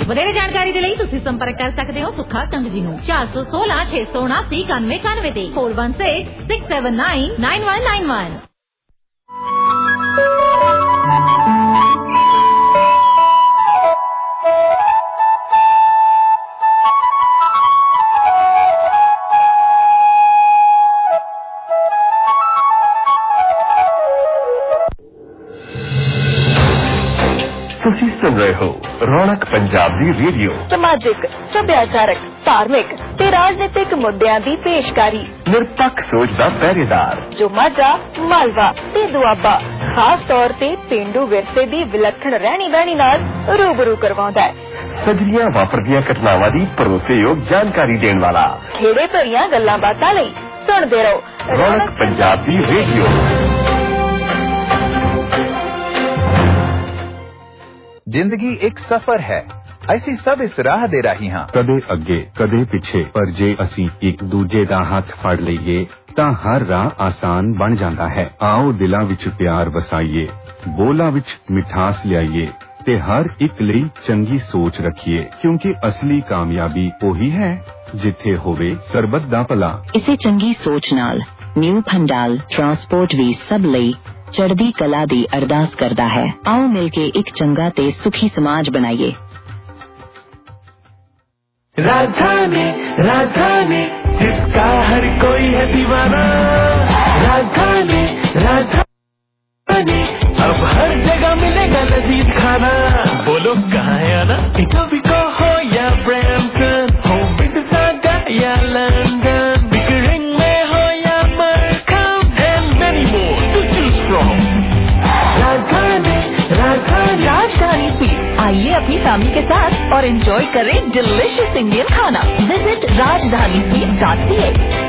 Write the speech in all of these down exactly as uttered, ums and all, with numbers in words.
ਵਧੇਰੇ ਜਾਣਕਾਰੀ ਦੇ ਲਈ ਤੁਸੀਂ ਸੰਪਰਕ ਕਰ ਸਕਦੇ ਹੋ ਸੁੱਖਾ ਕੰਗ ਜੀ ਨੂੰ ਚਾਰ ਸੌ ਸੋਲਾਂ ਛੇ ਸੌ ਉਨਾਸੀ ਇਕਾਨਵੇਂ ਇਕਾਨਵੇਂ ਤੇ four one six six seven nine nine one nine one। ਤੁਸੀਂ ਸੁਣ ਰਹੇ ਹੋ ਰੌਣਕ ਪੰਜਾਬ ਦੀ ਰੇਡੀਓ। ਸਮਾਜਿਕ, ਸੱਭਿਆਚਾਰਕ, ਧਾਰਮਿਕ ਤੇ ਰਾਜਨੀਤਿਕ ਮੁੱਦਿਆਂ ਦੀ ਪੇਸ਼ਕਾਰੀ। ਨਿਰਪੱਖ ਸੋਚ ਦਾ ਪਹਿਰੇਦਾਰ ਜੋ ਮਾਝਾ, ਮਾਲਵਾ ਤੇ ਦੁਆਬਾ ਖਾਸ ਤੌਰ ਤੇ ਪੇਂਡੂ ਵਿਰਸੇ ਦੀ ਵਿਲੱਖਣ ਰਹਿਣੀ ਬਹਿਣੀ ਨਾਲ ਰੂਬਰੂ ਕਰਵਾਉਂਦਾ ਹੈ। ਸਜਰੀਆਂ ਵਾਪਰਦੀਆਂ ਘਟਨਾਵਾਂ ਦੀ ਭਰੋਸੇਯੋਗ ਜਾਣਕਾਰੀ ਦੇਣ ਵਾਲਾ। ਖੇੜੇ ਭਰੀਆਂ ਗੱਲਾਂ ਬਾਤਾਂ ਲਈ ਸੁਣਦੇ ਰਹੋ ਰੌਣਕ ਪੰਜਾਬ ਦੀ ਰੇਡੀਓ। जिंदगी एक सफर है, ਅਸੀਂ ਸਭ ਇਸ ਰਾਹ ਦੇ ਰਾਹੀ ਹਾਂ। ਕਦੇ ਅੱਗੇ ਕਦੇ ਪਿੱਛੇ, ਪਰ ਜੇ ਅਸੀਂ ਇੱਕ ਦੂਜੇ ਦਾ ਹੱਥ ਫੜ ਲਈਏ ਤਾਂ ਹਰ ਰਾਹ ਆਸਾਨ ਬਣ ਜਾਂਦਾ ਹੈ। ਆਓ ਦਿਲਾਂ ਵਿੱਚ ਪਿਆਰ ਵਸਾਈਏ, ਬੋਲਾਂ ਵਿੱਚ ਮਿਠਾਸ ਲਿਆਈਏ ਤੇ ਹਰ ਇੱਕ ਲਈ ਚੰਗੀ ਸੋਚ ਰੱਖੀਏ, ਕਿਉਂਕਿ ਅਸਲੀ ਕਾਮਯਾਬੀ ਉਹੀ ਹੈ ਜਿੱਥੇ ਹੋਵੇ ਸਰਬੱਤ ਦਾ ਭਲਾ। ਇਸੇ ਚੰਗੀ ਸੋਚ ਨਾਲ ਨਿਊ ਭੰਡਾਲ ਟਰਾਂਸਪੋਰਟ ਵੀ ਸਭ ਲਈ ਚੜ੍ਹਦੀ ਕਲਾ ਦੀ ਅਰਦਾਸ ਕਰਦਾ ਹੈ। ਆਓ ਮਿਲ ਕੇ ਇੱਕ ਚੰਗਾ ਤੇ ਸੁਖੀ ਸਮਾਜ ਬਣਾਈਏ। राजधानी राजधानी जिसका हर कोई है दीवाना, राजधानी राजधानी अब हर जगह मिलेगा लजीज खाना। बोलो कहाँ है आना, इटोबिको हो या ब्रैम्पटन, हो मिसिसागा या लंदन, बिकरिंग में हो या मरकम, and many more to choose from। राजधानी राजधानी राजधानी स्वीट, आइए अपनी फैमिली के साथ और एंजॉय करें डिलीशियस इंडियन खाना। Visit Rajdhani sweet dot C A.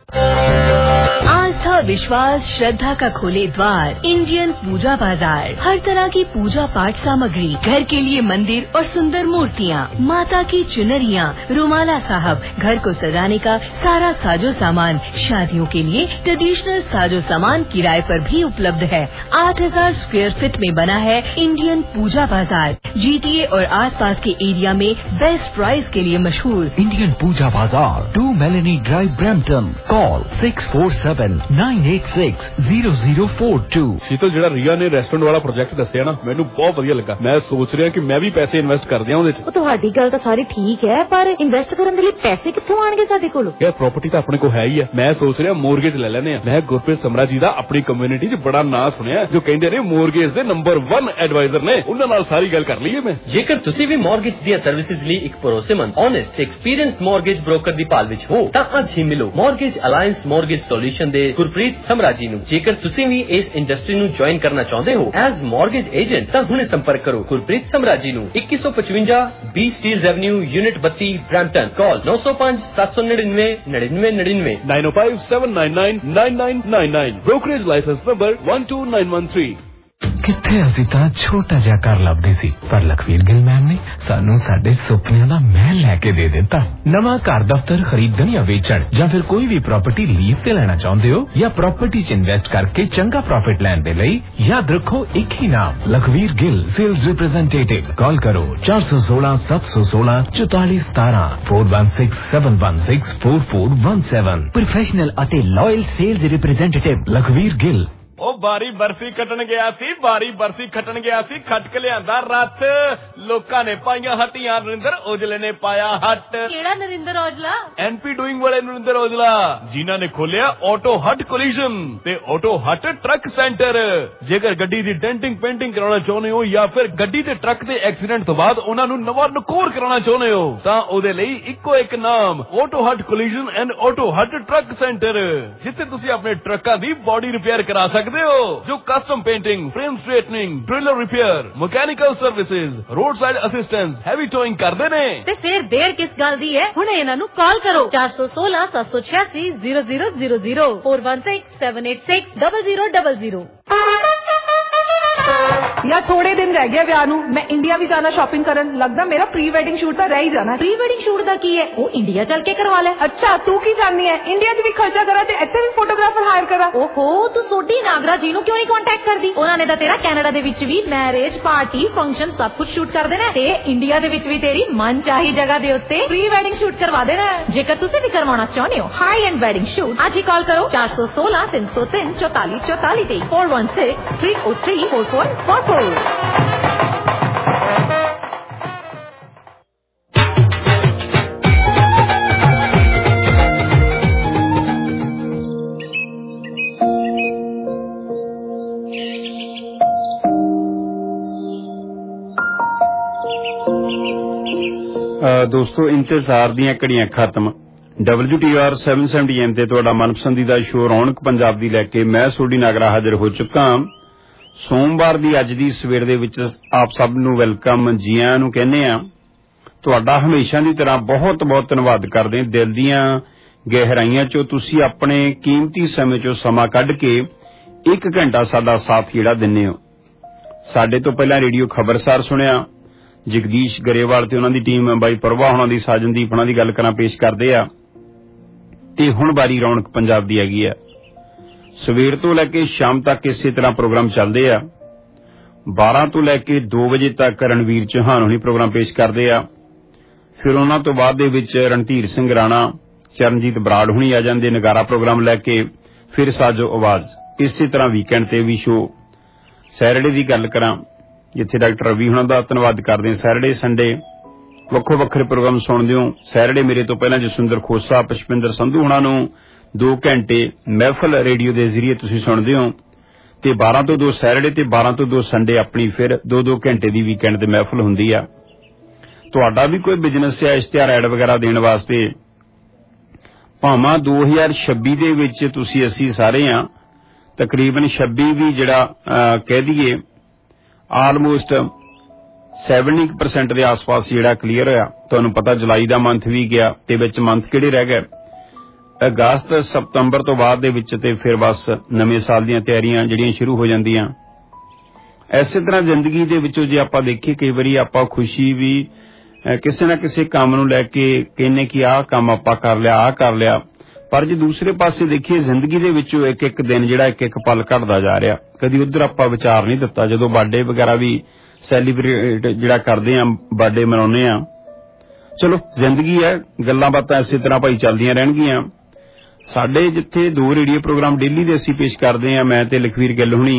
आस्था, विश्वास, श्रद्धा का खोले द्वार इंडियन पूजा बाजार। हर तरह की पूजा पाठ सामग्री, घर के लिए मंदिर और सुंदर मूर्तियाँ, माता की चुनरियाँ, रुमाला साहब, घर को सजाने का सारा साजो सामान, शादियों के लिए ट्रेडिशनल साजो सामान किराए पर भी उपलब्ध है। आठ हजार स्क्वायर फीट में बना है इंडियन पूजा बाजार। जीटीए और आसपास के एरिया में बेस्ट प्राइस के लिए मशहूर Indian Puja Bazaar, two Melanie drive, Brampton. Call six four seven nine eight six zero zero four two. Sheetal, ਜਿਹੜਾ ਰੀਆ ਨੇ ਰੈਸਟੋਰੈਂਟ ਵਾਲਾ ਪ੍ਰੋਜੈਕਟ ਦੱਸਿਆ ਨਾ, ਮੈਨੂੰ ਬਹੁਤ ਵਧੀਆ ਲੱਗਾ। ਮੈਂ ਸੋਚ ਰਿਹਾ ਕਿ ਮੈਂ ਵੀ ਪੈਸੇ ਇਨਵੈਸਟ ਕਰ ਦਿਆਂ ਉਹਦੇ ਚ। ਉਹ ਤੁਹਾਡੀ ਗੱਲ ਤਾਂ ਸਾਰੀ ਠੀਕ ਹੈ, ਪਰ ਇਨਵੈਸਟ ਕਰਨ ਦੇ ਲਈ ਪੈਸੇ ਕਿੱਥੋਂ ਆਣਗੇ ਸਾਡੇ ਕੋਲ? ਯਾਰ ਪ੍ਰਾਪਰਟੀ ਤਾਂ ਆਪਣੇ ਕੋਲ ਹੈ ਹੀ ਹੈ। ਮੈਂ ਸੋਚ ਰਿਹਾ ਮੋਰਗੇਜ ਲੈ ਲੈਨੇ ਆ। ਮੈਂ ਗੁਰਪ੍ਰੀਤ ਸਮਰਾ ਜੀ ਦਾ ਆਪਣੀ ਕਮਿਊਨਿਟੀ 'ਚ ਬੜਾ ਨਾਂ ਸੁਣਿਆ, ਜੋ ਕਹਿੰਦੇ ਨੇ ਮੋਰਗੇਜ ਦੇ ਨੰਬਰ ਇੱਕ ਐਡਵਾਈਜ਼ਰ ਨੇ। ਉਹਨਾਂ ਨਾਲ ਸਾਰੀ ਗੱਲ ਕਰ ਲਈਏ ਮੈਂ। ਜੇਕਰ ਤੁਸੀਂ ਵੀ ਮੋਰਗੇਜ ਦੀਆਂ ਸਰਵਿਸਿਜ਼ ਲਈ ਇੱਕ ਭਰੋਸੇਮੰਦ, ਓਨੈਸਟ, ਐਕਸਪੀਰੀਅੰਸਡ ਮੋਰਗੇਜ ਬ੍ਰੋਕਰ ਦੀ ਭਾਲ ਵਿੱਚ ਹੋ ਤਾਂ ਅੱਜ ਹੀ ਮਿਲੋ ਮੋਰਗੇਜ ਅਲਾਇੰਸ ਮੋਰਗੇਜ ਸੋਲੂਸ਼ਨ ਦੇ ਗੁਰਪ੍ਰੀਤ ਸਮਰਾ ਜੀ ਨੂੰ। ਜੇਕਰ ਤੁਸੀਂ ਵੀ ਇਸ ਇੰਡਸਟਰੀ ਨੂੰ ਜੁਆਇਨ ਕਰਨਾ ਚਾਹੁੰਦੇ ਹੋ ਐਜ਼ ਮੋਰਗੇਜ ਏਜੰਟ ਤਾਂ ਹੁਣੇ ਸੰਪਰਕ ਕਰੋ ਗੁਰਪ੍ਰੀਤ ਸਮਰਾ ਜੀ ਨੂੰ। ਇੱਕੀ ਸੌ ਪਚਵੰਜਾ ਬੀ ਸਟੀਲਜ਼ ਐਵਨਿਊ, ਯੂਨਿਟ ਬੱਤੀ, ਬ੍ਰੈਂਪਟਨ। ਕਾਲ ਨੌ ਸੌ ਪੰਜ ਸੱਤ ਸੌ ਨੜਿਨਵੇਂ ਨੜਿਨਵੇਂ ਨੜਿਨਵੇਂ nine oh five seven nine nine nine nine nine nine। brokerage license number one two nine one three। ਕਿੱਥੇ ਅਸੀਂ ਤਾਂ ਛੋਟਾ ਜਿਹਾ ਘਰ ਲੱਭਦੇ ਸੀ, ਪਰ ਲਖਵੀਰ ਗਿੱਲ ਮੈਮ ਨੇ ਸਾਨੂੰ ਸਾਡੇ ਸੁਪਨਿਆਂ ਦਾ ਮਹਿਲ ਲੈ ਕੇ ਦੇ ਦਿੱਤਾ। ਨਵਾਂ ਘਰ ਦਫ਼ਤਰ ਖਰੀਦਣ ਜਾਂ ਵੇਚਣ, ਜਾਂ ਫਿਰ ਕੋਈ ਵੀ ਪ੍ਰਾਪਰਟੀ ਲੀਜ਼ ਤੇ ਲੈਣਾ ਚਾਹੁੰਦੇ ਹੋ, ਜਾਂ ਪ੍ਰਾਪਰਟੀ 'ਚ ਇਨਵੈਸਟ ਕਰਕੇ ਚੰਗਾ ਪ੍ਰੋਫਿਟ ਲੈਣ ਦੇ ਲਈ ਯਾਦ ਰੱਖੋ ਇੱਕ ਹੀ ਨਾਮ, Lakhvir Gill sales representative. Call ਕਰੋ ਚਾਰ ਸੌ ਸੋਲਾਂ ਸੱਤ ਸੌ ਸੋਲਾਂ ਚੁਤਾਲੀ ਸਤਾਰਾਂ four one six seven one six four four one seven। Professional ਅਤੇ loyal sales representative Lakhvir Gill. ਉਹ ਬਾਰੀ ਬਰਸੀ ਖੱਟਣ ਗਿਆ ਸੀ, ਬਾਰੀ ਬਰਸੀ ਖੱਟਣ ਗਿਆ ਸੀ, ਖੱਟ ਕੇ ਲਿਆਂਦਾ ਰੱਥ। ਲੋਕਾਂ ਨੇ ਪਾਈਆਂ ਹੱਟੀਆਂ, ਨਰਿੰਦਰ ਔਜਲੇ ਨੇ ਪਾਇਆ ਹੱਟ। ਕਿਹੜਾ ਨਰਿੰਦਰ ਔਜਲਾ? ਐਨਪੀ ਡੂਇੰਗ ਵਾਲੇ ਨਰਿੰਦਰ ਔਜਲਾ, ਜਿਨ੍ਹਾਂ ਨੇ ਖੋਲਿਆ ਆਟੋ ਹੱਟ ਕੋਲੀਜਨ ਤੇ ਆਟੋ ਹੱਟ ਟਰੱਕ ਸੈਂਟਰ। ਜੇਕਰ ਗੱਡੀ ਦੀ ਡੈਂਟਿੰਗ ਪੇਂਟਿੰਗ ਕਰਾਉਣਾ ਚਾਹੁੰਦੇ ਹੋ, ਜਾਂ ਫਿਰ ਗੱਡੀ ਤੇ ਟਰੱਕ ਦੇ ਐਕਸੀਡੈਂਟ ਤੋਂ ਬਾਅਦ ਉਹਨਾਂ ਨੂੰ ਨਵਾਂ ਨਕੋਰ ਕਰਾਉਣਾ ਚਾਹੁੰਦੇ ਹੋ, ਤਾਂ ਉਹਦੇ ਲਈ ਇੱਕੋ ਇੱਕ ਨਾਮ, auto hut collision and auto hut truck centre, ਜਿੱਥੇ ਤੁਸੀਂ ਆਪਣੇ ਟਰੱਕਾਂ ਦੀ ਬੋਡੀ ਰਿਪੇਅਰ ਕਰਾ ਸਕਦੇ ਹੋ, ਜੋ custom painting, frame straightening, trailer repair, mechanical services, roadside assistance, heavy towing ਕਰਦੇ ਨੇ। ਤੇ ਫਿਰ ਦੇਰ ਕਿਸ ਗੱਲ ਦੀ ਹੈ? ਹੁਣ ਇਹਨਾਂ ਨੂੰ ਕਾਲ ਕਰੋ ਚਾਰ ਸੌ ਸੋਲਾਂ ਸੱਤ ਸੌ ਛਿਆਸੀ zero zero zero zero four one six seven eight six zero zero zero zero। यार थोड़े दिन रह गए विआह नूं, मैं इंडिया भी जाना शॉपिंग करन, लगदा मेरा प्री वेडिंग शूट तो रह ही जाना। प्री वेडिंग शूट दा की है, वो इंडिया चल के करवा ले। अच्छा तू की चाहनी है, इंडिया च भी खर्चा करा ते इत्थे भी फोटोग्राफर हायर करा? ओहो तू सोडी नागरा जी नूं क्यों नहीं कांटेक्ट करदी? उन्हां ने तां तेरा कैनेडा दे विच भी मैरिज पार्टी फंक्शन सब कुछ शूट कर देना ते इंडिया दे विच भी तेरी मन चाही जगह दे उत्ते प्री वेडिंग शूट करवा देना। जेकर तुसीं भी करवाना चाहुंदे हो हाई एंड वेडिंग शूट, आज ही कॉल करो चार सौ सोलह तीन सौ तीन चौतालीस चौतालीस तेईस four one six three oh three four four four four. ਦੋਸਤੋ ਇੰਤਜ਼ਾਰ ਦੀਆਂ ਘੜੀਆਂ ਖਤਮ। ਡਬਲਯੂ ਟੀ ਆਰ ਸੱਤ ਸੌ ਸੱਤਰ ਐਮ ਤੇ ਤੁਹਾਡਾ ਮਨਪਸੰਦੀਦਾ ਸ਼ੋਅ ਰੌਣਕ ਪੰਜਾਬ ਦੀ ਲੈ ਕੇ ਮੈਂ ਸੋਢੀ ਨਾਗਰਾ ਹਾਜ਼ਰ ਹੋ ਚੁੱਕਾ ਹਾਂ। ਸੋਮਵਾਰ ਦੀ ਅੱਜ ਦੀ ਸਵੇਰ ਦੇ ਵਿੱਚ ਆਪ ਸਭ ਨੂੰ ਵੈਲਕਮ, ਜੀ ਆਇਆਂ ਨੂੰ ਕਹਿੰਦੇ ਆ। ਤੁਹਾਡਾ ਹਮੇਸ਼ਾ ਦੀ ਤਰ੍ਹਾਂ ਬਹੁਤ ਬਹੁਤ ਧੰਨਵਾਦ ਕਰਦੇ ਹਾਂ। ਦਿਲ ਦੀਆਂ ਗਹਿਰਾਈਆਂ ਚੋਂ ਤੁਸੀਂ ਆਪਣੇ ਕੀਮਤੀ ਸਮੇਂ ਚੋਂ ਸਮਾਂ ਕੱਢ ਕੇ ਇੱਕ ਘੰਟਾ ਸਾਡਾ ਸਾਥ ਜਿਹੜਾ ਦਿੰਦੇ ਹੋ। ਸਾਡੇ ਤੋਂ ਪਹਿਲਾਂ ਰੇਡੀਓ ਖਬਰਸਾਰ ਸੁਣਿਆ, ਜਗਦੀਸ਼ ਗਰੇਵਾਲ ਤੇ ਉਹਨਾਂ ਦੀ ਟੀਮ ਬਾਈ ਪ੍ਰਭਾ ਹੋਣਾ ਦੀ, ਸਾਜਨਦੀਪ ਹੋਣਾ ਦੀ ਗੱਲ ਕਰਾਂ ਪੇਸ਼ ਕਰਦੇ ਆ। ਤੇ ਹੁਣ ਵਾਰੀ ਰੌਣਕ ਪੰਜਾਬ ਦੀ ਹੈਗੀ ਆ। ਸਵੇਰ ਤੋਂ ਲੈ ਕੇ ਸ਼ਾਮ ਤੱਕ ਇਸੇ ਤਰ੍ਹਾਂ ਪ੍ਰੋਗਰਾਮ ਚੱਲਦੇ ਆ। ਬਾਰਾਂ ਤੋਂ ਲੈ ਕੇ ਦੋ ਵਜੇ ਤੱਕ ਰਣਵੀਰ ਚੌਹਾਨ ਹੋਣੀ ਪ੍ਰੋਗਰਾਮ ਪੇਸ਼ ਕਰਦੇ ਆ। ਫਿਰ ਉਹਨਾਂ ਤੋਂ ਬਾਅਦ ਦੇ ਵਿੱਚ ਰਣਧੀਰ ਸਿੰਘ ਰਾਣਾ, ਚਰਨਜੀਤ ਬਰਾੜ ਹੁਣੀ ਆ ਜਾਂਦੇ ਨਗਾਰਾ ਪ੍ਰੋਗਰਾਮ ਲੈ ਕੇ। ਫਿਰ ਸਾਜੋ ਆਵਾਜ਼। ਇਸੇ ਤਰ੍ਹਾਂ ਵੀਕਐਂਡ ਤੇ ਵੀ ਸ਼ੋਅ। ਸੈਟਰਡੇ ਦੀ ਗੱਲ ਕਰਾਂ ਜਿੱਥੇ ਡਾਕਟਰ ਰਵੀ ਹੁਣਾਂ ਦਾ ਧੰਨਵਾਦ ਕਰਦੇ ਹਾਂ। ਸੈਟਰਡੇ ਸੰਡੇ ਵੱਖੋ ਵੱਖਰੇ ਪ੍ਰੋਗਰਾਮ ਸੁਣਦੇ ਹੋ। ਸੈਟਰਡੇ ਮੇਰੇ ਤੋਂ ਪਹਿਲਾਂ ਜਸਵਿੰਦਰ ਖੋਸਾ, ਪੁਸ਼ਪਿੰਦਰ ਸੰਧੂ ਹੁਣਾਂ ਨੂੰ ਦੋ ਘੰਟੇ ਮਹਿਫਲ ਰੇਡੀਓ ਦੇ ਜ਼ਰੀਏ ਤੁਸੀਂ ਸੁਣਦੇ ਹੋ। ਤੇ ਬਾਰਾਂ ਤੋਂ ਦੋ ਸੈਟਰਡੇ ਤੇ ਬਾਰਾਂ ਤੋਂ ਦੋ ਸੰਡੇ ਆਪਣੀ ਫਿਰ ਦੋ ਦੋ ਘੰਟੇ ਦੀ ਵੀਕਐਂਡ ਤੇ ਮਹਿਫਲ ਹੁੰਦੀ ਆ। ਤੁਹਾਡਾ ਵੀ ਕੋਈ ਬਿਜ਼ਨਸ ਹੈ, ਇਸ਼ਤਿਹਾਰ ਐਡ ਵਗੈਰਾ ਦੇਣ ਵਾਸਤੇ, ਭਾਵਾਂ ਦੋ ਹਜ਼ਾਰ ਛੱਬੀ ਦੇ ਵਿੱਚ ਤੁਸੀਂ ਅਸੀਂ ਸਾਰੇ ਆ ਤਕਰੀਬਨ ਛੱਬੀ ਵੀ ਜਿਹੜਾ ਕਹਿ ਦਈਏ ਆਲਮੋਸਟ ਸੈਵਨਟੀ ਪਰਸੈਂਟ ਦੇ ਆਸ-ਪਾਸ ਜਿਹੜਾ ਕਲੀਅਰ ਹੋਇਆ। ਤੁਹਾਨੂੰ ਪਤਾ ਜੁਲਾਈ ਦਾ ਮੰਥ ਵੀ ਗਿਆ ਤੇ ਵਿੱਚ ਮੰਥ ਕਿਹੜੇ ਰਹਿ ਗਏ, ਅਗਸਤ ਸਤੰਬਰ ਤੋਂ ਬਾਅਦ ਦੇ ਵਿੱਚ ਤੇ ਫਿਰ ਬਸ ਨਵੇਂ ਸਾਲ ਦੀਆਂ ਤਿਆਰੀਆਂ ਜਿਹੜੀਆਂ ਸ਼ੁਰੂ ਹੋ ਜਾਂਦੀਆਂ। ਐਸੇ ਤਰ੍ਹਾਂ ਜ਼ਿੰਦਗੀ ਦੇ ਵਿੱਚੋਂ ਜੇ ਆਪਾਂ ਦੇਖੀਏ ਕਈ ਵਾਰੀ ਆਪਾਂ ਖੁਸ਼ੀ ਵੀ ਕਿਸੇ ਨਾ ਕਿਸੇ ਕੰਮ ਨੂੰ ਲੈ ਕੇ ਕਹਿੰਨੇ ਕਿ ਆਹ ਕੰਮ ਆਪਾਂ ਕਰ ਲਿਆ, ਆਹ ਕਰ ਲਿਆ, ਪਰ ਜੇ ਦੂਸਰੇ ਪਾਸੇ ਦੇਖੀਏ ਜ਼ਿੰਦਗੀ ਦੇ ਵਿੱਚੋਂ ਇੱਕ ਇੱਕ ਦਿਨ ਜਿਹੜਾ ਇੱਕ ਇੱਕ ਪਲ ਘਟਦਾ ਜਾ ਰਿਹਾ। ਕਦੀ ਉਧਰ ਆਪਾਂ ਵਿਚਾਰ ਨਹੀਂ ਦਿੱਤਾ। ਜਦੋਂ ਬਰਥਡੇ ਵਗੈਰਾ ਵੀ ਸੈਲੀਬ੍ਰੇਟ ਜਿਹੜਾ ਕਰਦੇ ਆ, ਬਰਥਡੇ ਮਨਾਉਂਦੇ ਆ, ਚਲੋ ਜ਼ਿੰਦਗੀ ਹੈ, ਗੱਲਾਂ ਬਾਤਾਂ ਇਸੇ ਤਰ੍ਹਾਂ ਭਾਈ ਚੱਲਦੀਆਂ ਰਹਿਣਗੀਆਂ। ਸਾਡੇ ਜਿੱਥੇ ਦੋ ਰੇਡੀਓ ਪ੍ਰੋਗਰਾਮ ਡੇਲੀ ਦੇ ਅਸੀਂ ਪੇਸ਼ ਕਰਦੇ ਆ, ਮੈਂ ਤੇ ਲਖਵੀਰ ਗਿੱਲ ਹੁਣੀ,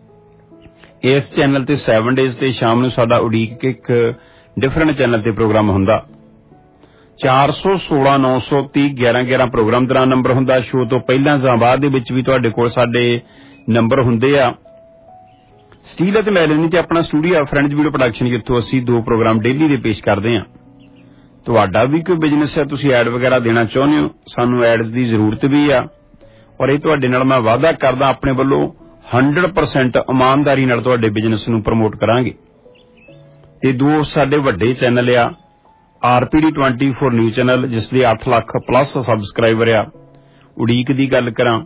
ਇਸ ਚੈਨਲ ਤੇ ਸੈਵਨ ਡੇਜ਼ ਤੇ ਸ਼ਾਮ ਨੂੰ ਸਾਡਾ ਉਡੀਕ ਇੱਕ ਡਿਫਰੈਂਟ ਚੈਨਲ ਤੇ ਪ੍ਰੋਗਰਾਮ ਹੁੰਦਾ। ਚਾਰ ਸੌ ਸੋਲਾਂ ਨੌ ਸੌ ਤੀਹ ਗਿਆਰਾਂ ਗਿਆਰਾਂ ਪ੍ਰੋਗਰਾਮ ਦਾ ਨੰਬਰ ਹੁੰਦਾ। ਸ਼ੋਅ ਤੋਂ ਪਹਿਲਾਂ ਜਾਂ ਬਾਅਦ ਦੇ ਵਿੱਚ ਵੀ ਤੁਹਾਡੇ ਕੋਲ ਸਾਡੇ ਨੰਬਰ ਹੁੰਦੇ ਆ। ਸਟੀਲ ਅਤੇ ਮੈਲਨੀ ਤੇ ਆਪਣਾ ਸਟੂਡੀਓ ਫਰੈਂਡਸ ਵੀਡੀਓ ਪ੍ਰੋਡਕਸ਼ਨ, ਜਿੱਥੋਂ ਅਸੀਂ ਦੋ ਪ੍ਰੋਗਰਾਮ ਡੇਲੀ ਦੇ ਪੇਸ਼ ਕਰਦੇ ਹਾਂ। ਤੁਹਾਡਾ ਵੀ ਕੋਈ ਬਿਜ਼ਨਸ ਹੈ, ਤੁਸੀਂ ਐਡ ਵਗੈਰਾ ਦੇਣਾ ਚਾਹੁੰਦੇ ਹੋ, ਸਾਨੂੰ ਐਡਸ ਦੀ ਜ਼ਰੂਰਤ ਵੀ ਆ। ਔਰ ਇਹ ਤੁਹਾਡੇ ਨਾਲ ਮੈਂ ਵਾਅਦਾ ਕਰਦਾ ਆਪਣੇ ਵੱਲੋਂ ਹੰਡਰਡ ਪਰਸੈਂਟ ਇਮਾਨਦਾਰੀ ਨਾਲ ਤੁਹਾਡੇ ਬਿਜ਼ਨਸ ਨੂੰ ਪ੍ਰਮੋਟ ਕਰਾਂਗੇ। ਤੇ ਦੋ ਸਾਡੇ ਵੱਡੇ ਚੈਨਲ ਆ, RPD twenty four news channel, ਜਿਸ ਦੇ ਅੱਠ ਲੱਖ ਪਲੱਸ ਸਬਸਕ੍ਰਾਈਬਰ ਆ। ਉਡੀਕ ਦੀ ਗੱਲ ਕਰਾਂ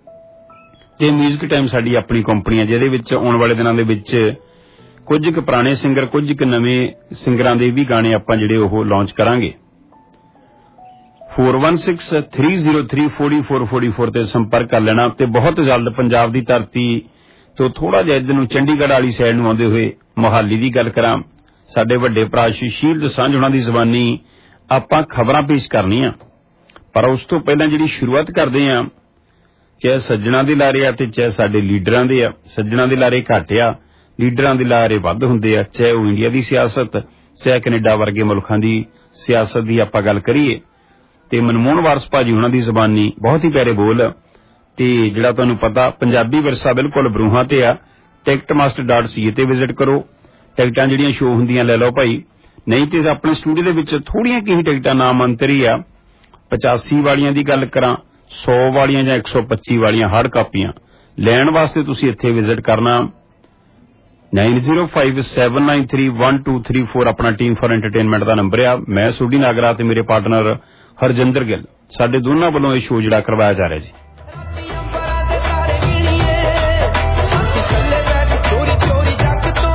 ਤੇ ਮਿਊਜ਼ਿਕ ਟਾਈਮ ਸਾਡੀ ਆਪਣੀ ਕੰਪਨੀ ਆ, ਜਿਹਦੇ ਵਿੱਚ ਆਉਣ ਵਾਲੇ ਦਿਨਾਂ ਦੇ ਵਿੱਚ ਕੁਝ ਕੁ ਪੁਰਾਣੇ ਸਿੰਗਰ, ਕੁਝ ਕੁ ਨਵੇਂ ਸਿੰਗਰਾਂ ਦੇ ਵੀ ਗਾਣੇ ਆਪਾਂ ਜਿਹੜੇ ਉਹ ਲਾਂਚ ਕਰਾਂਗੇ। Four one six three zero three four four four four ਤੇ ਸੰਪਰਕ ਕਰ ਲੈਣਾ। ਤੇ ਬਹੁਤ ਜਲਦ ਪੰਜਾਬ ਦੀ ਧਰਤੀ ਤੋਂ ਥੋੜਾ ਜਿਹਾ ਇੱਧਰ ਨੂੰ ਚੰਡੀਗੜ੍ਹ ਵਾਲੀ ਸਾਈਡ ਨੂੰ ਆਉਂਦੇ ਹੋਏ ਮੋਹਾਲੀ ਦੀ ਗੱਲ ਕਰਾਂ, ਸਾਡੇ ਵੱਡੇ ਭਰਾ ਸੁਸ਼ੀਲ ਦਸਾਂਝ ਉਹਨਾਂ ਦੀ ਜ਼ਬਾਨੀ ਆਪਾਂ ਖਬਰਾਂ ਪੇਸ਼ ਕਰਨੀਆਂ। ਪਰ ਉਸ ਤੋਂ ਪਹਿਲਾਂ ਜਿਹੜੀ ਸ਼ੁਰੂਆਤ ਕਰਦੇ ਆ, ਚਾਹੇ ਸੱਜਣਾ ਦੇ ਲਾਰੇ ਆ ਤੇ ਚਾਹੇ ਸਾਡੇ ਲੀਡਰਾਂ ਦੇ ਆ। ਸੱਜਣਾ ਦੇ ਲਾਰੇ ਘੱਟ ਆ, ਲੀਡਰਾਂ ਦੇ ਲਾਰੇ ਵੱਧ ਹੁੰਦੇ ਆ। ਚਾਹੇ ਉਹ ਇੰਡੀਆ ਦੀ ਸਿਆਸਤ, ਚਾਹੇ ਕੈਨੇਡਾ ਵਰਗੇ ਮੁਲਕਾਂ ਦੀ ਸਿਆਸਤ ਦੀ ਆਪਾਂ ਗੱਲ ਕਰੀਏ, ਤੇ ਮਨਮੋਹਨ ਵਾਰਸ ਭਾਜੀ ਉਹਨਾਂ ਦੀ ਜ਼ਬਾਨੀ ਬਹੁਤ ਹੀ ਪਿਆਰੇ ਬੋਲ। ਤੇ ਜਿਹੜਾ ਤੁਹਾਨੂੰ ਪਤਾ ਪੰਜਾਬੀ ਵਿਰਸਾ ਬਿਲਕੁਲ ਬਰੂਹਾਂ ਤੇ ਆ। Ticket master dot C A ਤੇ ਵਿਜ਼ਿਟ ਕਰੋ। ਟਿਕਟਾਂ ਜਿਹੜੀਆਂ ਸ਼ੋਅ ਹੁੰਦੀਆਂ ਲੈ ਲਓ ਭਾਈ, ਨਹੀਂ ਤੇ ਆਪਣੇ ਸਟੂਡੀਓ ਦੇ ਵਿੱਚ ਥੋੜੀਆਂ ਕਿਸੇ ਟਿਕਟਾਂ ਨਾਮ ਅੰਤਰੀ ਆ। ਪਚਾਸੀ ਵਾਲੀਆਂ ਦੀ ਗੱਲ ਕਰਾਂ, ਸੌ ਵਾਲੀਆਂ ਜਾਂ ਇੱਕ ਸੌ ਪੱਚੀ ਵਾਲੀਆਂ ਹਾਰਡ ਕਾਪੀਆਂ ਲੈਣ ਵਾਸਤੇ ਤੁਸੀਂ ਇੱਥੇ ਵਿਜ਼ਿਟ ਕਰਨਾ। Nine zero five seven nine three one two three four ਆਪਣਾ ਟੀਮ ਫॉर ਐਂਟਰਟੇਨਮੈਂਟ ਦਾ ਨੰਬਰ ਆ। ਮੈਂ ਸੋਢੀ ਨਾਗਰਾ ਤੇ ਮੇਰੇ ਪਾਰਟਨਰ ਹਰਜਿੰਦਰ ਗਿੱਲ, ਸਾਡੇ ਦੋਨਾਂ ਵੱਲੋਂ ਇਹ ਸ਼ੋਅ ਜਿਹੜਾ ਕਰਵਾਇਆ ਜਾ ਰਿਹਾ ਜੀ। ਚੋਰੀ ਚੋਰੀ ਜੱਗ ਤੋਂ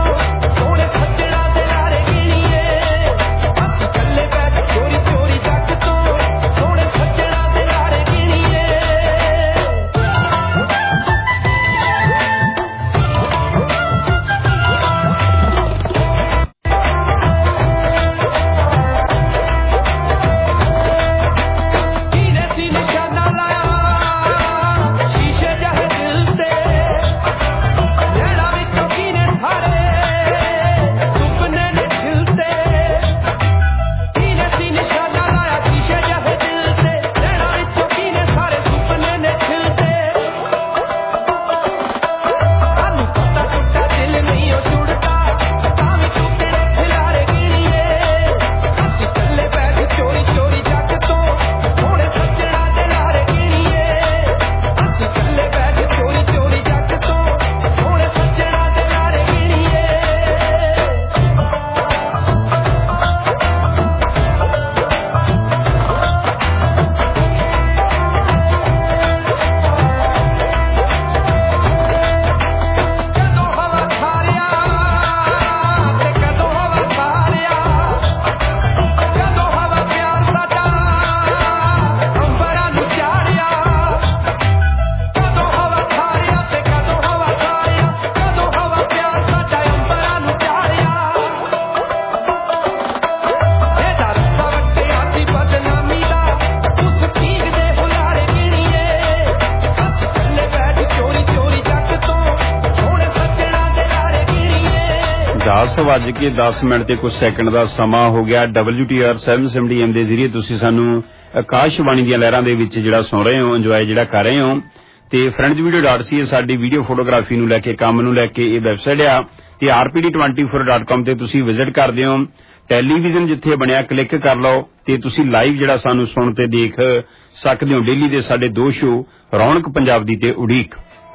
ਵੱਜ ਕੇ ਦਸ ਮਿੰਟ ਤੇ ਕੁਝ ਸੈਕਿੰਡ ਦਾ ਸਮਾਂ ਹੋ ਗਿਆ। W T R seven seventy M ਦੇ ਜ਼ਰੀਏ ਤੁਸੀਂ ਸਾਨੂੰ ਆਕਾਸ਼ਵਾਣੀ ਦੀਆਂ ਲਹਿਰਾਂ ਦੇ ਵਿੱਚ ਜਿਹੜਾ ਸੁਣ ਰਹੇ ਹੋ, ਇੰਜੋਏ ਜਿਹੜਾ ਕਰ ਰਹੇ ਹੋ। ਤੇ ਫਰੈਂਡਜ਼ ਵੀਡੀਓ ਡਾਟ ਸੀ ਸਾਡੀ ਵੀਡੀਓ ਫੋਟੋਗ੍ਰਾਫੀ ਨੂੰ ਲੈ ਕੇ, ਕੰਮ ਨੂੰ ਲੈ ਕੇ ਇਹ ਵੈਬਸਾਈਟ ਆ। ਤੇ R P D twenty four dot com ਤੇ ਤੁਸੀਂ ਵਿਜ਼ਿਟ ਕਰਦੇ ਹੋ। ਟੈਲੀਵਿਜ਼ਨ ਜਿੱਥੇ ਬਣਿਆ ਕਲਿੱਕ ਕਰ ਲਓ ਤੇ ਤੁਸੀਂ ਲਾਈਵ ਜਿਹੜਾ ਸਾਨੂੰ ਸੁਣ ਤੇ ਦੇਖ ਸਕਦੇ ਹੋ। ਡੇਲੀ ਦੇ ਸਾਡੇ ਦੋ ਸ਼ੋ ਰੌਣਕ ਪੰਜਾਬ ਦੀ ਤੇ ਉਡੀਕ।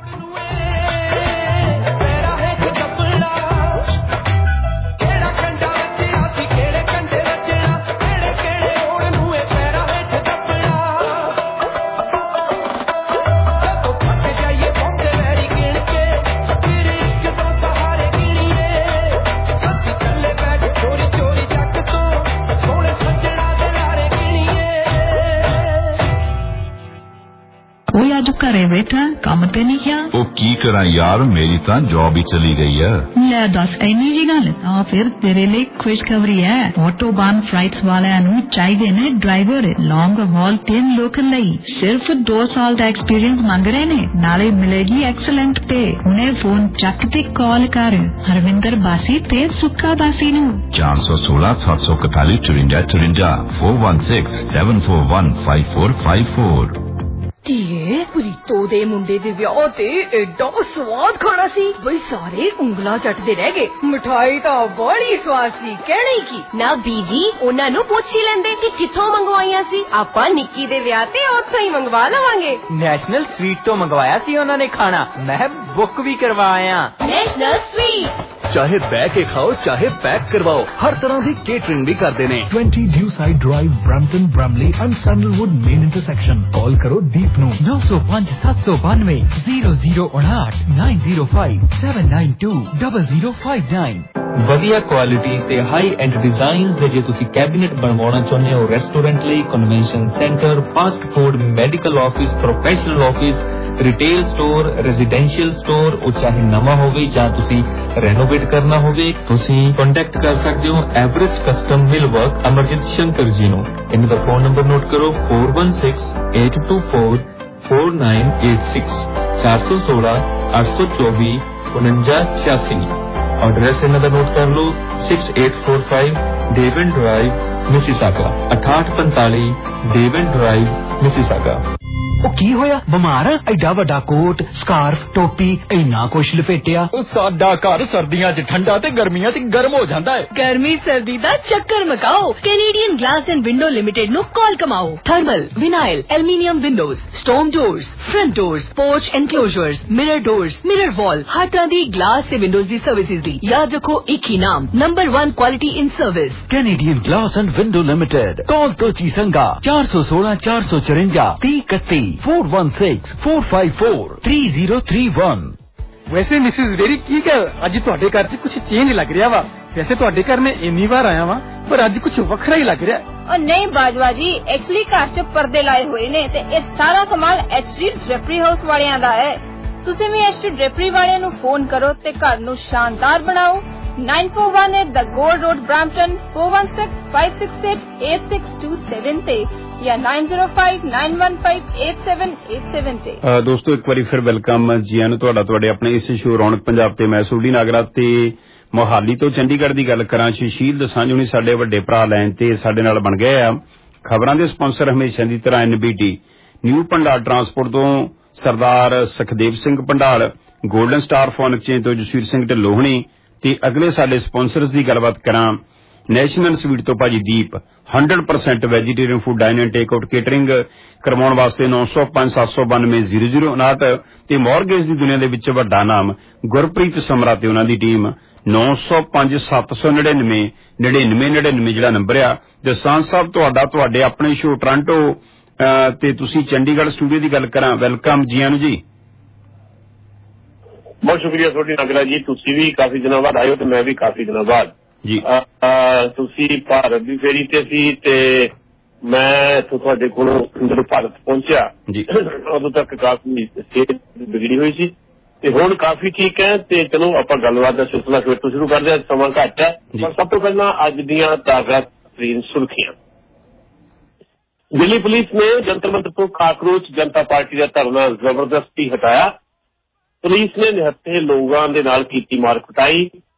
ਘਰੇ ਬੈਠਾ ਕੰਮ ਤੇ ਨਹੀਂ ਗਿਆ। ਉਹ ਕੀ ਕਰਾਂ ਯਾਰ, ਮੇਰੀ ਤਾਂ ਜੌਬ ਹੀ ਚਲੀ ਗਈ ਹੈ। ਲੈ ਦੱਸ ਇੰਨੀ ਜੀ ਗੱਲ ਤਾਂ ਫਿਰ ਤੇਰੇ ਲਈ ਖੁਸ਼ਖਬਰੀ ਹੈ। ਆਟੋਬਾਨ ਫਲਾਈਟਸ ਵਾਲਿਆਂ ਨੂੰ ਚਾਹੀਦੇ ਨੇ ਡਰਾਈਵਰ ਲੌਂਗ ਹਾਲ ਤਿੰਨ ਲੋਕਲ ਲਈ। ਸਿਰਫ ਦੋ ਸਾਲ ਦਾ ਐਕਸਪੀਰੀਅੰਸ ਮੰਗ ਰਹੇ ਨੇ, ਨਾਲੇ ਮਿਲੇਗੀ ਐਕਸਲੈਂਟ ਪੇ। ਹੁਣੇ ਫੋਨ ਚੱਕ ਤੇ ਕਾਲ ਕਰ ਹਰਵਿੰਦਰ ਬਾਸੀ ਤੇ ਸੁੱਕਾ ਬਾਸੀ ਨੂੰ। ਚਾਰ ਸੌ ਸੋਲਾਂ ਸੱਤ ਸੌ ਇਕਤਾਲੀ ਚੁਰਿੰਜਾ ਚੁਰਿੰਜਾ four one six seven four one five four five four। ਧੀਏ ਪ੍ਰੀਤੋ ਦੇ ਮੁੰਡੇ ਦੇ ਵਿਆਹ ਤੇ ਐਡਾ ਸਵਾਦ ਖਾਣਾ ਸੀ ਬਈ ਸਾਰੇ ਉਂਗਲਾਂ ਚੱਟਦੇ ਰਹਿ ਗਏ। ਮਿਠਾਈ ਤਾਂ ਬੜੀ ਸਵਾਦ ਸੀ, ਕਹਿਣੀ ਕੀ ਨਾ ਬੀਜੀ ਉਹਨਾਂ ਨੂੰ ਪੁੱਛ ਹੀ ਲੈਂਦੇ ਕਿ ਕਿੱਥੋਂ ਮੰਗਵਾਈਆਂ ਸੀ। ਆਪਾਂ ਨਿੱਕੀ ਦੇ ਵਿਆਹ ਤੇ ਉੱਥੋਂ ਹੀ ਮੰਗਵਾ ਲਵਾਂਗੇ। ਨੈਸ਼ਨਲ ਸਵੀਟ ਤੋਂ ਮੰਗਵਾਇਆ ਸੀ ਉਹਨਾਂ ਨੇ ਖਾਣਾ, ਮੈਂ ਬੁੱਕ ਵੀ ਕਰਵਾਇਆ। ਨੈਸ਼ਨਲ ਸਵੀਟ ਚਾਹੇ ਬਹਿ ਕੇ ਖਾਓ ਚਾਹੇ ਪੈਕ ਕਰਵਾਓ, ਹਰ ਤਰ੍ਹਾਂ ਦੀ ਕੇਟਰਿੰਗ ਵੀ ਕਰਦੇ ਨੇ। twenty Dewside Drive, Brampton, Bramley and Sandalwood main intersection। ਕਾਲ ਕਰੋ ਦੀਪ ਨੂੰ nine oh five seven nine two zero zero eight nine zero five seven nine two zero zero five nine। ਵਧੀਆ ਕੁਆਲਿਟੀ ਤੇ high end designs ਦੇ ਜੇ ਤੁਸੀਂ cabinet ਬਣਵਾਉਣਾ ਚਾਹੁੰਦੇ ਹੋ ਰੈਸਟੋਰੈਂਟ ਲਈ, convention centre, fast food, medical office, professional office, retail store, residential store, ਉਹ ਚਾਹੇ ਨਵਾਂ ਹੋਵੇ ਜਾਂ ਤੁਸੀਂ ਰੈਨੋਵੇਟ ਕਰਨਾ ਹੋਵੇ, ਤੁਸੀਂ ਕੰਟੈਕਟ ਕਰ ਸਕਦੇ ਹੋ Everest custom mill work Amarjit Shankar ji ਨੂੰ। ਇਹਨਾਂ ਦਾ ਫੋਨ ਨੰਬਰ ਨੋਟ ਕਰੋ four one six eight two four four nine eight six ਚਾਰ ਸੌ ਸੋਲਾਂ ਅੱਠ ਸੌ ਚੌਵੀ ਉਨੰਜਾ ਛਿਆਸੀ। ਐਡਰੈਸ ਇਹਨਾਂ ਦਾ ਨੋਟ ਕਰ ਲਓ six eight four five Devon drive Mississauga ਅਠਾਹਠ ਪੰਤਾਲੀ ਡੇਵਨ ਡਰਾਈਵ ਮਿਸੀਸਾਗਾ। ਉਹ ਕੀ ਹੋਇਆ, ਬਿਮਾਰ ਆ? ਐਡਾ ਵੱਡਾ ਕੋਟ, ਸਕਾਰਫ, ਟੋਪੀ, ਇੰਨਾ ਕੁਛ ਲਪੇਟਿਆ। ਸਾਡਾ ਘਰ ਸਰਦੀਆਂ 'ਚ ਠੰਡਾ ਤੇ ਗਰਮੀਆਂ 'ਚ ਗਰਮ ਹੋ ਜਾਂਦਾ ਹੈ। ਗਰਮੀ ਸਰਦੀ ਦਾ ਚੱਕਰ ਮਕਾਓ, Canadian glass and window limited ਨੂੰ ਕਾਲ ਕਮਾਓ। Thermal, vinyl, aluminium windows, storm doors, front doors, porch enclosures, mirror doors, mirror wall, ਹਰ ਤਰ੍ਹਾਂ ਦੀ ਗਲਾਸ ਤੇ ਵਿੰਡੋਜ਼ ਦੀ ਸਰਵਿਸਿਜ਼ ਦੀ। ਯਾਦ ਰੱਖੋ ਇੱਕ ਹੀ ਨਾਮ, number one quality in service, Canadian glass and window limited. Call ਤੋਂ ਚੀਸੰਗਾ ਚਾਰ ਸੌ ਸੋਲਾਂ ਚਾਰ ਸੌ ਚੁਰੰਜਾ ਤੀਹ ਇਕੱਤੀ four one six four five four three zero three one। ਵੈਸੇ ਮਿਸਿਸ ਵੇਰੀ ਕੀ ਗੱਲ, ਅੱਜ ਤੁਹਾਡੇ ਘਰ 'ਚ ਕੁਝ ਚੇਂਜ ਲੱਗ ਰਿਹਾ ਵਾ। ਵੈਸੇ ਤੁਹਾਡੇ ਘਰ ਮੈਂ ਇੰਨੀ ਵਾਰ ਆਇਆ ਵਾਂ ਪਰ ਅੱਜ ਕੁਝ ਵੱਖਰਾ ਹੀ ਲੱਗ ਰਿਹਾ। ਉਹ ਨਹੀਂ ਬਾਜਵਾ ਜੀ, ਐਕਚੁਅਲੀ ਘਰ 'ਚ ਪਰਦੇ ਲਾਏ ਹੋਏ ਨੇ ਤੇ ਇਹ ਸਾਰਾ ਕਮਾਲ ਐਚਡੀ ਡ੍ਰੈਪਰੀ ਹਾਊਸ ਵਾਲਿਆਂ ਦਾ ਹੈ। ਤੁਸੀਂ ਵੀ ਐਚਡੀ ਡ੍ਰੈਪਰੀ ਵਾਲਿਆਂ ਨੂੰ ਫੋਨ ਕਰੋ ਤੇ ਘਰ ਨੂੰ ਸ਼ਾਨਦਾਰ ਬਣਾਓ। nine four one eight The Gold Road, Brampton, four one six five six eight eight six two seven ਤੇ ਜਾਂ nine zero five nine one five eight seven eight seven ਤੇ। ਦੋਸਤੋ ਇੱਕ ਵਾਰੀ ਫਿਰ ਵੈਲਕਮ ਜੀ ਆਇਆਂ ਨੂੰ ਤੁਹਾਡਾ ਤੁਹਾਡੇ ਆਪਣੇ ਇਸ ਸ਼ੋਅ ਰੌਣਕ ਪੰਜਾਬ ਤੇ। ਮੈਂ ਸੋਢੀ ਨਾਗਰਾ ਤੇ ਮੋਹਾਲੀ ਤੋਂ ਚੰਡੀਗੜ੍ਹ ਦੀ ਗੱਲ ਕਰਾਂ, ਸੁਸ਼ੀਲ ਦਸਾਂਝ ਹੁਣੀ ਸਾਡੇ ਵੱਡੇ ਭਰਾ ਲਾਈਨ ਤੇ ਸਾਡੇ ਨਾਲ ਬਣ ਗਏ ਆ। ਖਬਰਾਂ ਦੇ ਸਪਾਂਸਰ ਹਮੇਸ਼ਾ ਦੀ ਤਰ੍ਹਾਂ ਐਨਬੀਟੀ, ਨਿਊ ਭੰਡਾਰ ਟਰਾਂਸਪੋਰਟ ਤੋਂ ਸਰਦਾਰ ਸੁਖਦੇਵ ਸਿੰਘ ਭੰਡਾਰ, ਗੋਲਡਨ ਸਟਾਰ ਫੋਨ ਐਕਸਚੇਂਜ ਤੋਂ ਜਸਵੀਰ ਸਿੰਘ ਢਿੱਲੋਂ ਹੁਣੀ ਤੇ ਅਗਲੇ ਸਾਡੇ ਸਪਾਂਸਰਸ ਦੀ ਗੱਲਬਾਤ ਕਰਾਂ। ਨੈਸ਼ਨਲ ਸਵੀਟ ਤੋਂ ਭਾਜੀ ਦੀਪ, hundred percent vegetarian food dine and take out catering ਕਰਵਾਉਣ ਵਾਸਤੇ nine oh five seven two nine zero zero unahat ਤੇ ਮੌਰਗੇਜ ਦੀ ਦੁਨੀਆ ਦੇ ਵਿੱਚ ਵੱਡਾ ਨਾਮ ਗੁਰਪ੍ਰੀਤ ਸਮਰਾ ਤੇ ਉਹਨਾਂ ਦੀ team nine oh five seven nine nine nine nine nine nine ਜਿਹੜਾ ਨੰਬਰ ਆ। ਜਸਾਨ ਸਾਹਿਬ ਤੁਹਾਡਾ ਤੁਹਾਡੇ ਆਪਣੇ ਸ਼ੋਅ ਟੋਰਾਂਟੋ ਤੇ ਤੁਸੀਂ ਚੰਡੀਗੜ੍ਹ ਸਟੂਡੀਓ ਦੀ ਗੱਲ ਕਰਾਂ, ਵੈਲਕਮ ਜੀ ਆਇਆਂ ਨੂੰ ਜੀ। ਬਹੁਤ ਸ਼ੁਕਰੀਆ ਤੁਹਾਡੀ ਨਗਰਾ ਜੀ, ਤੁਸੀਂ ਵੀ ਕਾਫੀ ਦਿਨਾਂ ਬਾਅਦ ਆਏ ਹੋ ਤੇ ਮੈਂ ਵੀ ਕਾਫੀ ਦਿਨਾਂ ਬਾਅਦ ਜੀ। ਤੁਸੀਂ ਭਾਰਤ ਦੀ ਫੇਰੀ ਤੇ ਸੀ ਤੇ ਮੈਂ ਇੱਥੋਂ ਤੁਹਾਡੇ ਕੋਲੋਂ ਜਦੋਂ ਭਾਰਤ ਪਹੁੰਚਿਆ ਉਦੋਂ ਤੱਕ ਕਾਫੀ ਸਿਹਤ ਵਿਗੜੀ ਹੋਈ ਸੀ ਤੇ ਹੁਣ ਕਾਫੀ ਠੀਕ ਹੈ। ਤੇ ਚਲੋ ਆਪਾਂ ਗੱਲਬਾਤ ਦਾ ਸਿਲਸਿਲਾ ਫਿਰ ਤੋਂ ਸ਼ੁਰੂ ਕਰਦੇ ਹਾਂ, ਸਮਾਂ ਘੱਟ ਹੈ। ਪਰ ਸਭ ਤੋਂ ਪਹਿਲਾਂ ਅੱਜ ਦੀਆਂ ਤਾਜ਼ਾ ਤਰੀਨ ਸੁਰਖੀਆਂ। ਦਿੱਲੀ ਪੁਲਿਸ ਨੇ ਜੰਤਰ ਮੰਤਰ ਤੋਂ ਕਾਕਰੋਚ ਜਨਤਾ ਪਾਰਟੀ ਦਾ ਧਰਨਾ ਜ਼ਬਰਦਸਤੀ ਹਟਾਇਆ। ਪੁਲਿਸ ਨੇ ਨਿਹੱਥੇ ਲੋਕਾਂ ਦੇ ਨਾਲ ਕੀਤੀ ਮਾਰ ਕੁਟਾਈ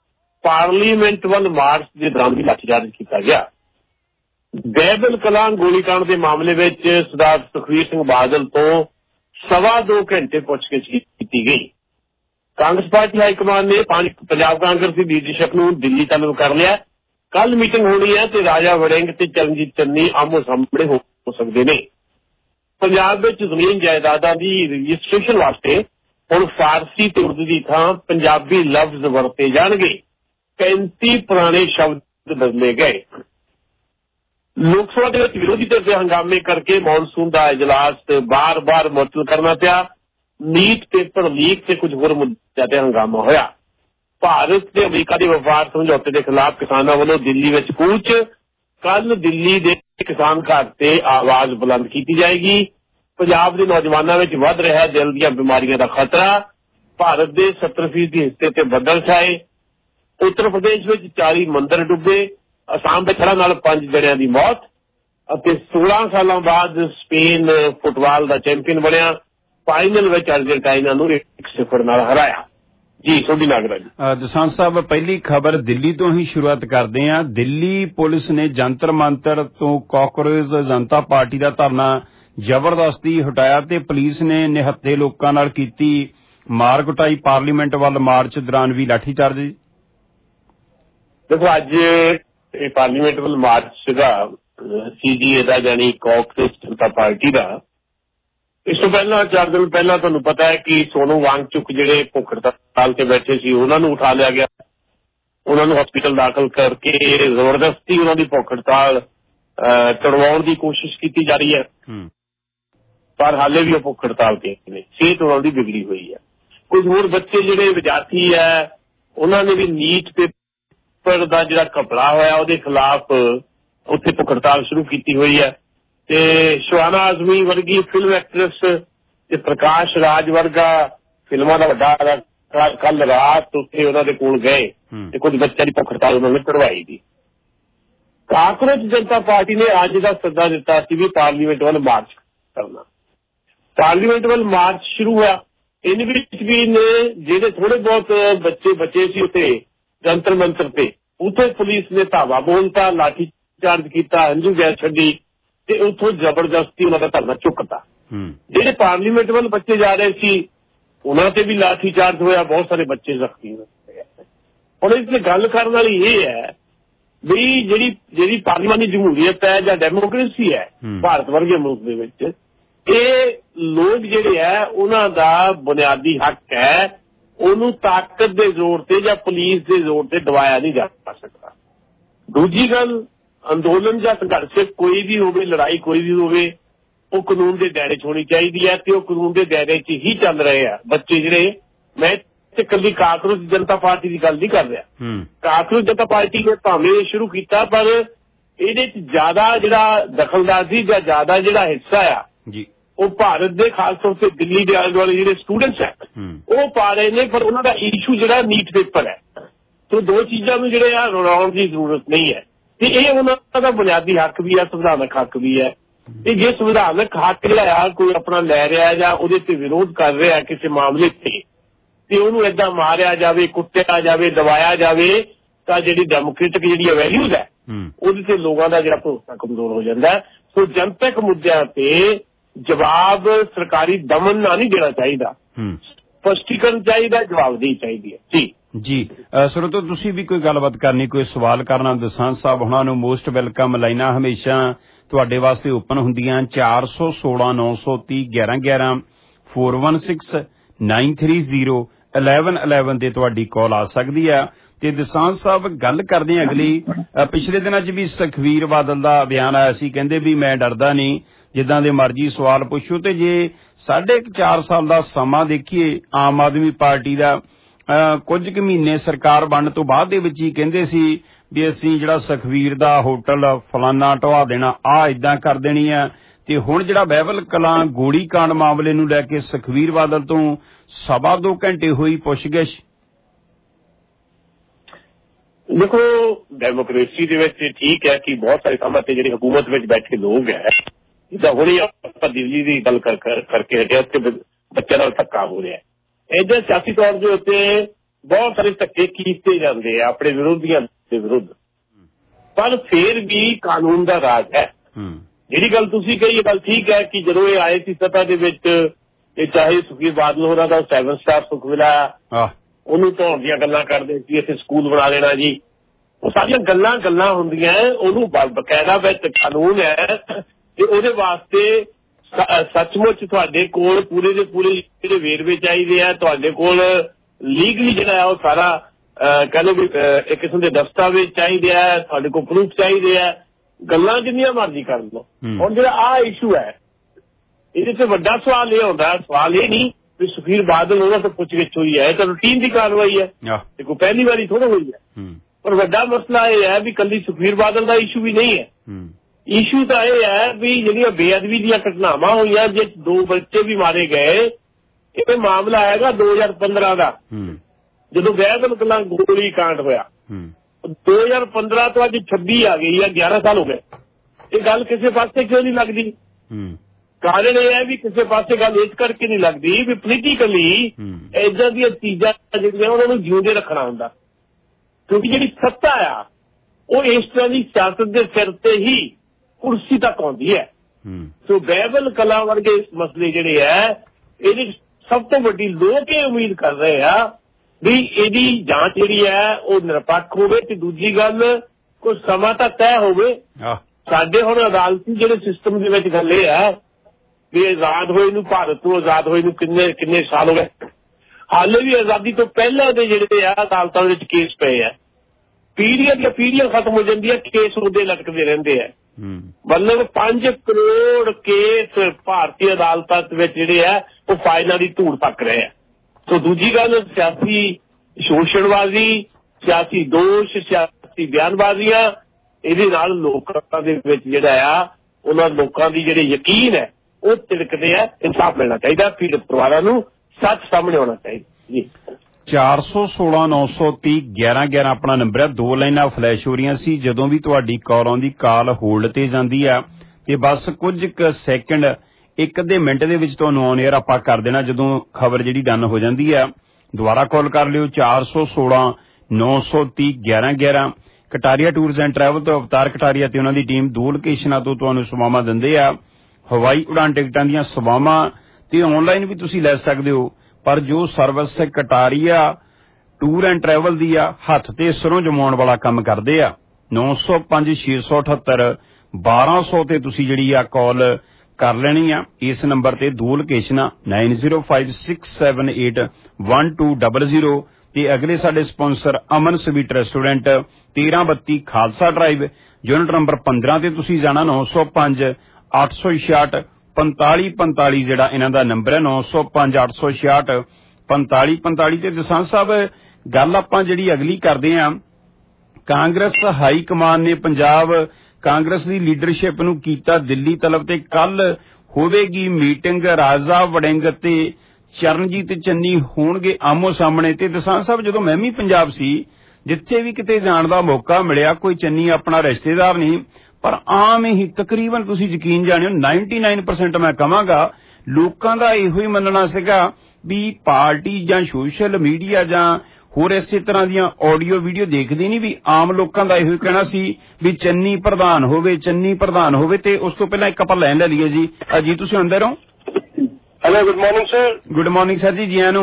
ਪਾਰਲੀਮੈਂਟ ਵੱਲ ਮਾਰਚ ਦੇ ਦੌਰਾਨ ਵੀ ਲਾਠੀਚਾਰਜ ਕੀਤਾ ਗਿਆ। ਬਹਿਬਲ ਕਲਾਂ ਗੋਲੀकांड ਦੇ ਮਾਮਲੇ ਵਿੱਚ ਸਰਦਾਰ ਸੁਖਬੀਰ ਸਿੰਘ ਬਾਦਲ ਤੋਂ ਸਵਾ ਦੋ ਘੰਟੇ ਪੁੱਛਗਿੱਛ ਕੀਤੀ ਗਈ। ਕਾਂਗਰਸ ਪਾਰਟੀ ਹਾਈਕਮਾਨ ਨੇ ਪੰਜਾਬ ਕਾਂਗਰਸ ਦੀ ਲੀਡਰਸ਼ਿਪ ਨੂੰ ਦਿੱਲੀ ਤਲਬ ਕਰ ਲਿਆ। ਕੱਲ ਮੀਟਿੰਗ ਹੋਣੀ ਹੈ ਤੇ ਰਾਜਾ ਵੜਿੰਗ ਤੇ ਚਰਨਜੀਤ ਚੰਨੀ ਆਮੋ ਸਾਹਮਣੇ ਹੋ ਸਕਦੇ ਨੇ। ਪੰਜਾਬ ਵਿੱਚ ਜ਼ਮੀਨ ਜਾਇਦਾਦਾਂ ਦੀ ਰਜਿਸਟ੍ਰੇਸ਼ਨ ਵਾਸਤੇ ਹੁਣ ਫਾਰਸੀ ਤੇ ਉਰਦੂ ਦੀ ਥਾਂ ਪੰਜਾਬੀ ਲਫ਼ਜ਼ ਵਰਤੇ ਜਾਣਗੇ। ਪੈਂਤੀ ਪੁਰਾਣੇ ਸ਼ਬਦ ਬਦਲੇ ਗਏ। ਲੋਕ ਸਭਾ ਦੇ ਵਿੱਚ ਵਿਰੋਧੀ ਧਿਰ ਦੇ ਹੰਗਾਮੇ ਕਰਕੇ ਮੌਨਸੂਨ ਦਾ ਇਜਲਾਸ ਬਾਰ-ਬਾਰ ਮੁਅੱਤਲ ਕਰਨਾ ਪਿਆ। ਨੀਟ ਪੇਪਰ ਲੀਕ ਤੇ ਕੁਝ ਹੋਰ ਮੁੱਦਿਆਂ ਤੇ ਹੰਗਾਮਾ ਹੋਇਆ। ਭਾਰਤ ਤੇ ਅਮਰੀਕਾ ਦੇ ਵਪਾਰ ਸਮਝੌਤੇ ਦੇ ਖਿਲਾਫ ਕਿਸਾਨਾਂ ਵੱਲੋਂ ਦਿੱਲੀ ਵਿੱਚ ਕੂਚ। ਕੱਲ ਦਿੱਲੀ ਦੇ ਕਿਸਾਨ ਘਾਟ ਤੇ ਆਵਾਜ਼ ਬੁਲੰਦ ਕੀਤੀ ਜਾਏਗੀ। ਪੰਜਾਬ ਦੇ ਨੌਜਵਾਨਾਂ ਵਿੱਚ ਵੱਧ ਰਿਹਾ ਦਿਲ ਦੀਆਂ ਬਿਮਾਰੀਆਂ ਦਾ ਖਤਰਾ। ਭਾਰਤ ਦੇ ਸੱਤਰ ਫੀਸਦੀ ਹਿੱਸੇ ਤੇ ਬੱਦਲ ਛਾਏ। ਉੱਤਰ ਪ੍ਰਦੇਸ਼ ਵਿੱਚ ਚਾਲੀ ਮੰਦਰ ਡੁੱਬੇ। ਅਸਾਮ ਵਿੱਚ ਹੜ੍ਹਾਂ ਨਾਲ ਪੰਜ ਜਣਿਆਂ ਦੀ ਮੌਤ ਅਤੇ ਸੋਲਾਂ ਸਾਲਾਂ ਬਾਅਦ ਸਪੇਨ ਫੁੱਟਬਾਲ ਦਾ ਚੈਂਪੀਅਨ ਬਣਿਆ। ਫਾਈਨਲ ਵਿੱਚ ਅਰਜਨਟਾਈਨਾ ਨੂੰ ਇੱਕ ਸਿਫਰ ਨਾਲ ਹਰਾਇਆ। ਜੀ ਸੋਢੀ ਨਾਗਰਾ ਜੀ। ਦਸਾਂਝ ਸਾਹਿਬ, ਪਹਿਲੀ ਖਬਰ ਦਿੱਲੀ ਤੋਂ ਹੀ ਸ਼ੁਰੂਆਤ ਕਰਦੇ ਹਾਂ। ਦਿੱਲੀ ਪੁਲਿਸ ਨੇ ਜੰਤਰ ਮੰਤਰ ਤੋਂ ਕਾਂਗਰਸ ਜਨਤਾ ਪਾਰਟੀ ਦਾ ਧਰਨਾ ਜ਼ਬਰਦਸਤੀ ਹਟਾਇਆ ਤੇ ਪੁਲਿਸ ਨੇ ਨਿਹੱਥੇ ਲੋਕਾਂ ਨਾਲ ਕੀਤੀ ਮਾਰ ਕੁਟਾਈ। ਪਾਰਲੀਮੈਂਟ ਵੱਲ ਮਾਰਚ ਦੌਰਾਨ ਵੀ ਲਾਠੀਚਾਰਜ। ਦੇਖੋ, ਅੱਜ ਇਹ ਪਾਰਲੀਮੈਂਟ ਵੱਲ ਮਾਰਚ ਸੀਗਾ ਸੀਜੀਏ ਦਾ, ਯਾਨੀ ਕਾਂਗਰਸ ਜਨਤਾ ਪਾਰਟੀ ਦਾ। ਇਸ ਤੋਂ ਪਹਿਲਾਂ ਚਾਰ ਦਿਨ ਪਹਿਲਾਂ ਤੁਹਾਨੂੰ ਪਤਾ ਹੈ ਕਿ ਸੋਨੂ ਵਾਂਗਚੁਕ ਜਿਹੜੇ ਭੁੱਖ ਹੜਤਾਲ ਤੇ ਬੈਠੇ ਸੀ ਉਹਨਾਂ ਨੂੰ ਉਠਾ ਲਿਆ ਗਿਆ। ਉਹਨਾਂ ਨੂੰ ਹਸਪੀਟਲ ਦਾਖਲ ਕਰਕੇ ਜ਼ਬਰਦਸਤੀ ਉਹਨਾਂ ਦੀ ਭੁੱਖ ਹੜਤਾਲ ਤੜਵਾਉਣ ਦੀ ਕੋਸ਼ਿਸ਼ ਕੀਤੀ ਜਾ ਰਹੀ ਹੈ, ਪਰ ਹਾਲੇ ਵੀ ਉਹ ਭੁੱਖ ਹੜਤਾਲ ਤੇ ਨੇ। ਸਿਹਤ ਉਹਨਾਂ ਦੀ ਵਿਗੜੀ ਹੋਈ ਹੈ। ਕੁਝ ਹੋਰ ਬੱਚੇ ਜਿਹੜੇ ਵਿਦਿਆਰਥੀ ਹੈ ਉਹਨਾਂ ਨੇ ਵੀ ਨੀਟ ਪੇਪਰ ਦਾ ਜਿਹੜਾ ਘਪਲਾ ਹੋਇਆ ਉਹਦੇ ਖਿਲਾਫ ਉੱਥੇ ਭੁੱਖ ਹੜਤਾਲ ਸ਼ੁਰੂ ਕੀਤੀ ਹੋਈ ਹੈ। ਤੇ ਸ਼ਵਾਨਾ ਆਜ਼ਮੀ ਵਰਗੀ ਫਿਲਮ ਐਕਟਰੈਸ ਤੇ ਪ੍ਰਕਾਸ਼ ਰਾਜ ਵਰਗਾ ਫਿਲਮਾਂ ਦਾ ਵੱਡਾ ਕੱਲ ਰਾਤ ਉੱਥੇ ਉਹਨਾਂ ਦੇ ਕੋਲ ਗਏ ਤੇ ਕੁਝ ਬੱਚਿਆਂ ਦੀ ਭੁੱਖ ਹੜਤਾਲ ਉਹਨਾਂ ਨੇ ਕਰਵਾਈ ਦੀ। ਕਾਂਗਰਸ ਜਨਤਾ ਪਾਰਟੀ ਨੇ ਅੱਜ ਦਾ ਸੱਦਾ ਦਿੱਤਾ ਸੀ ਵੀ ਪਾਰਲੀਮੈਂਟ ਵੱਲ ਮਾਰਚ ਕਰਨਾ। ਪਾਰਲੀਮੈਂਟ ਵੱਲ ਮਾਰਚ ਸ਼ੁਰੂ ਹੋਇਆ। ਇਹਦੇ ਵਿੱਚ ਵੀ ਨੇ ਜਿਹੜੇ ਥੋੜੇ ਬਹੁਤ ਬੱਚੇ ਬਚੇ ਸੀ ਉੱਥੇ ਜੰਤਰ ਮੰਤਰ ਤੇ, ਉੱਥੇ ਪੁਲਿਸ ਨੇ ਧਾਵਾ ਬੋਲਤਾ, ਲਾਠੀ ਚਾਰਜ ਕੀਤਾ, ਹੰਝੂ ਗੈਸ ਛੱਡੀ ਤੇ ਉੱਥੋਂ ਜ਼ਬਰਦਸਤੀ ਉਹਨਾਂ ਦਾ ਧਰਨਾ ਚੁੱਕਤਾ। ਜਿਹੜੇ ਪਾਰਲੀਮੈਂਟ ਵੱਲ ਬੱਚੇ ਜਾ ਰਹੇ ਸੀ ਉਹਨਾਂ ਤੇ ਵੀ ਲਾਠੀ ਚਾਰਜ ਹੋਇਆ। ਬਹੁਤ ਸਾਰੇ ਬੱਚੇ ਜ਼ਖਮੀ ਹੋਏ। ਹੁਣ ਇਸ ਤੇ ਗੱਲ ਕਰਨ ਵਾਲੀ ਇਹ ਹੈ ਵੀ ਜਿਹੜੀ ਜਿਹੜੀ ਪਾਰਲੀਮਾਨੀ ਜਮਹੂਰੀਅਤ ਹੈ ਜਾਂ ਡੈਮੋਕ੍ਰੇਸੀ ਹੈ ਭਾਰਤ ਵਰਗੇ ਮੁਲਕ ਦੇ ਵਿੱਚ, ਇਹ ਲੋਕ ਜਿਹੜੇ ਹੈ ਉਹਨਾਂ ਦਾ ਬੁਨਿਆਦੀ ਹੱਕ ਹੈ, ਉਹਨੂੰ ਤਾਕਤ ਦੇ ਜ਼ੋਰ ਤੇ ਜਾਂ ਪੁਲਿਸ ਦੇ ਜ਼ੋਰ ਤੇ ਦਬਾਇਆ ਨਹੀਂ ਜਾ ਸਕਦਾ। ਦੂਜੀ ਗੱਲ, ਅੰਦੋਲਨ ਜਾਂ ਸੰਘਰਸ਼ ਕੋਈ ਵੀ ਹੋਵੇ, ਲੜਾਈ ਕੋਈ ਵੀ ਹੋਵੇ, ਉਹ ਕਾਨੂੰਨ ਦੇ ਦਾਇਰੇ 'ਚ ਹੋਣੀ ਚਾਹੀਦੀ ਹੈ ਤੇ ਉਹ ਕਾਨੂੰਨ ਦੇ ਦਾਇਰੇ 'ਚ ਹੀ ਚੱਲ ਰਹੇ ਆ ਬੱਚੇ ਜਿਹੜੇ। ਮੈਂ ਇਕੱਲੀ ਕਾਂਗਰਸ ਜਨਤਾ ਪਾਰਟੀ ਦੀ ਗੱਲ ਨਹੀਂ ਕਰ ਰਿਹਾ। ਕਾਂਗਰਸ ਜਨਤਾ ਪਾਰਟੀ ਨੇ ਭਾਵੇਂ ਸ਼ੁਰੂ ਕੀਤਾ, ਪਰ ਇਹਦੇ 'ਚ ਜ਼ਿਆਦਾ ਜਿਹੜਾ ਦਖਲਅੰਦਾਜ਼ੀ ਜਾਂ ਜ਼ਿਆਦਾ ਜਿਹੜਾ ਹਿੱਸਾ ਆ ਉਹ ਭਾਰਤ ਦੇ ਖਾਸ ਤੌਰ ਤੇ ਦਿੱਲੀ ਦੇ ਆਲੇ ਦੁਆਲੇ ਜਿਹੜੇ ਸਟੂਡੈਂਟਸ ਹੈ ਉਹ ਪਾ ਰਹੇ ਨੇ। ਪਰ ਉਹਨਾਂ ਦਾ ਇਸ਼ੂ ਜਿਹੜਾ ਨੀਟ ਪੇਪਰ ਹੈ, ਤੇ ਦੋ ਚੀਜ਼ਾਂ ਨੂੰ ਜਿਹੜੇ ਆ ਰਲਾਉਣ ਦੀ ਜ਼ਰੂਰਤ ਨਹੀਂ ਹੈ ਤੇ ਇਹ ਉਹਨਾਂ ਦਾ ਬੁਨਿਆਦੀ ਹੱਕ ਵੀ ਹੈ, ਸੰਵਿਧਾਨਕ ਹੱਕ ਵੀ ਹੈ। ਤੇ ਜੇ ਸੰਵਿਧਾਨਕ ਹੱਕ ਜਿਹੜਾ ਆ ਕੋਈ ਆਪਣਾ ਲੈ ਰਿਹਾ ਜਾਂ ਉਹਦੇ ਤੇ ਵਿਰੋਧ ਕਰ ਰਿਹਾ ਕਿਸੇ ਮਾਮਲੇ ਤੇ, ਤੇ ਉਹਨੂੰ ਏਦਾਂ ਮਾਰਿਆ ਜਾਵੇ, ਕੁੱਟਿਆ ਜਾਵੇ, ਦਬਾਇਆ ਜਾਵੇ, ਤਾਂ ਜਿਹੜੀ ਡੈਮੋਕ੍ਰੇਟਿਕ ਜਿਹੜੀ ਵੈਲਿਊਜ਼ ਹੈ ਉਹਦੇ ਤੇ ਲੋਕਾਂ ਦਾ ਜਿਹੜਾ ਭਰੋਸਾ ਕਮਜ਼ੋਰ ਹੋ ਜਾਂਦਾ। ਸੋ ਜਨਤਕ ਮੁੱਦਿਆਂ ਤੇ ਜਵਾਬ ਸਰਕਾਰੀ ਦਮਨ ਨਾਲ ਨਹੀਂ ਦੇਣਾ ਚਾਹੀਦਾ, ਸਪਸ਼ਟੀਕਰਨ ਚਾਹੀਦਾ, ਜਵਾਬਦੇਹੀ ਚਾਹੀਦੀ ਹੈ। ਜੀ ਜੀ ਸਰੋਤੋ, ਤੁਸੀਂ ਵੀ ਕੋਈ ਗੱਲਬਾਤ ਕਰਨੀ, ਕੋਈ ਸਵਾਲ ਕਰਨਾ, ਦਸਾਂਝ ਸਾਹਿਬ ਹੁਣਾਂ ਨੂੰ ਮੋਸਟ ਵੈਲਕਮ। ਲਾਈਨਾਂ ਹਮੇਸ਼ਾ ਤੁਹਾਡੇ ਵਾਸਤੇ ਓਪਨ ਹੁੰਦੀਆਂ। ਚਾਰ ਸੌ ਸੋਲਾਂ ਨੌ ਸੌ ਤੀਹ ਗਿਆਰਾਂ ਗਿਆਰਾਂ four one six nine three zero eleven eleven ਤੇ ਤੁਹਾਡੀ ਕਾਲ ਆ ਸਕਦੀ ਆ। ਤੇ ਦਸਾਂਝ ਸਾਹਿਬ, ਗੱਲ ਕਰਦੇ ਹਾਂ ਅਗਲੀ। ਪਿਛਲੇ ਦਿਨਾਂ 'ਚ ਵੀ ਸੁਖਬੀਰ ਬਾਦਲ ਦਾ ਬਿਆਨ ਆਇਆ ਸੀ, ਕਹਿੰਦੇ ਵੀ ਮੈਂ ਡਰਦਾ ਨਹੀਂ, ਜਿੱਦਾਂ ਦੇ ਮਰਜ਼ੀ ਸਵਾਲ ਪੁੱਛੋ। ਤੇ ਜੇ ਸਾਢੇ ਕੁ ਚਾਰ ਸਾਲ ਦਾ ਸਮਾਂ ਦੇਖੀਏ ਆਮ ਆਦਮੀ ਪਾਰਟੀ ਦਾ, ਕੁਝ ਕੁ ਮਹੀਨੇ ਸਰਕਾਰ ਬਣਨ ਤੋਂ ਬਾਅਦ ਦੇ ਵਿੱਚ ਹੀ ਕਹਿੰਦੇ ਸੀ ਵੀ ਅਸੀਂ ਜਿਹੜਾ ਸੁਖਬੀਰ ਦਾ ਹੋਟਲ ਫਲਾਨਾ ਢਵਾ ਦੇਣਾ, ਆਹ ਏਦਾਂ ਕਰ ਦੇਣੀ ਆ। ਤੇ ਹੁਣ ਜਿਹੜਾ ਬਹਿਬਲ ਕਲਾਂ ਗੋਲੀकांड ਮਾਮਲੇ ਨੂੰ ਲੈ ਕੇ ਸੁਖਬੀਰ ਬਾਦਲ ਤੋਂ ਸਵਾ ਦੋ ਘੰਟੇ ਹੋਈ ਪੁੱਛਗਿੱਛ। ਦੇਖੋ, ਡੈਮੋਕ੍ਰੇਸੀ ਦੇ ਵਿੱਚ ਠੀਕ ਹੈ ਕਿ ਬਹੁਤ ਸਾਰੇ ਥਾਵਾਂ ਤੇ ਜਿਹੜੇ ਹਕੂਮਤ ਵਿੱਚ ਬੈਠੇ ਲੋਕ ਹੈ, ਜਿੱਦਾਂ ਹੁਣੇ ਆਪਾਂ ਦਿੱਲੀ ਦੀ ਗੱਲ ਕਰਕੇ ਹਟਿਆ, ਉੱਥੇ ਬੱਚਿਆਂ ਨਾਲ ਧੱਕਾ ਹੋ ਰਿਹਾ। ਇੱਧਰ ਸਿਆਸੀ ਤੌਰ ਦੇ ਉੱਤੇ ਬਹੁਤ ਸਾਰੇ ਧੱਕੇ ਕੀਤੇ ਜਾਂਦੇ ਆ ਆਪਣੇ ਵਿਰੋਧੀਆਂ ਦੇ ਵਿਰੁੱਧ, ਪਰ ਫੇਰ ਵੀ ਕਾਨੂੰਨ ਦਾ ਰਾਜ ਹੈ। ਜਿਹੜੀ ਗੱਲ ਤੁਸੀਂ ਕਹੀ ਇਹ ਗੱਲ ਠੀਕ ਹੈ ਕਿ ਜਦੋਂ ਇਹ ਆਏ ਸੀ ਸੱਤਾ ਦੇ ਵਿੱਚ, ਇਹ ਚਾਹੇ ਸੁਖਬੀਰ ਬਾਦਲ ਹੋਰਾਂ ਦਾ ਸੈਵਨ ਸਟਾਰ ਸੁੱਖ ਮਿਲਿਆ, ਉਹਨੂੰ ਧੌਣ ਦੀਆਂ ਗੱਲਾਂ ਕਰਦੇ ਸੀ, ਇੱਥੇ ਸਕੂਲ ਬਣਾ ਲੈਣਾ ਜੀ, ਉਹ ਸਾਰੀਆਂ ਗੱਲਾਂ ਗੱਲਾਂ ਹੁੰਦੀਆਂ, ਉਹਨੂੰ ਬਕਾਇਦਾ ਵਿੱਚ ਕਾਨੂੰਨ ਹੈ ਤੇ ਉਹਦੇ ਵਾਸਤੇ ਸੱਚਮੁੱਚ ਤੁਹਾਡੇ ਕੋਲ ਪੂਰੇ ਦੇ ਪੂਰੇ ਜਿਹੜੇ ਵੇਰਵੇ ਚਾਹੀਦੇ ਆ, ਤੁਹਾਡੇ ਕੋਲ ਲੀਗਲੀ ਜਿਹੜਾ ਉਹ ਸਾਰਾ ਕਹਿ ਲਓ ਵੀ ਇੱਕ ਕਿਸਮ ਦੇ ਦਸਤਾਵੇਜ਼ ਚਾਹੀਦੇ ਆ, ਤੁਹਾਡੇ ਕੋਲ ਪ੍ਰੂਫ ਚਾਹੀਦੇ ਆ, ਗੱਲਾਂ ਜਿੰਨੀਆਂ ਮਰਜ਼ੀ ਕਰ ਲਓ। ਹੁਣ ਜਿਹੜਾ ਆਹ ਇਸ਼ੂ ਹੈ ਇਹਦੇ ਤੇ ਵੱਡਾ ਸਵਾਲ ਇਹ ਆਉਂਦਾ, ਸਵਾਲ ਇਹ ਨਹੀਂ ਵੀ ਸੁਖਬੀਰ ਬਾਦਲ ਉਹਨਾਂ ਤੋਂ ਪੁੱਛਗਿੱਛ ਹੋਈ ਹੈ, ਤਾਂ ਰੂਟੀਨ ਦੀ ਕਾਰਵਾਈ ਹੈ ਤੇ ਕੋਈ ਪਹਿਲੀ ਵਾਰੀ ਥੋੜਾ ਹੋਈ ਹੈ, ਪਰ ਵੱਡਾ ਮਸਲਾ ਇਹ ਹੈ ਵੀ ਕੱਲੀ ਸੁਖਬੀਰ ਬਾਦਲ ਦਾ ਇਸ਼ੂ ਵੀ ਨਹੀਂ ਹੈ। ਇਸ਼ੂ ਤਾਂ ਇਹ ਹੈ ਵੀ ਜਿਹੜੀਆਂ ਬੇਅਦਬੀ ਦੀਆਂ ਘਟਨਾਵਾਂ ਹੋਈਆਂ, ਜੇ ਦੋ ਬੱਚੇ ਵੀ ਮਾਰੇ ਗਏ, ਇਹ ਮਾਮਲਾ ਆਏਗਾ ਦੋ ਹਜ਼ਾਰ ਪੰਦਰਾਂ ਦਾ, ਜਦੋਂ ਬਹਿਬਲ ਕਲਾਂ ਗੋਲੀ ਕਾਂਡ ਹੋਇਆ। ਦੋ ਹਜ਼ਾਰ ਪੰਦਰਾਂ ਤੋਂ ਅੱਜ ਛੱਬੀ ਆ ਗਈ ਆ, ਗਿਆਰਾਂ ਸਾਲ ਹੋ ਗਏ। ਇਹ ਗੱਲ ਕਿਸੇ ਪਾਸੇ ਕਿਉਂ ਨਹੀਂ ਲੱਗਦੀ? ਕਾਰਨ ਇਹ ਹੈ ਵੀ ਕਿਸੇ ਪਾਸੇ ਗੱਲ ਇਸ ਕਰਕੇ ਨਹੀਂ ਲੱਗਦੀ ਵੀ ਪੋਲੀਟੀਕਲੀ ਏਦਾਂ ਦੀਆਂ ਚੀਜ਼ਾਂ ਜਿਹੜੀਆਂ ਉਹਨਾਂ ਨੂੰ ਜਿਉਂਦੇ ਰੱਖਣਾ ਹੁੰਦਾ, ਕਿਉਂਕਿ ਜਿਹੜੀ ਸੱਤਾ ਆ ਉਹ ਇਸ ਤਰ੍ਹਾਂ ਦੀ ਸਿਆਸਤ ਦੇ ਸਿਰ ਤੇ ਹੀ ਕੁਰਸੀ ਤੱਕ ਆਉਂਦੀ ਹੈ। ਸੋ ਬਹਿਬਲ ਕਲਾਂ ਵਰਗੇ ਮਸਲੇ ਜਿਹੜੇ ਹੈ ਇਹਦੀ ਸਭ ਤੋਂ ਵੱਡੀ ਲੋਕ ਇਹ ਉਮੀਦ ਕਰ ਰਹੇ ਆ ਵੀ ਇਹਦੀ ਜਾਂਚ ਜਿਹੜੀ ਹੈ ਉਹ ਨਿਰਪੱਖ ਹੋਵੇ, ਤੇ ਦੂਜੀ ਗੱਲ ਕੋਈ ਸਮਾਂ ਤਾਂ ਤੈਅ ਹੋਵੇ। ਸਾਡੇ ਹੁਣ ਅਦਾਲਤੀ ਜਿਹੜੇ ਸਿਸਟਮ ਦੇ ਵਿੱਚ ਗੱਲ ਇਹ ਹੈ ਵੀ ਆਜ਼ਾਦ ਹੋਏ ਨੂੰ, ਭਾਰਤ ਨੂੰ ਆਜ਼ਾਦ ਹੋਏ ਨੂੰ ਕਿੰਨੇ ਕਿੰਨੇ ਸਾਲ ਹੋ ਗਏ, ਹਾਲੇ ਵੀ ਆਜ਼ਾਦੀ ਤੋਂ ਪਹਿਲਾਂ ਦੇ ਜਿਹੜੇ ਆ ਅਦਾਲਤਾਂ ਵਿੱਚ ਕੇਸ ਪਏ ਆ, ਪੀੜ੍ਹੀਆਂ ਦੀਆਂ ਪੀੜ੍ਹੀਆਂ ਖਤਮ ਹੋ ਜਾਂਦੀਆਂ, ਕੇਸ ਉਹਦੇ ਲਟਕਦੇ ਰਹਿੰਦੇ ਆ। ਮਤਲਬ ਪੰਜ ਕਰੋੜ ਕੇਸ ਭਾਰਤੀ ਅਦਾਲਤਾਂ ਵਿੱਚ ਜਿਹੜੇ ਆ ਉਹ ਫਾਈਲਾਂ ਦੀ ਧੂੜ ਪੱਕ ਰਹੇ ਆ। ਸੋ ਦੂਜੀ ਗੱਲ ਸਿਆਸੀ ਸ਼ੋਸ਼ਣਬਾਜ਼ੀ, ਸਿਆਸੀ ਦੋਸ਼, ਸਿਆਸੀ ਬਿਆਨਬਾਜ਼ੀਆਂ, ਇਹਦੇ ਨਾਲ ਲੋਕਾਂ ਦੇ ਵਿੱਚ ਜਿਹੜਾ ਆ ਉਹਨਾਂ ਲੋਕਾਂ ਦੀ ਜਿਹੜੇ ਯਕੀਨ ਹੈ ਉਹ ਤਿੜਕਦੇ ਆ। ਇਨਸਾਫ ਮਿਲਣਾ ਚਾਹੀਦਾ, ਪੀੜਤ ਪਰਿਵਾਰਾਂ ਨੂੰ ਸੱਚ ਸਾਹਮਣੇ ਆਉਣਾ ਚਾਹੀਦਾ ਜੀ। ਚਾਰ ਸੌ ਸੋਲਾਂ ਨੌ ਸੌ ਤੀਹ ਗਿਆਰਾਂ ਗਿਆਰਾਂ ਆਪਣਾ ਨੰਬਰ ਹੈ। ਦੋ ਲਾਈਨਾਂ ਫਲੈਸ਼ ਹੋ ਰਹੀਆਂ ਸੀ। ਜਦੋਂ ਵੀ ਤੁਹਾਡੀ ਕਾਲ ਆਉਂਦੀ, ਕਾਲ ਹੋਲਡ ਤੇ ਜਾਂਦੀ ਆ ਤੇ ਬਸ ਕੁਝ ਕੁ ਸੈਕਿੰਡ ਇੱਕ ਅੱਧੇ ਮਿੰਟ ਦੇ ਵਿੱਚ ਤੁਹਾਨੂੰ ਔਨ ਏਅਰ ਆਪਾਂ ਕਰ ਦੇਣਾ। ਜਦੋਂ ਖਬਰ ਜਿਹੜੀ ਡਨ ਹੋ ਜਾਂਦੀ ਆ ਦੁਬਾਰਾ ਕਾਲ ਕਰ ਲਿਓ। ਚਾਰ ਸੌ ਸੋਲਾਂ ਨੌ ਸੌ ਤੀਹ ਗਿਆਰਾਂ ਗਿਆਰਾਂ। ਕਟਾਰੀਆ ਟੂਰਸ ਐਂਡ ਟਰੈਵਲ ਤੋਂ ਅਵਤਾਰ ਕਟਾਰੀਆ ਤੇ ਉਹਨਾਂ ਦੀ ਟੀਮ ਦੋ ਲੋਕੇਸ਼ਨਾਂ ਤੋਂ ਤੁਹਾਨੂੰ ਸੇਵਾਵਾਂ ਦਿੰਦੇ ਆ। ਹਵਾਈ ਉਡਾਨ ਟਿਕਟਾਂ ਦੀਆਂ ਸੇਵਾਵਾਂ ਤੇ ਆਨਲਾਈਨ ਵੀ ਤੁਸੀਂ ਲੈ ਸਕਦੇ ਹੋ, ਪਰ ਜੋ service Kataria tour and travel ਦੀ ਆ ਹੱਥ ਤੇ ਸਿਰੋਂ ਜਮਾਉਣ ਵਾਲਾ ਕੰਮ ਕਰਦੇ ਆ। ਨੌ ਸੌ ਪੰਜ ਛੇ ਸੌ ਅਠੱਤਰ ਬਾਰਾਂ ਸੌ ਤੇ ਤੁਸੀਂ ਜਿਹੜੀ ਆ ਕਾਲ ਕਰ ਲੈਣੀ ਆ। ਇਸ ਨੰਬਰ ਤੇ ਦੋ ਲੋਕੇਸ਼ਨਾਂ nine zero five six seven eight one two double zero ਤੇ ਅਗਲੇ ਸਾਡੇ ਸਪਾਂਸਰ ਅਮਨ ਸਵੀਟ ਰੈਸਟੋਰੈਂਟ ਤੇਰਾਂ ਬੱਤੀ ਖਾਲਸਾ ਡਰਾਈਵ, ਯੂਨਿਟ ਨੰਬਰ ਪੰਦਰਾਂ ਤੇ ਤੁਸੀਂ ਜਾਣਾ। ਨੌ ਸੌ ਪੰਜ ਅੱਠ ਸੌ ਛਿਆਹਠ ਪੰਤਾਲੀ ਪੰਤਾਲੀ ਜਿਹੜਾ ਇਹਨਾਂ ਦਾ ਨੰਬਰ ਹੈ। ਨੌ ਸੌ ਪੰਜ ਅੱਠ ਸੌ ਛਿਆਹਠ ਪੰਤਾਲੀ ਪੰਤਾਲੀ ਤੇ ਦਸਾਂਝ ਸਾਹਿਬ ਗੱਲ ਆਪਾਂ ਜਿਹੜੀ ਅਗਲੀ ਕਰਦੇ ਆਂ, ਕਾਂਗਰਸ ਹਾਈ ਕਮਾਨ ਨੇ ਪੰਜਾਬ ਕਾਂਗਰਸ ਦੀ ਲੀਡਰਸ਼ਿਪ ਨੂੰ ਕੀਤਾ ਦਿੱਲੀ ਤਲਬ ਤੇ ਕੱਲ ਹੋਵੇਗੀ ਮੀਟਿੰਗ। ਰਾਜਾ ਵੜਿੰਗ ਤੇ ਚਰਨਜੀਤ ਚੰਨੀ ਹੋਣਗੇ ਆਮੋ ਸਾਹਮਣੇ। ਤੇ ਦਸਾਂਝ ਸਾਹਿਬ ਜਦੋਂ ਮੈਂ ਵੀ ਪੰਜਾਬ ਸੀ, ਜਿੱਥੇ ਵੀ ਕਿਤੇ ਜਾਣ ਦਾ ਮੌਕਾ ਮਿਲਿਆ, ਕੋਈ ਚੰਨੀ ਆਪਣਾ ਰਿਸ਼ਤੇਦਾਰ ਨਹੀਂ, ਪਰ ਆਮ ਹੀ ਤਕਰੀਬਨ ਤੁਸੀਂ ਯਕੀਨ ਜਾਣਿਓ ਨਿਨਆਨਵੇਂ ਪਰਸੈਂਟ ਮੈਂ ਕਹਾਂਗਾ ਲੋਕਾਂ ਦਾ ਇਹੋ ਹੀ ਮੰਨਣਾ ਸੀਗਾ ਵੀ ਪਾਰਟੀ ਜਾਂ ਸੋਸ਼ਲ ਮੀਡੀਆ ਜਾਂ ਹੋਰ ਇਸੇ ਤਰ੍ਹਾਂ ਦੀਆਂ ਆਡੀਓ ਵੀਡੀਓ ਦੇਖਦੇ ਨਹੀਂ, ਵੀ ਆਮ ਲੋਕਾਂ ਦਾ ਇਹੋ ਹੀ ਕਹਿਣਾ ਸੀ ਵੀ ਚੰਨੀ ਪ੍ਰਧਾਨ ਹੋਵੇ, ਚੰਨੀ ਪ੍ਰਧਾਨ ਹੋਵੇ। ਤੇ ਉਸ ਤੋਂ ਪਹਿਲਾਂ ਇੱਕ ਆਪਾਂ ਲੈਣ ਲੈ ਲਈਏ ਜੀ। ਜੀ ਤੁਸੀਂ ਅੰਦਰ ਹੋ? Hello, good morning sir. Good morning sir ji, जी आनू।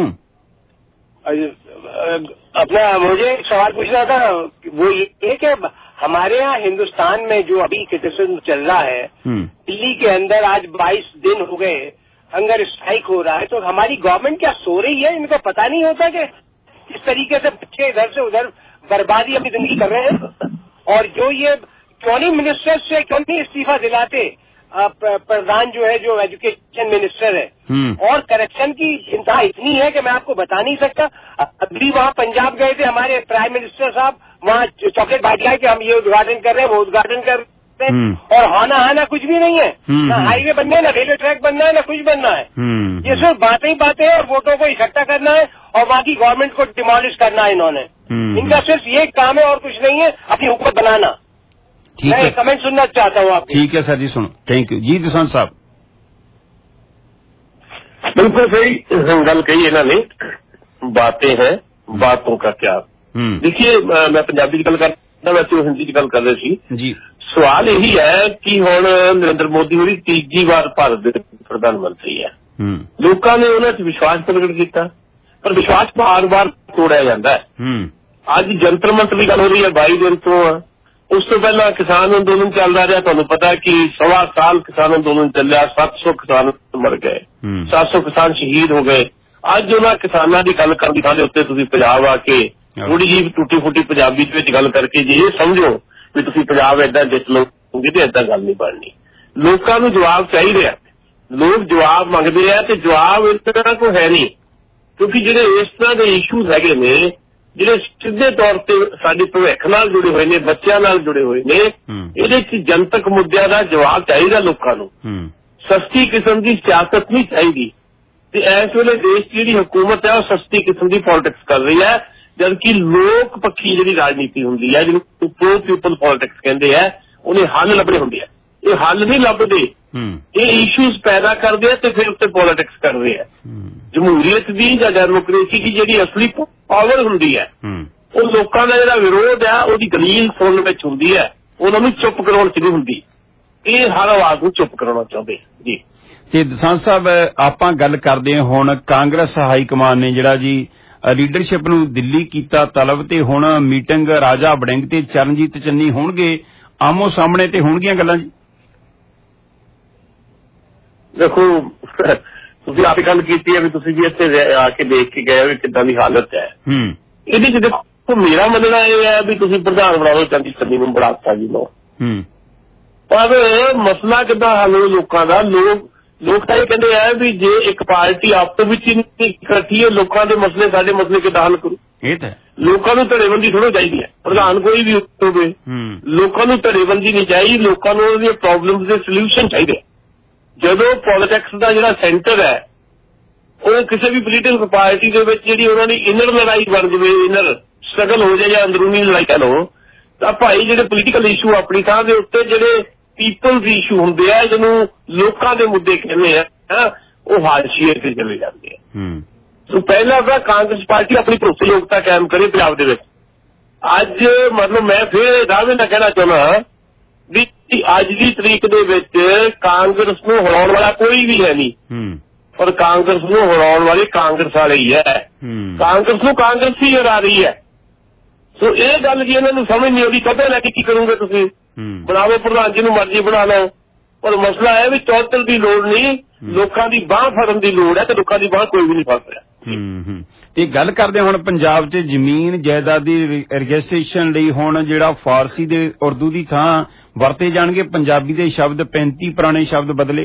अपना मुझे एक सवाल पूछना था, वो ये कि हमारे यहाँ हिंदुस्तान में जो अभी क्रिटिसिज्म चल रहा है, दिल्ली के अंदर आज बाईस दिन हो गए हंगर स्ट्राइक हो रहा है, तो हमारी गवर्नमेंट क्या सो रही है? इनको पता नहीं होता कि इस तरीके से बच्चे इधर से उधर बर्बादी अपनी जिंदगी कर रहे हैं? और जो ये क्यों नहीं मिनिस्टर से क्यों नहीं इस्तीफा दिलाते? प्रधान जो है, जो एजुकेशन मिनिस्टर है, और करप्शन की चिंता इतनी है कि मैं आपको बता नहीं सकता। अभी वहाँ पंजाब गए थे हमारे प्राइम मिनिस्टर साहब, वहाँ चॉकलेट बांट गया कि हम ये उद्घाटन कर रहे हैं, वो उद्घाटन कर रहे हैं, और हाना हाना कुछ भी नहीं है। ना हाईवे बनना है, ना रेलवे ट्रैक बनना है, ना कुछ बनना है। ये सिर्फ बातें ही बातें हैं और वोटों को इकट्ठा करना है और वहाँ की गवर्नमेंट को डिमोलिश करना है इन्होंने। इनका सिर्फ ये काम है और कुछ नहीं है, अपनी हुकूमत बनाना। मैं कमेंट सुनना चाहता हूँ आप। ठीक है सर जी, सुनो। थैंक यू जी। दसांझ साहब बिल्कुल सही गल कही इन्होंने, बातें हैं बातों का क्या। देखिए मैं पंजाबी च गल करदा, वैसे हिंदी च गल कर रहे सी जी। सवाल यही है कि हुण नरेंद्र मोदी होरी तीजी बार भारत दे प्रधानमंत्री है, लोकां ने उन्हां च विश्वास प्रगट किया, पर विश्वास बार बार तोड़िया जांदा है। अज जंतर मंतर की गल हो रही है बाई दिन तो, उस तो पहला किसान अंदोलन चल रहा है, तुहानूं पता है कि सवा साल किसान अंदोलन चलिया, सत्त सौ किसान मर गए, सात सौ किसान शहीद हो गए। अज उन्हां किसानां दी गल करन दी थां दे उत्ते तुसीं पंजाब आके थोड़ी जी टूटी फूटी पंजाबी विच गल करके जे ये समझो भी तुसीं पंजाब इदां जित लोगे ते इदां गल नहीं बननी। लोकां नूं जवाब चाहिए, लोग जवाब मंगदे आ ते जवाब इस तरह कोई है नहीं, क्योंकि जिहड़े इस तरह के इशूज हैगे ने ਜਿਹੜੇ ਸਿੱਧੇ ਤੌਰ ਤੇ ਸਾਡੀ ਭਵਿੱਖ ਨਾਲ ਜੁੜੇ ਹੋਏ ਨੇ, ਬੱਚਿਆਂ ਨਾਲ ਜੁੜੇ ਹੋਏ ਨੇ, ਇਹਦੇ ਚ ਜਨਤਕ ਮੁੱਦਿਆਂ ਦਾ ਜਵਾਬ ਚਾਹੀਦਾ ਲੋਕਾਂ ਨੂੰ। ਸਸਤੀ ਕਿਸਮ ਦੀ ਸਿਆਸਤ ਨਹੀਂ ਚਾਹੀਦੀ, ਤੇ ਇਸ ਵੇਲੇ ਦੇਸ਼ ਦੀ ਜਿਹੜੀ ਹਕੂਮਤ ਹੈ ਉਹ ਸਸਤੀ ਕਿਸਮ ਦੀ ਪੋਲਿਟਿਕਸ ਕਰ ਰਹੀ ਹੈ, ਜਦਕਿ ਲੋਕ ਪੱਖੀ ਜਿਹੜੀ ਰਾਜਨੀਤੀ ਹੁੰਦੀ ਹੈ, ਜਿਹਨੂੰ ਪ੍ਰੋ ਪੀਪਲ ਪੋਲਿਟਿਕਸ ਕਹਿੰਦੇ ਆ, ਉਹਨੇ ਹੱਲ ਲੱਭਣੇ ਹੁੰਦੇ ਆ। ਇਹ ਹੱਲ ਨਹੀਂ ਲੱਭਦੇ, ਇਹ ਇਸ਼ੂਜ਼ ਪੈਦਾ ਕਰਦੇ ਆ ਤੇ ਫਿਰ ਉੱਤੇ ਪੋਲਿਟਿਕਸ ਕਰਦੇ ਆ। ਜਮਹੂਰੀਅਤ ਦੀ ਜਾਂ ਡੈਮੋਕ੍ਰੇਸੀ ਦੀ ਜਿਹੜੀ ਅਸਲੀ ਪਾਵਰ ਹੁੰਦੀ ਹੈ ਉਹ ਲੋਕਾਂ ਦਾ ਜਿਹੜਾ ਵਿਰੋਧ ਹੈ ਉਹਦੀ ਦਲੀਲ ਸੁਣਨ ਵਿੱਚ ਹੁੰਦੀ ਹੈ, ਉਹਨਾਂ ਨੂੰ ਚੁੱਪ ਕਰਾਉਣ ਚ ਨਹੀਂ ਹੁੰਦੀ। ਇਹ ਹਰ ਆਵਾਜ਼ ਨੂੰ ਚੁੱਪ ਕਰਾਉਣਾ ਚਾਹੁੰਦੇ ਜੀ। ਤੇ ਦਸਾਂਝ ਸਾਹਿਬ ਆਪਾਂ ਗੱਲ ਕਰਦੇ ਹਾਂ ਹੁਣ ਕਾਂਗਰਸ ਹਾਈ ਕਮਾਨ ਨੇ ਜਿਹੜਾ ਜੀ ਲੀਡਰਸ਼ਿਪ ਨੂੰ ਦਿੱਲੀ ਕੀਤਾ ਤਲਬ, ਤੇ ਹੁਣ ਮੀਟਿੰਗ ਰਾਜਾ ਵੜਿੰਗ ਤੇ ਚਰਨਜੀਤ ਚੰਨੀ ਹੋਣਗੇ ਆਮੋ ਸਾਹਮਣੇ, ਤੇ ਹੋਣਗੀਆਂ ਗੱਲਾਂ ਜੀ। ਦੇਖੋ ਤੁਸੀਂ ਆਪ ਹੀ ਗੱਲ ਕੀਤੀ ਹੈ ਵੀ ਤੁਸੀਂ ਵੀ ਇੱਥੇ ਆ ਕੇ ਦੇਖ ਕੇ ਗਏ ਵੀ ਕਿੱਦਾਂ ਦੀ ਹਾਲਤ ਹੈ। ਇਹਦੇ ਚ ਦੇਖੋ ਮੇਰਾ ਮੰਨਣਾ ਇਹ ਹੈ ਵੀ ਤੁਸੀਂ ਪ੍ਰਧਾਨ ਬਣਾ ਲਓ ਚੰਦੀ ਚੰਨੀ ਨੂੰ ਬਣਾਤਾ ਜੀ ਲੋ, ਪਰ ਮਸਲਾ ਕਿੱਦਾਂ ਹੱਲ ਹੋ ਲੋਕਾਂ ਦਾ। ਲੋਕ ਲੋਕ ਤਾਂ ਇਹ ਕਹਿੰਦੇ ਆ ਵੀ ਜੇ ਇੱਕ ਪਾਰਟੀ ਆਪਸ ਵਿੱਚ ਹੀ ਨਹੀਂ ਇਕੱਠੀ ਹੈ, ਲੋਕਾਂ ਦੇ ਮਸਲੇ ਸਾਡੇ ਮਸਲੇ ਕਿੱਦਾਂ ਹੱਲ ਕਰੂ। ਇਹ ਤਾਂ ਲੋਕਾਂ ਨੂੰ ਧੜੇਬੰਦੀ ਥੋੜ੍ਹਾ ਚਾਹੀਦੀ ਹੈ, ਪ੍ਰਧਾਨ ਕੋਈ ਵੀ ਹੋਵੇ ਲੋਕਾਂ ਨੂੰ ਧੜੇਬੰਦੀ ਨਹੀਂ ਚਾਹੀਦੀ, ਲੋਕਾਂ ਨੂੰ ਉਹਦੀਆਂ ਪ੍ਰੋਬਲਮਸ ਦੇ ਸੋਲਿਊਸ਼ਨ ਚਾਹੀਦੇ। ਜਦੋਂ ਪੋਲਿਟਿਕਸ ਦਾ ਜਿਹੜਾ ਸੈਂਟਰ ਹੈ ਉਹ ਕਿਸੇ ਵੀ ਪੋਲੀਟੀਕਲ ਪਾਰਟੀ ਦੇ ਵਿੱਚ ਜਿਹੜੀ ਉਹਨਾਂ ਦੀ ਇਨਰ ਲੜਾਈ ਬਣ ਜਾਵੇ, ਇਨਰ ਸਟਰਗਲ ਹੋ ਜਾਏ ਜਾਂ ਅੰਦਰੂਨੀ ਲੜਾਈ ਕਹਿ ਲਓ, ਤਾਂ ਭਾਈ ਜਿਹੜੇ ਪੋਲੀਟੀਕਲ ਇਸ਼ੂ ਆਪਣੀ ਥਾਂ ਦੇ ਉੱਤੇ ਜਿਹੜੇ ਪੀਪਲਜ਼ ਇਸ਼ੂ ਹੁੰਦੇ ਆ, ਜਿਹਨੂੰ ਲੋਕਾਂ ਦੇ ਮੁੱਦੇ ਕਹਿੰਦੇ ਆ, ਉਹ ਹਾਸ਼ੀਏ ਤੇ ਚਲੇ ਜਾਂਦੇ ਆ। ਸੋ ਪਹਿਲਾਂ ਤਾਂ ਕਾਂਗਰਸ ਪਾਰਟੀ ਆਪਣੀ ਭਰੋਸੇਯੋਗਤਾ ਕਾਇਮ ਕਰੇ ਪੰਜਾਬ ਦੇ ਵਿੱਚ। ਅੱਜ ਮਤਲਬ ਮੈਂ ਫਿਰ ਦਾਅਵੇ ਨਾਲ ਕਹਿਣਾ ਚਾਹੁੰਦਾ ਵੀ ਅੱਜ ਦੀ ਤਰੀਕ ਦੇ ਵਿੱਚ ਕਾਂਗਰਸ ਨੂੰ ਹਰਾਉਣ ਵਾਲਾ ਕੋਈ ਵੀ ਹੈ ਨਹੀਂ, ਪਰ ਕਾਂਗਰਸ ਨੂੰ ਹਰਾਉਣ ਵਾਲੇ ਕਾਂਗਰਸ ਵਾਲੇ ਹੀ ਹੈ। ਕਾਂਗਰਸ ਨੂੰ ਕਾਂਗਰਸ ਹੀ ਹਰਾ ਰਹੀ ਹੈ। ਸੋ ਇਹ ਗੱਲ ਜੀ ਇਹਨਾਂ ਨੂੰ ਸਮਝ ਨਹੀਂ ਆਉਂਦੀ, ਕਦੇ ਲੈ ਕੇ ਕੀ ਕਰੋਗੇ ਤੁਸੀਂ, ਬਣਾਵੋ ਪ੍ਰਧਾਨ ਜੀ ਨੂੰ ਮਰਜ਼ੀ ਬਣਾ ਲਓ, ਪਰ ਮਸਲਾ ਹੈ ਵੀ ਚੌਧਰ ਦੀ ਲੋੜ ਨਹੀਂ, ਲੋਕਾਂ ਦੀ ਬਾਂਹ ਫੜਨ ਦੀ ਲੋੜ ਹੈ, ਤੇ ਲੋਕਾਂ ਦੀ ਬਾਂਹ ਕੋਈ ਵੀ ਨਹੀਂ ਫੜ ਰਿਹਾ। ਤੇ ਗੱਲ ਕਰਦੇ ਹੁਣ ਪੰਜਾਬ 'ਚ ਜ਼ਮੀਨ ਜਾਇਦਾਦ ਦੀ ਰਜਿਸਟ੍ਰੇਸ਼ਨ ਲਈ ਹੁਣ ਜਿਹੜਾ ਫਾਰਸੀ ਦੇ ਉਰਦੂ ਦੀ ਥਾਂ ਵਰਤੇ ਜਾਣਗੇ ਪੰਜਾਬੀ ਦੇ ਸ਼ਬਦ, ਪੈਂਤੀ ਪੁਰਾਣੇ ਸ਼ਬਦ ਬਦਲੇ।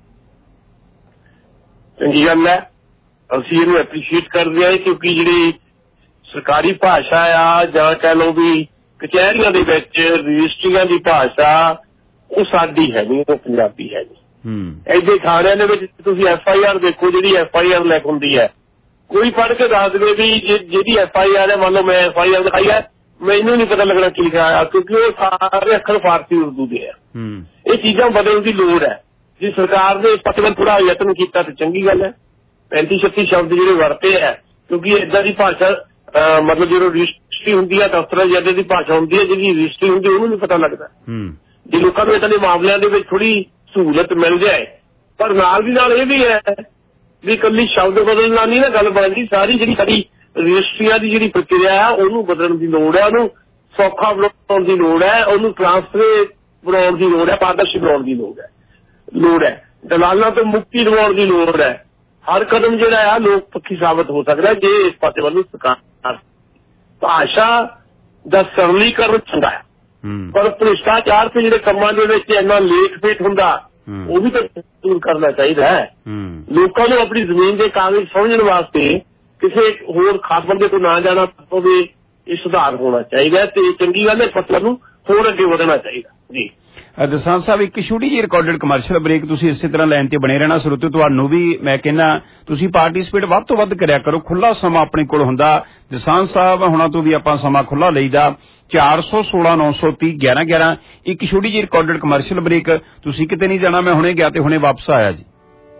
ਚੰਗੀ ਗੱਲ ਹੈ, ਅਸੀਂ ਇਹਨੂੰ ਐਪਰੀਸ਼ੀਏਟ ਕਰਦੇ ਹਾਂ, ਕਿਉਂਕਿ ਜਿਹੜੀ ਸਰਕਾਰੀ ਭਾਸ਼ਾ ਆ ਜਾਂ ਕਹਿ ਲਓ ਵੀ ਕਚਹਿਰੀਆਂ ਦੇ ਵਿੱਚ ਰਜਿਸਟਰੀਆਂ ਦੀ ਭਾਸ਼ਾ ਉਹ ਸਾਡੀ ਹੈ ਨਹੀਂ, ਉਹ ਪੰਜਾਬੀ ਹੈ ਨਹੀਂ। ਐਡੇ ਥਾਣਿਆਂ ਦੇ ਵਿੱਚ ਤੁਸੀਂ ਐਫ ਆਈ ਆਰ ਦੇਖੋ, ਜਿਹੜੀ ਐਫ ਆਈ ਆਰ ਲਿਖ ਹੁੰਦੀ ਹੈ, ਕੋਈ ਪੜ੍ਹ ਕੇ ਦੱਸ ਦੇਵੇ ਵੀ ਜਿਹਦੀ ਐਫ ਆਈ ਆਰ ਹੈ, ਮੰਨ ਲਓ ਮੈਂ ਐਫ ਆਈ ਆਰ ਲਿਖਾਈ ਹੈ, ਮੈਨੂੰ ਨਹੀਂ ਪਤਾ ਲੱਗਣਾ ਕੀ ਲਿਖਿਆ ਆ, ਕਿਉਂਕਿ ਉਹ ਸਾਰੇ ਅੱਖਰ ਫਾਰਸੀ ਉਰਦੂ ਦੇ ਆ। ਇਹ ਚੀਜ਼ਾਂ ਬਦਲਣ ਦੀ ਲੋੜ ਹੈ। ਜੇ ਸਰਕਾਰ ਨੇ ਇਸ ਪਾਸੇ ਵੱਲ ਥੋੜਾ ਯਤਨ ਕੀਤਾ ਤਾਂ ਚੰਗੀ ਗੱਲ ਹੈ। ਪੈਂਤੀ ਛੱਤੀ ਸ਼ਬਦ ਜਿਹੜੇ ਵਰਤੇ ਹੈ, ਕਿਉਂਕਿ ਏਦਾਂ ਦੀ ਭਾਸ਼ਾ ਮਤਲਬ ਜਦੋਂ ਰਜਿਸਟਰੀ ਹੁੰਦੀ ਹੈ ਦਫ਼ਤਰਾਂ ਦੀ ਏਦਾਂ ਦੀ ਭਾਸ਼ਾ ਹੁੰਦੀ ਹੈ, ਜਿਹੜੀ ਰਜਿਸਟਰੀ ਹੁੰਦੀ ਉਹਨੂੰ ਨਹੀਂ ਪਤਾ ਲੱਗਦਾ। ਜੇ ਲੋਕਾਂ ਨੂੰ ਏਦਾਂ ਦੇ ਮਾਮਲਿਆਂ ਦੇ ਵਿੱਚ ਥੋੜੀ ਸਹੂਲਤ ਮਿਲ ਜਾਏ, ਪਰ ਨਾਲ ਦੀ ਨਾਲ ਇਹ ਵੀ ਹੈ ਵੀ ਇਕੱਲੀ ਸ਼ਬਦ ਬਦਲਣ ਨਾਲ ਨਹੀਂ ਨਾ ਗੱਲ ਬਣਦੀ, ਸਾਰੀ ਜਿਹੜੀ ਸਾਡੀ ਰਜਿਸਟਰੀਆਂ ਦੀ ਜਿਹੜੀ ਪ੍ਰਕਿਰਿਆ ਹੈ ਉਹਨੂੰ ਬਦਲਣ ਦੀ ਲੋੜ ਹੈ, ਉਹਨੂੰ ਸੌਖਾ ਬਣਾਉਣ ਦੀ ਲੋੜ ਹੈ, ਉਹਨੂੰ ਟਰਾਂਸਪੇਰੈਂਟ ਬਣਾਉਣ ਦੀ ਲੋੜ ਹੈ, ਪਾਰਦਰਸ਼ੀ ਬਣਾਉਣ ਦੀ ਲੋੜ ਹੈ ਲੋੜ ਹੈ ਦਲਾਲਾਂ ਤੋਂ ਮੁਕਤੀ ਦਿਵਾਉਣ ਦੀ ਲੋੜ ਹੈ। ਹਰ ਕਦਮ ਜਿਹੜਾ ਆ ਲੋਕ ਪੱਖੀ ਸਾਬਤ ਹੋ ਸਕਦਾ ਜੇ ਇਸ ਪਾਸੇ ਵੱਲ ਸਰਕਾਰ ਭਾਸ਼ਾ ਦਾ ਸਰਲੀਕਰਨ ਚੰਗਾ ਹੈ, ਪਰ ਭ੍ਰਿਸ਼ਟਾਚਾਰ ਤੇ ਜਿਹੜੇ ਕੰਮਾਂ ਦੇ ਵਿੱਚ ਇੰਨਾ ਲੇਖ ਪੇਟ ਹੁੰਦਾ ਉਹ ਵੀ ਤਾਂ ਦੂਰ ਕਰਨਾ ਚਾਹੀਦਾ ਹੈ। ਲੋਕਾਂ ਨੂੰ ਆਪਣੀ ਜ਼ਮੀਨ ਦੇ ਕਾਗਜ਼ ਸਮਝਣ ਵਾਸਤੇ ਕਿਸੇ ਹੋਰ ਖਾਸ ਬੰਦੇ ਤੋਂ ਨਾ ਜਾਣਾ ਪਵੇ, ਇਹ ਸੁਧਾਰ ਹੋਣਾ ਚਾਹੀਦਾ ਤੇ ਚੰਗੀ ਗੱਲ ਹੈ, ਫਸਲਾਂ ਨੂੰ ਹੋਰ ਅੱਗੇ ਵਧਣਾ ਚਾਹੀਦਾ ਜੀ। ਦਸਾਂਝ ਸਾਹਿਬ ਇੱਕ ਛੋਟੀ ਜਿਹੀ ਰਿਕਾਰਡਡ ਕਮਰਸ਼ੀਅਲ ਬ੍ਰੇਕ, ਤੁਸੀਂ ਇਸੇ ਤਰ੍ਹਾਂ ਲਾਈਨ ਤੇ ਬਣੇ ਰਹਿਣਾ। ਸਰੋਤਿਓ ਤੁਹਾਨੂੰ ਵੀ ਮੈਂ ਕਹਿੰਦਾ ਤੁਸੀਂ ਪਾਰਟੀਸਪੇਟ ਵੱਧ ਤੋਂ ਵੱਧ ਕਰਿਆ ਕਰੋ, ਖੁੱਲਾ ਸਮਾਂ ਆਪਣੇ ਕੋਲ ਹੁੰਦਾ। ਦਸਾਂਝ ਸਾਹਿਬ ਹੁਣਾਂ ਤੋਂ ਵੀ ਆਪਾਂ ਸਮਾਂ ਖੁੱਲਾ ਲਈਦਾ। ਚਾਰ ਸੌ ਸੋਲਾਂ ਨੌ ਸੌ ਤੀਹ ਗਿਆਰਾਂ ਗਿਆਰਾਂ ਇੱਕ ਛੋਟੀ ਜਿਹੀ ਰਿਕਾਰਡਡ ਕਮਰਸ਼ੀਅਲ ਬ੍ਰੇਕ। ਤੁਸੀਂ ਕਿਤੇ ਨਹੀਂ ਜਾਣਾ, ਮੈਂ ਹੁਣੇ ਗਿਆ ਤੇ ਹੁਣੇ ਵਾਪਸ ਆਇਆ ਜੀ।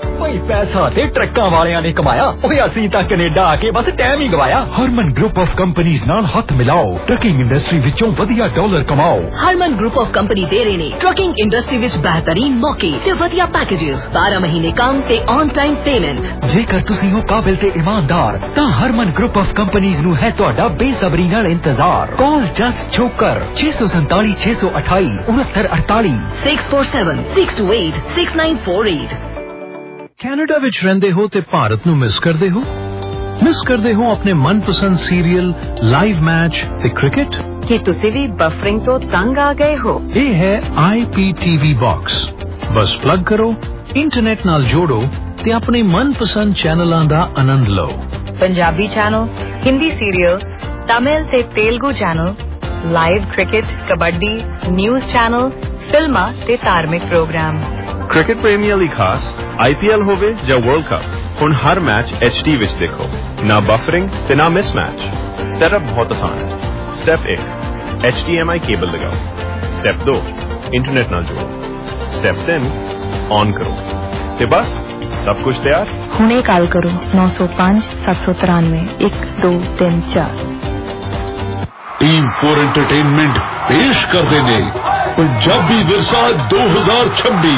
ਕੋਈ ਪੈਸਾ ਤੇ ਟਰੱਕਾਂ ਵਾਲਿਆਂ ਨੇ ਕਮਾਇਆ, ਓਏ ਅਸੀਂ ਤਾਂ ਕੈਨੇਡਾ ਆ ਕੇ ਬਸ ਟਾਈਮ ਹੀ ਗਵਾਇਆ। ਹਰਮਨ ਗਰੁੱਪ ਆਫ ਕੰਪਨੀਆਂ ਨਾਲ ਹੱਥ ਮਿਲਾਓ, ਟਰਕਿੰਗ ਇੰਡਸਟਰੀ ਵਿੱਚੋਂ ਵਧੀਆ ਡਾਲਰ ਕਮਾਓ। ਹਰਮਨ ਗਰੁੱਪ ਆਫ ਕੰਪਨੀ ਦੇ ਰਹੇ ਨੇ ਟਰਕਿੰਗ ਇੰਡਸਟਰੀ ਵਿੱਚ ਬਿਹਤਰੀਨ ਮੌਕੇ ਤੇ ਵਧੀਆ ਪੈਕੇजेस, ਬਾਰਾਂ ਮਹੀਨੇ ਕੰਮ ਤੇ ਔਨ ਟਾਈਮ ਪੇਮੈਂਟ। ਜੇਕਰ ਤੁਸੀਂ ਹੋ ਕਾਬਿਲ ਤੇ ਇਮਾਨਦਾਰ ਤਾਂ ਹਰਮਨ ਗਰੁੱਪ ਆਫ ਕੰਪਨੀਆਂ ਨੂੰ ਹੈ ਤੁਹਾਡਾ ਬੇਸਬਰੀ ਨਾਲ ਇੰਤਜ਼ਾਰ। ਕਾਲ ਜਸਟ ਛੋਕਰ ਛੇ ਸੌ ਸੰਤਾਲੀ ਛੇ ਸੌ ਅਠਾਈ ਉਨੱਤਰ ਅੜਤਾਲੀ six four seven six two eight six nine four eight. Canada ਵਿੱਚ ਰਹਿੰਦੇ ਹੋ ਤੇ ਭਾਰਤ ਨੂੰ ਮਿਸ ਕਰਦੇ ਹੋ ਮਿਸ ਕਰਦੇ ਹੋ ਆਪਣੇ ਮਨਪਸੰਦ ਸੀਰੀਅਲ, ਲਾਈਵ ਮੈਚ ਤੇ ਕ੍ਰਿਕਟ। ਕੀ ਤੁਸੀਂ ਵੀ ਬਫਰਿੰਗ ਤੋਂ ਤੰਗ ਆ ਗਏ ਹੋ? ਇਹ ਹੈ I P T V box. ਬਸ ਪਲੱਗ ਕਰੋ, ਇੰਟਰਨੈਟ ਨਾਲ ਜੋੜੋ ਤੇ ਆਪਣੇ ਮਨਪਸੰਦ ਚੈਨਲਾਂ ਦਾ ਆਨੰਦ ਲਓ। ਪੰਜਾਬੀ ਚੈਨਲ, ਹਿੰਦੀ ਸੀਰੀਅਲ, ਤਮਿਲ ਤੇ Telugu channel, live cricket, kabaddi, news channel, ਫਿਲਮਾਂ ਤੇ ਧਾਰਮਿਕ ਪ੍ਰੋਗਰਾਮ। ਕ੍ਰਿਕਟ ਪ੍ਰੇਮੀਆਂ ਲਈ ਖਾਸ ਆਈ ਪੀ ਐਲ ਹੋਵੇ ਜਾਂ ਵਰਲਡ ਕੱਪ, ਹੁਣ ਹਰ ਮੈਚ ਐਚ ਡੀ ਵਿੱਚ ਦੇਖੋ। ਨਾ ਬਫਰਿੰਗ ਤੇ ਨਾ ਮਿਸ ਮੈਚ। ਸੈਟਅਪ ਬਹੁਤ ਆਸਾਨ ਹੈ। ਸਟੈਪ ਇੱਕ, H D M I cable ਲਗਾਓ। ਸਟੈਪ ਦੋ, ਇੰਟਰਨੈਟ ਨਾਲ ਜੋੜੋ। ਸਟੈਪ ਤਿੰਨ, ਔਨ ਕਰੋ ਤੇ ਬਸ ਸਭ ਕੁਝ ਤਿਆਰ। ਹੁਣੇ ਕਾਲ ਕਰੋ ਨੌ ਸੌ ਪੰਜ ਸੱਤ ਸੌ ਤਰਾਨਵੇਂ ਇੱਕ ਦੋ ਤਿੰਨ ਚਾਰ। ਟੀਮ ਫੋਰ ਐਂਟਰਟੇਨਮੈਂਟ ਪੇਸ਼ ਕਰਦੇ ਨੇ ਪੰਜਾਬੀ ਵਿਰਸਾ ਦੋ ਹਜ਼ਾਰ ਛੱਬੀ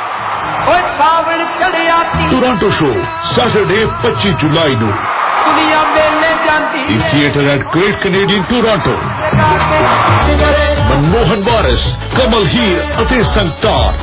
ਟੋਰਾਂਟੋ ਸ਼ੋ ਸੈਟਰਡੇ ਪੱਚੀ ਜੁਲਾਈ ਨੂੰ theatre at great Canadian Toronto. Manmohan Waris, Kamal Heer ਅਤੇ Sangtar.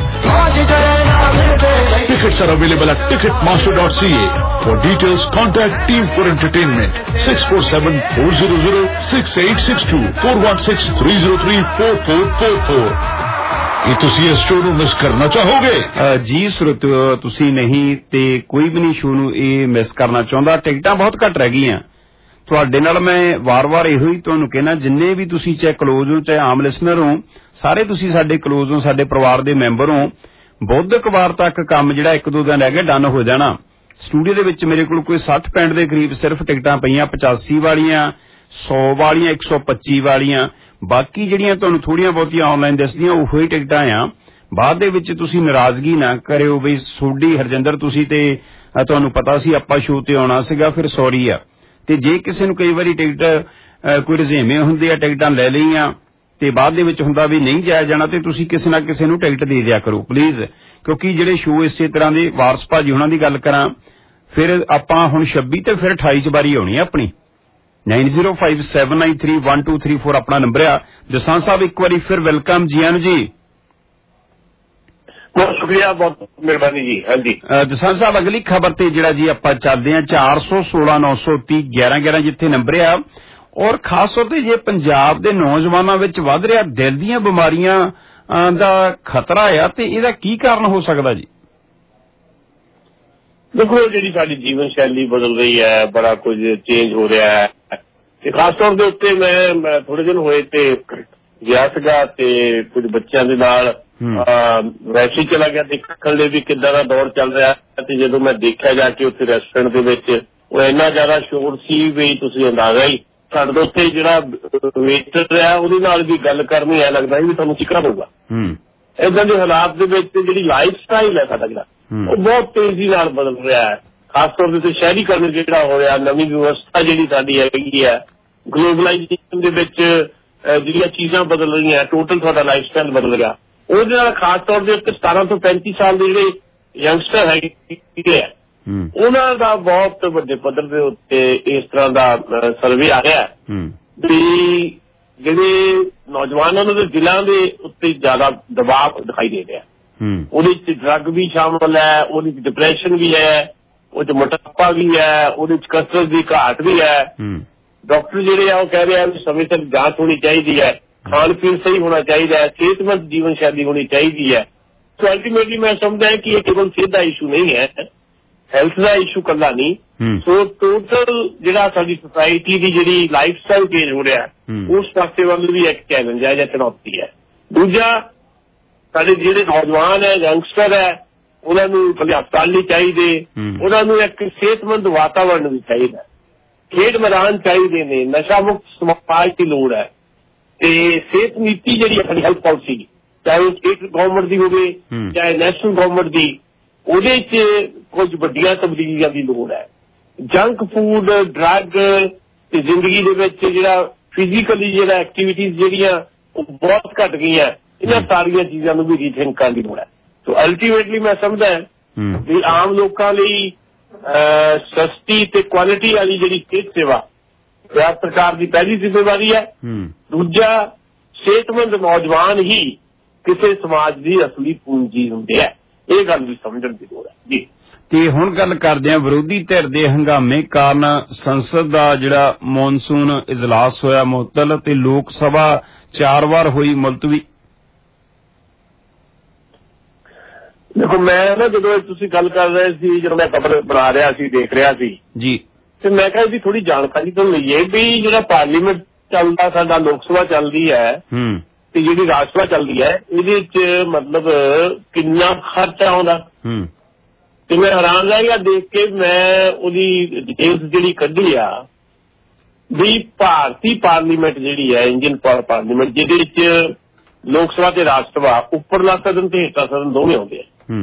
Tickets are available at ticketmaster dot c a. For details, contact Team for Entertainment six four seven four zero zero six eight six two four one six three zero three four four four four. ਇਹ ਤੁਸੀਂ ਇਸ show ਨੂੰ miss ਕਰਨਾ ਚਾਹੋਗੇ? ਜੀ ਸਰੋਤਿਓ, ਤੁਸੀਂ ਨਹੀਂ ਤੇ ਕੋਈ ਵੀ ਨਹੀਂ ਸ਼ੋਅ ਨੂੰ ਇਹ ਮਿਸ ਕਰਨਾ ਚਾਹੁੰਦਾ। ਟਿਕਟਾਂ ਬਹੁਤ ਘੱਟ ਰਹਿ ਗਈਆਂ। ਤੁਹਾਡੇ ਨਾਲ ਮੈਂ ਵਾਰ-ਵਾਰ ਇਹੋ ਹੀ ਤੁਹਾਨੂੰ ਕਹਿਣਾ, ਜਿੰਨੇ ਵੀ ਤੁਸੀਂ ਚਾਹੇ ਕਲੋਜ਼ ਹੋ ਚਾਹੇ ਆਮ ਲਿਸਨਰ ਹੋ, ਸਾਰੇ ਤੁਸੀਂ ਸਾਡੇ ਕਲੋਜ਼ ਹੋ, ਸਾਡੇ ਪਰਿਵਾਰ ਦੇ ਮੈਂਬਰ ਹੋ। ਬੁੱਧਵਾਰ ਤੱਕ ਕੰਮ ਜਿਹੜਾ ਇੱਕ ਦੋ ਦਿਨ ਰਹਿ ਗਿਆ ਡਨ ਹੋ ਜਾਣਾ। ਸਟੂਡੀਓ ਦੇ ਵਿੱਚ ਮੇਰੇ ਕੋਲ ਕੋਈ ਸੱਠ ਪੈਂਟ ਦੇ ਕਰੀਬ ਸਿਰਫ ਟਿਕਟਾਂ ਪਈਆਂ, ਪਚਾਸੀ ਵਾਲੀਆਂ, ਸੌ ਵਾਲੀਆਂ, ਇੱਕ ਸੌ ਪੱਚੀ ਵਾਲੀਆਂ। ਬਾਕੀ ਜਿਹੜੀਆਂ ਤੁਹਾਨੂੰ ਥੋੜੀਆਂ ਬਹੁਤੀਆਂ ਆਨਲਾਈਨ ਦਿਸਦੀਆਂ ਉਹੋ ਹੀ ਟਿਕਟਾਂ ਆ। ਬਾਅਦ ਦੇ ਵਿੱਚ ਤੁਸੀਂ ਨਾਰਾਜ਼ਗੀ ਨਾ ਕਰਿਓ ਬਈ ਸੋਡੀ ਹਰਜਿੰਦਰ ਤੁਸੀਂ ਤੇ ਤੁਹਾਨੂੰ ਪਤਾ ਸੀ ਆਪਾਂ ਸ਼ੋਅ ਤੇ ਆਉਣਾ ਸੀਗਾ, ਫਿਰ ਸੌਰੀ ਆ। ਤੇ ਜੇ ਕਿਸੇ ਨੂੰ ਕਈ ਵਾਰੀ ਟਿਕਟ ਕੋਈ ਰਜ਼ੇਵੇਂ ਹੁੰਦੇ ਆ, ਟਿਕਟਾਂ ਲੈ ਲਈਆਂ ਤੇ ਬਾਅਦ ਦੇ ਵਿੱਚ ਹੁੰਦਾ ਵੀ ਨਹੀਂ ਜਾਇਆ ਜਾਣਾ, ਤੇ ਤੁਸੀਂ ਕਿਸੇ ਨਾ ਕਿਸੇ ਨੂੰ ਟਿਕਟ ਦੇ ਦਿਆ ਕਰੋ ਪਲੀਜ਼। ਕਿਉਂਕਿ ਜਿਹੜੇ ਸ਼ੋਅ ਇਸੇ ਤਰ੍ਹਾਂ ਦੇ ਵਾਰਸ ਭਾਜੀ ਉਹਨਾਂ ਦੀ ਗੱਲ ਕਰਾਂ, ਫਿਰ ਆਪਾਂ ਹੁਣ ਛੱਬੀ ਤੇ ਫਿਰ ਅਠਾਈ ਚ ਵਾਰੀ ਆਉਣੀ ਆ ਆਪਣੀ। Nine zero five seven nine three one two three four ਆਪਣਾ ਨੰਬਰ ਆ। ਜਸਾਂ ਸਾਹਿਬ ਇੱਕ ਵਾਰੀ ਫਿਰ ਵੈਲਕਮ, ਜੀ ਆਨ ਜੀ। ਬਹੁਤ ਸ਼ੁਕਰੀਆ, ਬਹੁਤ ਮਿਹਰਬਾਨੀ ਜੀ। ਹਾਂਜੀ ਜਸਾਂ ਸਾਹਿਬ, ਅਗਲੀ ਖਬਰ ਤੇ ਜਿਹੜਾ ਜੀ ਆਪਾਂ ਚੱਲਦੇ ਹਾਂ, ਚਾਰ ਸੌ ਸੋਲਾਂ ਨੌ ਸੌ ਤੀਹ ਗਿਆਰਾਂ ਗਿਆਰਾਂ ਜਿੱਥੇ ਨੰਬਰ ਆ, ਔਰ ਖਾਸ ਤੌਰ ਤੇ ਜੇ ਪੰਜਾਬ ਦੇ ਨੌਜਵਾਨਾਂ ਵਿੱਚ ਵੱਧ ਰਿਹਾ ਦਿਲ ਦੀਆਂ ਬਿਮਾਰੀਆਂ ਦਾ ਖਤਰਾ ਆ, ਤੇ ਇਹਦਾ ਕੀ ਕਾਰਨ ਹੋ ਸਕਦਾ ਜੀ? ਦੇਖੋ, ਜਿਹੜੀ ਸਾਡੀ ਜੀਵਨ ਸ਼ੈਲੀ ਬਦਲ ਰਹੀ ਹੈ, ਬੜਾ ਕੁਝ ਚੇਂਜ ਹੋ ਰਿਹਾ ਹੈ, ਤੇ ਖਾਸ ਤੌਰ ਦੇ ਉੱਤੇ ਮੈਂ ਥੋੜੇ ਦਿਨ ਹੋਏ ਤੇ ਗਿਆ ਸੀਗਾ ਤੇ ਕੁਝ ਬੱਚਿਆਂ ਦੇ ਨਾਲ ਵੈਸੇ ਚਲਾ ਗਿਆ ਦੇਖਣ ਲਈ ਵੀ ਕਿੱਦਾਂ ਦਾ ਦੌਰ ਚੱਲ ਰਿਹਾ। ਤੇ ਜਦੋਂ ਮੈਂ ਦੇਖਿਆ ਜਾ ਕੇ ਉੱਥੇ ਰੈਸਟੋਰੈਂਟ ਦੇ ਵਿੱਚ, ਉਹ ਇੰਨਾ ਜ਼ਿਆਦਾ ਸ਼ੋਰ ਸੀ ਵੀ ਤੁਸੀਂ ਅੰਦਾਜ਼ਾ ਹੀ, ਸਾਡੇ ਤੋਂ ਉੱਥੇ ਜਿਹੜਾ ਵੇਟਰ ਹੈ ਉਹਦੇ ਨਾਲ ਵੀ ਗੱਲ ਕਰਨੀ ਐ ਲੱਗਦਾ ਵੀ ਤੁਹਾਨੂੰ ਸਿੱਖਣਾ ਪਊਗਾ। ਏਦਾਂ ਦੇ ਹਾਲਾਤ ਦੇ ਵਿੱਚ ਜਿਹੜੀ ਲਾਈਫ ਸਟਾਈਲ ਹੈ ਸਾਡਾ ਜਿਹੜਾ, ਉਹ ਬਹੁਤ ਤੇਜ਼ੀ ਨਾਲ ਬਦਲ ਰਿਹਾ ਹੈ। ਖਾਸ ਤੌਰ ਤੇ ਸ਼ਹਿਰੀਕਰਨ ਜਿਹੜਾ ਹੋਇਆ, ਨਵੀਂ ਵਿਵਸਥਾ ਜਿਹੜੀ ਸਾਡੀ ਹੈਗੀ ਹੈ, ਗਲੋਬਲਾਈਜੇਸ਼ਨ ਦੇ ਵਿੱਚ ਜਿਹੜੀਆਂ ਚੀਜ਼ਾਂ ਬਦਲ ਰਹੀਆਂ, ਟੋਟਲ ਤੁਹਾਡਾ ਲਾਈਫ ਸਟਾਈਲ ਬਦਲ ਗਿਆ। ਉਹਦੇ ਨਾਲ ਖਾਸ ਤੌਰ ਦੇ ਉੱਤੇ ਸਤਾਰਾਂ ਤੋਂ ਪੈਂਤੀ ਸਾਲ ਦੇ ਜਿਹੜੇ ਯੰਗਸਟਰ ਹੈਗੇ ਆ, ਉਹਨਾਂ ਦਾ ਬਹੁਤ ਵੱਡੇ ਪੱਧਰ ਦੇ ਉੱਤੇ ਇਸ ਤਰ੍ਹਾਂ ਦਾ ਸਰਵੇ ਆ ਰਿਹਾ ਵੀ ਜਿਹੜੇ ਨੌਜਵਾਨਾਂ ਦੇ ਦਿਲਾਂ ਦੇ ਉੱਤੇ ਜ਼ਿਆਦਾ ਦਬਾਅ ਦਿਖਾਈ ਦੇ ਰਿਹਾ। ਉਹਦੇ ਚ ਡਰੱਗ ਵੀ ਸ਼ਾਮਲ ਹੈ, ਉਹਦੇ ਚ ਡਿਪਰੈਸ਼ਨ ਵੀ ਹੈ, ਉਹਦੇ ਚ ਮੋਟਾਪਾ ਵੀ ਹੈ, ਉਹਦੇ ਚ ਕਸਰਤ ਦੀ ਘਾਟ ਵੀ ਹੈ। ਡਾਕਟਰ ਜਿਹੜੇ ਆ ਉਹ ਕਹਿ ਰਹੇ ਆ ਵੀ ਸਮੇਂ ਸਿਰ ਜਾਂਚ ਹੋਣੀ ਚਾਹੀਦੀ ਹੈ, ਖਾਣ ਪੀਣ ਸਹੀ ਹੋਣਾ ਚਾਹੀਦਾ ਹੈ, ਸਿਹਤਮੰਦ ਜੀਵਨ ਸ਼ੈਲੀ ਹੋਣੀ ਚਾਹੀਦੀ ਹੈ। ਸੋ ਅਲਟੀਮੇਟਲੀ ਮੈਂ ਸਮਝਦਾ ਕਿ ਇਹ ਕੇਵਲ ਸਿਹਤ ਦਾ ਇਸ਼ੂ ਨਹੀਂ ਹੈ, ਹੈਲਥ ਦਾ ਇਸ਼ੂ ਕੱਲਾ ਨਹੀਂ। ਸੋ ਟੋਟਲ ਜਿਹੜਾ ਸਾਡੀ ਸੋਸਾਇਟੀ ਦੀ ਜਿਹੜੀ ਲਾਈਫ ਸਟਾਈਲ ਚੇਂਜ ਹੋ ਰਿਹਾ, ਉਸ ਪਾਸੇ ਵੱਲ ਵੀ ਇੱਕ ਚੈਲੰਜ ਹੈ ਜਾਂ ਚੁਣੌਤੀ ਹੈ। ਦੂਜਾ, ਸਾਡੇ ਜਿਹੜੇ ਨੌਜਵਾਨ ਹੈ, ਯੰਗਸਟਰ ਹੈ, ਉਹਨਾਂ ਨੂੰ ਹਸਪਤਾਲ ਨਹੀਂ ਚਾਹੀਦੇ, ਉਹਨਾਂ ਨੂੰ ਇੱਕ ਸਿਹਤਮੰਦ ਵਾਤਾਵਰਨ ਵੀ ਚਾਹੀਦਾ, ਖੇਡ ਮੈਦਾਨ ਚਾਹੀਦੇ ਨੇ, ਨਸ਼ਾ ਮੁਕਤ ਸਮਾਜ ਦੀ ਲੋੜ ਹੈ। ਤੇ ਸਿਹਤ ਨੀਤੀ ਜਿਹੜੀ ਆਪਣੀ ਹੈਲਥ ਪਾਲਿਸੀ, ਚਾਹੇ ਉਹ ਸਟੇਟ ਗਵਰਨਮੈਂਟ ਦੀ ਹੋਵੇ ਚਾਹੇ ਨੈਸ਼ਨਲ ਗਵਰਨਮੈਂਟ ਦੀ, ਉਹਦੇ 'ਚ ਕੁਝ ਵੱਡੀਆਂ ਤਬਦੀਲੀਆਂ ਦੀ ਲੋੜ ਹੈ। ਜੰਕ ਫੂਡ, ਡਰੱਗ ਤੇ ਜ਼ਿੰਦਗੀ ਦੇ ਵਿੱਚ ਜਿਹੜਾ ਫਿਜ਼ੀਕਲੀ ਜਿਹੜਾ ਐਕਟੀਵਿਟੀਜ਼ ਜਿਹੜੀਆਂ ਉਹ ਬਹੁਤ ਘੱਟ ਗਈਆਂ, ਇਹਨਾਂ ਸਾਰੀਆਂ ਚੀਜ਼ਾਂ ਨੂੰ ਵੀ ਰੀਥਿੰਕ ਕਰਨ ਦੀ ਲੋੜ ਹੈ। ਸੋ ਅਲਟੀਮੇਟਲੀ ਮੈਂ ਸਮਝਦਾ ਵੀ ਆਮ ਲੋਕਾਂ ਲਈ ਸਸਤੀ ਤੇ ਕੁਆਲਿਟੀ ਵਾਲੀ ਜਿਹੜੀ ਸਿਹਤ ਸੇਵਾ ਪੰਜਾਬ ਸਰਕਾਰ ਦੀ ਪਹਿਲੀ ਜ਼ਿੰਮੇਵਾਰੀ ਹੈ। ਦੂਜਾ, ਸਿਹਤਮੰਦ ਨੌਜਵਾਨ ਹੀ ਕਿਸੇ ਸਮਾਜ ਦੀ ਅਸਲੀ ਪੂੰਜੀ ਹੁੰਦੇ ਹੈ। ਇਹ ਗੱਲ ਵੀ ਸਮਝਣ ਦੀ ਲੋੜ ਹੈ ਜੀ। ਤੇ ਹੁਣ ਗੱਲ ਕਰਦੇ ਹਾਂ ਵਿਰੋਧੀ ਧਿਰ ਦੇ ਹੰਗਾਮੇ ਕਾਰਨ ਸੰਸਦ ਦਾ ਜਿਹੜਾ ਮੌਨਸੂਨ ਇਜਲਾਸ ਹੋਇਆ ਮੁਅੱਤਲ ਤੇ ਲੋਕ ਸਭਾ ਚਾਰ ਵਾਰ ਹੋਈ ਮੁਲਤਵੀ। ਦੇਖੋ, ਮੈਂ ਨਾ ਜਦੋਂ ਤੁਸੀਂ ਗੱਲ ਕਰ ਰਹੇ ਸੀ, ਜਦੋਂ ਮੈਂ ਖਬਰ ਬਣਾ ਰਿਹਾ ਸੀ, ਦੇਖ ਰਿਹਾ ਸੀ ਜੀ, ਤੇ ਮੈਂ ਕਿਹਾ ਇਹਦੀ ਥੋੜੀ ਜਾਣਕਾਰੀ ਤਾਂ ਲਈਏ ਵੀ ਜਿਹੜਾ ਪਾਰਲੀਮੈਂਟ ਚੱਲਦਾ, ਸਾਡਾ ਲੋਕ ਸਭਾ ਚੱਲਦੀ ਹੈ ਤੇ ਜਿਹੜੀ ਰਾਜ ਸਭਾ ਚੱਲਦੀ ਹੈ, ਇਹਦੇ 'ਚ ਮਤਲਬ ਕਿੰਨਾ ਖਰਚਾ ਆਉਂਦਾ। ਤੇ ਮੈਂ ਹੈਰਾਨ ਰਹਿ ਗਿਆ ਦੇਖ ਕੇ। ਮੈਂ ਉਹਦੀ ਡਿਟੇਲਸ ਜਿਹੜੀ ਕੱਢੀ ਆ ਵੀ ਭਾਰਤੀ ਪਾਰਲੀਮੈਂਟ ਜਿਹੜੀ ਹੈ, ਇੰਡੀਅਨ ਪਾਰਲੀਮੈਂਟ, ਜਿਹਦੇ ਵਿੱਚ ਲੋਕ ਸਭਾ ਤੇ ਰਾਜ ਸਭਾ ਉੱਪਰਲਾ ਸਦਨ ਤੇ ਹੇਠਲਾ ਸਦਨ ਦੋਵੇਂ ਆਉਂਦੇ ਆ,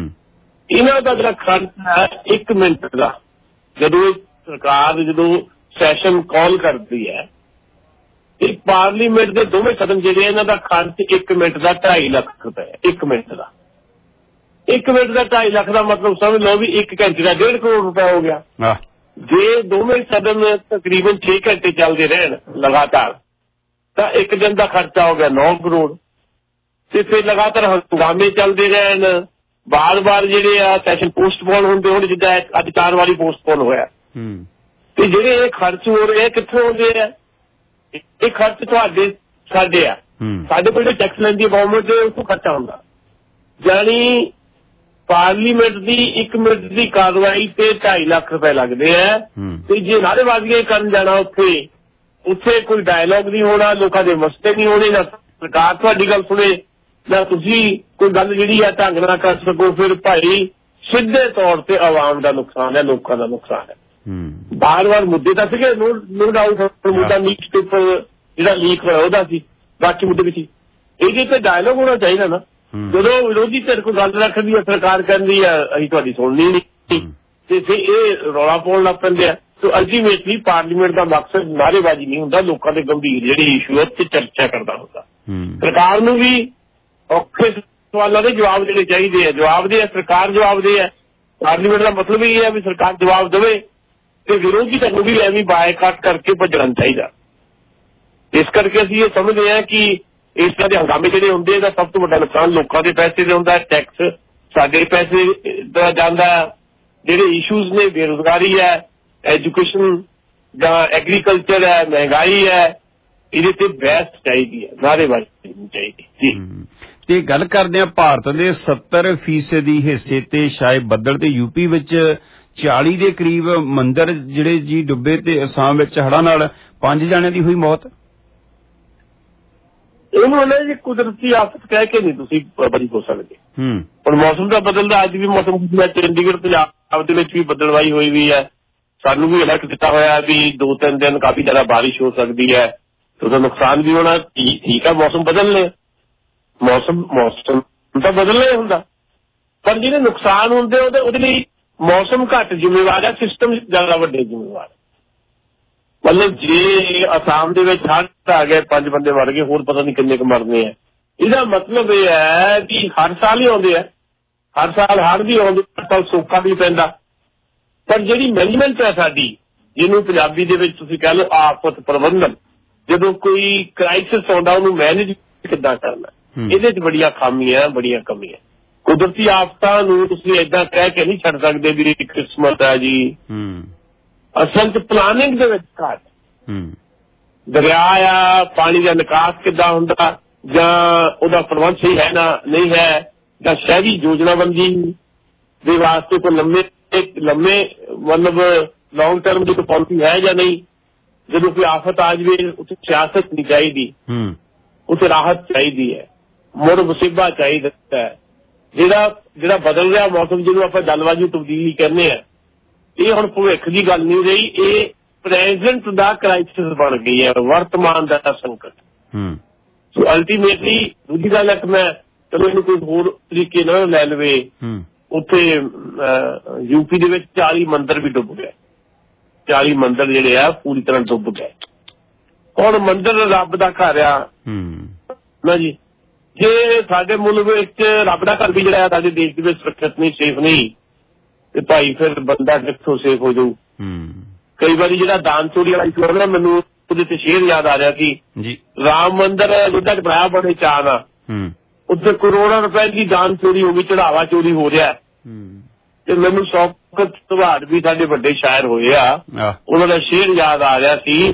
ਇਹਨਾਂ ਦਾ ਜਿਹੜਾ ਖਰਚਾ ਹੈ ਇੱਕ ਮਿੰਟ ਦਾ, ਜਦੋਂ ਸਰਕਾਰ ਜਦੋਂ ਸੈਸ਼ਨ ਕਾਲ ਕਰਦੀ ਹੈ ਤੇ ਪਾਰਲੀਮੈਂਟ ਦੇ ਦੋਵੇਂ ਸਦਨ ਜਿਹੜੇ ਇਹਨਾਂ ਦਾ ਖਰਚ ਇੱਕ ਮਿੰਟ ਦਾ ਢਾਈ ਲੱਖ ਰੁਪਏ। ਇੱਕ ਮਿੰਟ ਦਾ ਇੱਕ ਮਿੰਟ ਦਾ ਢਾਈ ਲੱਖ ਦਾ ਮਤਲਬ ਸਮਝ ਲਓ ਵੀ ਇੱਕ ਘੰਟੇ ਦਾ ਡੇਢ ਕਰੋੜ ਰੁਪਏ ਹੋ ਗਿਆ। ਜੇ ਦੋਵੇਂ ਸਦਨ ਤਕਰੀਬਨ ਛੇ ਘੰਟੇ ਚੱਲਦੇ ਰਹਿਣ ਲਗਾਤਾਰ ਤਾਂ ਇੱਕ ਦਿਨ ਦਾ ਖਰਚਾ ਹੋ ਗਿਆ ਨੌ ਕਰੋੜ। ਤੇ ਫਿਰ ਲਗਾਤਾਰ ਹੰਗਾਮੇ ਚੱਲਦੇ ਰਹਿਣ, ਬਾਰ ਬਾਰ ਜਿਹੜੇ ਆ ਸੈਸ਼ਨ ਪੋਸਟਪੋਨ ਹੁੰਦੇ ਹੋਣ, ਜਿੱਦਾਂ ਅੱਜ ਚਾਰ ਵਾਰੀ ਪੋਸਟਪੋਨ ਹੋਇਆ, ਤੇ ਜਿਹੜੇ ਇਹ ਖਰਚ ਹੋ ਰਹੇ ਕਿੱਥੋਂ ਆਉਂਦੇ ਆ? ਇਹ ਖਰਚ ਤੁਹਾਡੇ ਸਾਡੇ ਆ, ਸਾਡੇ ਕੋਲ ਜਿਹੜੇ ਟੈਕਸ ਲੈਂਦੀ ਗਵਰਨਮੈਂਟ ਦੇ ਉੱਥੋਂ ਖਰਚਾ ਹੁੰਦਾ। ਜਾਣੀ ਪਾਰਲੀਮੈਂਟ ਦੀ ਇੱਕ ਮਿੰਟ ਦੀ ਕਾਰਵਾਈ ਤੇ ਢਾਈ ਲੱਖ ਰੁਪਏ ਲੱਗਦੇ ਆ। ਤੇ ਜੇ ਨਾਅਰੇਬਾਜ਼ੀਆਂ ਕਰਨ ਜਾਣਾ ਉੱਥੇ ਉੱਥੇ ਕੋਈ ਡਾਇਲੋਗ ਨਹੀਂ ਹੋਣਾ, ਲੋਕਾਂ ਦੇ ਮਸਲੇ ਨਹੀਂ ਹੋਣੇ, ਨਾ ਸਰਕਾਰ ਤੁਹਾਡੀ ਗੱਲ ਸੁਣੇ, ਨਾ ਤੁਸੀਂ ਕੋਈ ਗੱਲ ਜਿਹੜੀ ਆ ਢੰਗ ਨਾਲ ਕਰ ਸਕੋ। ਫਿਰ ਭਾਈ ਸਿੱਧੇ ਤੌਰ ਤੇ ਆਵਾਮ ਦਾ ਨੁਕਸਾਨ ਹੈ, ਲੋਕਾਂ ਦਾ ਨੁਕਸਾਨ ਹੈ। ਬਾਰ ਬਾਰ ਮੁੱਦੇ ਤਾਂ ਸੀਗੇ, ਨੋ ਡਾਊਟ ਮੁੱਦਾ ਨੀਟ ਪੇਪਰ ਜਿਹੜਾ ਲੀਕ ਹੋਇਆ ਉਹਦਾ ਸੀ, ਬਾਕੀ ਮੁੱਦੇ ਵੀ ਸੀ। ਇਹਦੇ ਤੇ ਡਾਇਲੋਗ ਹੋਣਾ ਚਾਹੀਦਾ ਨਾ। ਜਦੋਂ ਵਿਰੋਧੀ ਧਿਰ ਕੋਈ ਗੱਲ ਰੱਖਦੀ ਹੈ, ਸਰਕਾਰ ਕਹਿੰਦੀ ਆ ਅਸੀਂ ਤੁਹਾਡੀ ਸੁਣਨੀ ਨਹੀਂ, ਤੇ ਫਿਰ ਇਹ ਰੌਲਾ ਪਾਉਣ ਲੱਗ ਪੈਂਦੇ ਆ। ਸੋ ਅਲਟੀਮੇਟਲੀ ਪਾਰਲੀਮੈਂਟ ਦਾ ਮਕਸਦ ਨਾਅਰੇਬਾਜ਼ੀ ਨਹੀਂ ਹੁੰਦਾ, ਲੋਕਾਂ ਦੇ ਗੰਭੀਰ ਜਿਹੜੀ ਇਸ਼ੂ ਹੈ ਤੇ ਚਰਚਾ ਕਰਦਾ ਹੁੰਦਾ। ਸਰਕਾਰ ਨੂੰ ਵੀ ਔਖੇ ਸਵਾਲਾਂ ਦੇ ਜਵਾਬ ਦੇਣੇ ਚਾਹੀਦੇ ਆ, ਜਵਾਬ ਦੇ ਸਰਕਾਰ ਜਵਾਬ ਦੇ ਹੈ। ਪਾਰਲੀਮੈਂਟ ਦਾ ਮਤਲਬ ਇਹ ਹੈ ਵੀ ਸਰਕਾਰ ਜਵਾਬ ਦੇਵੇ ਤੇ ਵਿਰੋਧੀ ਧਿਰ ਨੂੰ ਵੀ ਐਵੇਂ ਬਾਇਕਾਟ ਕਰਕੇ ਭੱਜਣਾ ਚਾਹੀਦਾ। ਇਸ ਕਰਕੇ ਅਸੀਂ ਇਹ ਸਮਝਦੇ ਹਾਂ ਕਿ ਇਸ ਤਰ੍ਹਾਂ ਦੇ ਹੰਗਾਮੇ ਜਿਹੜੇ ਹੁੰਦੇ, ਇਹਦਾ ਸਭ ਤੋਂ ਵੱਡਾ ਨੁਕਸਾਨ ਲੋਕਾਂ ਦੇ ਪੈਸੇ ਦੇ ਹੁੰਦਾ, ਟੈਕਸ ਸਾਡੇ ਪੈਸੇ ਦਾ ਜਾਂਦਾ। ਜਿਹੜੇ ਇਸ਼ੂਜ਼ ਨੇ, ਬੇਰੁਜ਼ਗਾਰੀ ਹੈ, ਐਜੂਕੇਸ਼ਨ ਜਾਂ ਐਗਰੀਕਲਚਰ ਹੈ, ਮਹਿੰਗਾਈ ਹੈ, ਇਹਦੇ ਤੇ ਬਹਿਸ ਚਾਹੀਦੀ ਹੈ, ਨਾਅਰੇਬਾਜ਼ੀ ਨਹੀਂ ਚਾਹੀਦੀ ਜੀ। ਤੇ ਗੱਲ ਕਰਦੇ ਆ ਭਾਰਤ ਦੇ ਸੱਤਰ ਫੀਸਦੀ ਹਿੱਸੇ ਤੇ ਸ਼ਾਇਦ ਬੱਦਲ ਤੇ ਯੂਪੀ ਵਿੱਚ ਚਾਲੀ ਦੇ ਕਰੀਬ ਮੰਦਰ ਜਿਹੜੇ ਜੀ ਡੁੱਬੇ ਤੇ ਅਸਾਮ ਵਿੱਚ ਹੜ੍ਹਾਂ ਨਾਲ ਪੰਜ ਜਾਣਿਆਂ ਦੀ ਹੋਈ ਮੌਤ। ਇਹਨੂੰ ਉਹਨਾਂ ਜੀ ਕੁਦਰਤੀ ਆਫਤ ਕਹਿ ਕੇ ਨਹੀਂ ਤੁਸੀਂ ਬੜੀ ਹੋ ਸਕਦੇ। ਹੁਣ ਮੌਸਮ ਦਾ ਬਦਲਦਾ, ਅੱਜ ਵੀ ਮੌਸਮ ਚੰਡੀਗੜ੍ਹ ਪੰਜਾਬ ਦੇ ਵਿੱਚ ਵੀ ਬੱਦਲਵਾਈ ਹੋਈ ਵੀ ਹੈ। ਸਾਨੂੰ ਵੀ ਅਲਰਟ ਦਿੱਤਾ ਹੋਇਆ ਵੀ ਦੋ ਤਿੰਨ ਦਿਨ ਕਾਫੀ ਜ਼ਿਆਦਾ ਬਾਰਿਸ਼ ਹੋ ਸਕਦੀ ਹੈ, ਤੇ ਉਹਦਾ ਨੁਕਸਾਨ ਵੀ ਹੋਣਾ। ਠੀਕ ਹੈ, ਮੌਸਮ ਬਦਲਨੇ, ਮੌਸਮ ਮੌਸਮ ਤਾਂ ਬਦਲਣਾ ਹੀ ਹੁੰਦਾ, ਪਰ ਜਿਹੜੇ ਨੁਕਸਾਨ ਹੁੰਦੇ ਉਹਦੇ ਉਹਦੇ ਲਈ ਮੌਸਮ ਘੱਟ ਜ਼ਿੰਮੇਵਾਰ ਹੈ, ਸਿਸਟਮ ਜ਼ਿਆਦਾ ਵੱਡੇ ਜ਼ਿੰਮੇਵਾਰ। ਮਤਲਬ ਜੇ ਅਸਾਮ ਦੇ ਵਿੱਚ ਹੜ੍ਹ ਆ ਗਏ, ਪੰਜ ਬੰਦੇ ਮਰ ਗਏ, ਹੋਰ ਪਤਾ ਨਹੀਂ ਕਿੰਨੇ ਕੁ ਮਰਨੇ ਆ। ਇਹਦਾ ਮਤਲਬ ਇਹ ਹੈ ਕਿ ਹਰ ਸਾਲ ਹੀ ਆਉਂਦੇ ਆ, ਹਰ ਸਾਲ ਹੜ੍ਹ ਵੀ ਆਉਂਦੇ, ਹਰ ਸਾਲ ਸੋਕਾ ਵੀ ਪੈਂਦਾ। ਪਰ ਜਿਹੜੀ ਮੈਨੇਜਮੈਂਟ ਹੈ ਸਾਡੀ, ਜਿਹਨੂੰ ਪੰਜਾਬੀ ਦੇ ਵਿੱਚ ਤੁਸੀਂ ਕਹਿ ਲਓ ਆਫਤ ਪ੍ਰਬੰਧਨ, ਜਦੋਂ ਕੋਈ ਕ੍ਰਾਈਸਿਸ ਆਉਂਦਾ ਉਹਨੂੰ ਮੈਨੇਜ ਕਿੱਦਾਂ ਕਰਨਾ, ਇਹਦੇ 'ਚ ਬੜੀਆਂ ਖਾਮੀਆਂ, ਬੜੀਆਂ ਕਮੀਆਂ। ਕੁਦਰਤੀ ਆਫਤਾਂ ਨੂੰ ਤੁਸੀਂ ਏਦਾਂ ਕਹਿ ਕੇ ਨਹੀਂ ਛੱਡ ਸਕਦੇ ਵੀ ਇਹ ਕਿਸਮਤ ਹੈ ਜੀ। ਅਸਲ 'ਚ ਪਲਾਨਿੰਗ ਦੇ ਵਿੱਚ ਘਾਟ, ਦਰਿਆ ਆ, ਪਾਣੀ ਦਾ ਨਿਕਾਸ ਕਿੱਦਾਂ ਹੁੰਦਾ, ਜਾਂ ਉਹਦਾ ਪ੍ਰਬੰਧ ਸਹੀ ਹੈ ਨਾ ਨਹੀਂ ਹੈ, ਜਾਂ ਸ਼ਹਿਰੀ ਯੋਜਨਾਬੰਦੀ ਦੇ ਵਾਸਤੇ ਕੋਈ ਲੰਮੇ ਲੰਮੇ ਮਤਲਬ ਲੌਂਗ ਟਰਮ ਦੀ ਕੋਈ ਪਾਲਿਸੀ ਹੈ ਜਾਂ ਨਹੀਂ। ਜਦੋਂ ਕੋਈ ਆਫਤ ਆ ਜਾਵੇ ਉੱਥੇ ਸਿਆਸਤ ਨਹੀਂ ਚਾਹੀਦੀ, ਉੱਥੇ ਰਾਹਤ ਚਾਹੀਦੀ ਹੈ, ਮੁੜ ਵਸੀਬਾ ਚਾਹੀਦਾ ਹੈ। ਜਿਹੜਾ ਜਿਹੜਾ ਬਦਲ ਰਿਹਾ ਮੌਸਮ, ਜਿਹਨੂੰ ਆਪਾਂ ਜਲਵਾਯੂ ਤਬਦੀਲੀ ਕਹਿੰਦੇ ਆ, ਇਹ ਹੁਣ ਭਵਿੱਖ ਦੀ ਗੱਲ ਨਹੀਂ ਰਹੀ, ਇਹ ਪ੍ਰੈਜ਼ੈਂਟ ਦਾ ਕ੍ਰਾਈਸਿਸ ਬਣ ਗਈ ਹੈ, ਵਰਤਮਾਨ ਦਾ ਸੰਕਟ। ਸੋ ਅਲਟੀਮੇਟਲੀ ਦੂਜੀ ਗੱਲ ਹੈ ਕਿ ਮੈਂ ਚਲੋ ਇਹਨੂੰ ਕੋਈ ਹੋਰ ਤਰੀਕੇ ਨਾਲ ਲੈ ਲਵੇ, ਉੱਥੇ ਯੂਪੀ ਦੇ ਵਿੱਚ ਚਾਲੀ ਮੰਦਿਰ ਵੀ ਡੁੱਬ ਗਏ, ਚਾਲੀ ਮੰਦਿਰ ਜਿਹੜੇ ਆ ਪੂਰੀ ਤਰ੍ਹਾਂ ਡੁੱਬ ਗਏ। ਹੁਣ ਮੰਦਿਰ ਰੱਬ ਦਾ ਘਰ ਆ ਨਾ ਜੀ, ਜੇ ਸਾਡੇ ਮੁਲਕ ਵਿੱਚ ਰੱਬ ਦਾ ਘਰ ਵੀ ਜਿਹੜਾ ਸਾਡੇ ਦੇਸ਼ ਦੇ ਵਿੱਚ ਸੁਰੱਖਿਅਤ ਨਹੀਂ, ਸੇਫ ਨਹੀਂ, ਤੇ ਭਾਈ ਫਿਰ ਬੰਦਾ ਕਿੱਥੋਂ ਸੇਫ ਹੋ ਜਾਊ। ਕਈ ਵਾਰੀ ਜਿਹੜਾ ਦਾਨ ਚੋਰੀ ਵਾਲਾ ਇਸ਼ੂ ਨਾ, ਮੈਨੂੰ ਉਹਦੇ ਤੇ ਸ਼ੇਰ ਯਾਦ ਆ ਰਿਹਾ ਸੀ, ਰਾਮ ਮੰਦਿਰ ਜਿੱਦਾਂ ਬਣਾਇਆ ਬੜੇ ਚਾਅ ਨਾਲ, ਉੱਥੇ ਕਰੋੜਾਂ ਰੁਪਏ ਦੀ ਦਾਨ ਚੋਰੀ ਹੋ ਗਈ, ਚੜਾਵਾ ਚੋਰੀ ਹੋ ਰਿਹਾ। ਤੇ ਮੈਨੂੰ ਸ਼ੌਕਤ ਸੁਭਾਟ ਵੀ ਸਾਡੇ ਵੱਡੇ ਸ਼ਾਇਰ ਹੋਏ ਆ, ਉਹਨਾਂ ਦਾ ਸ਼ੇਰ ਯਾਦ ਆ ਰਿਹਾ ਸੀ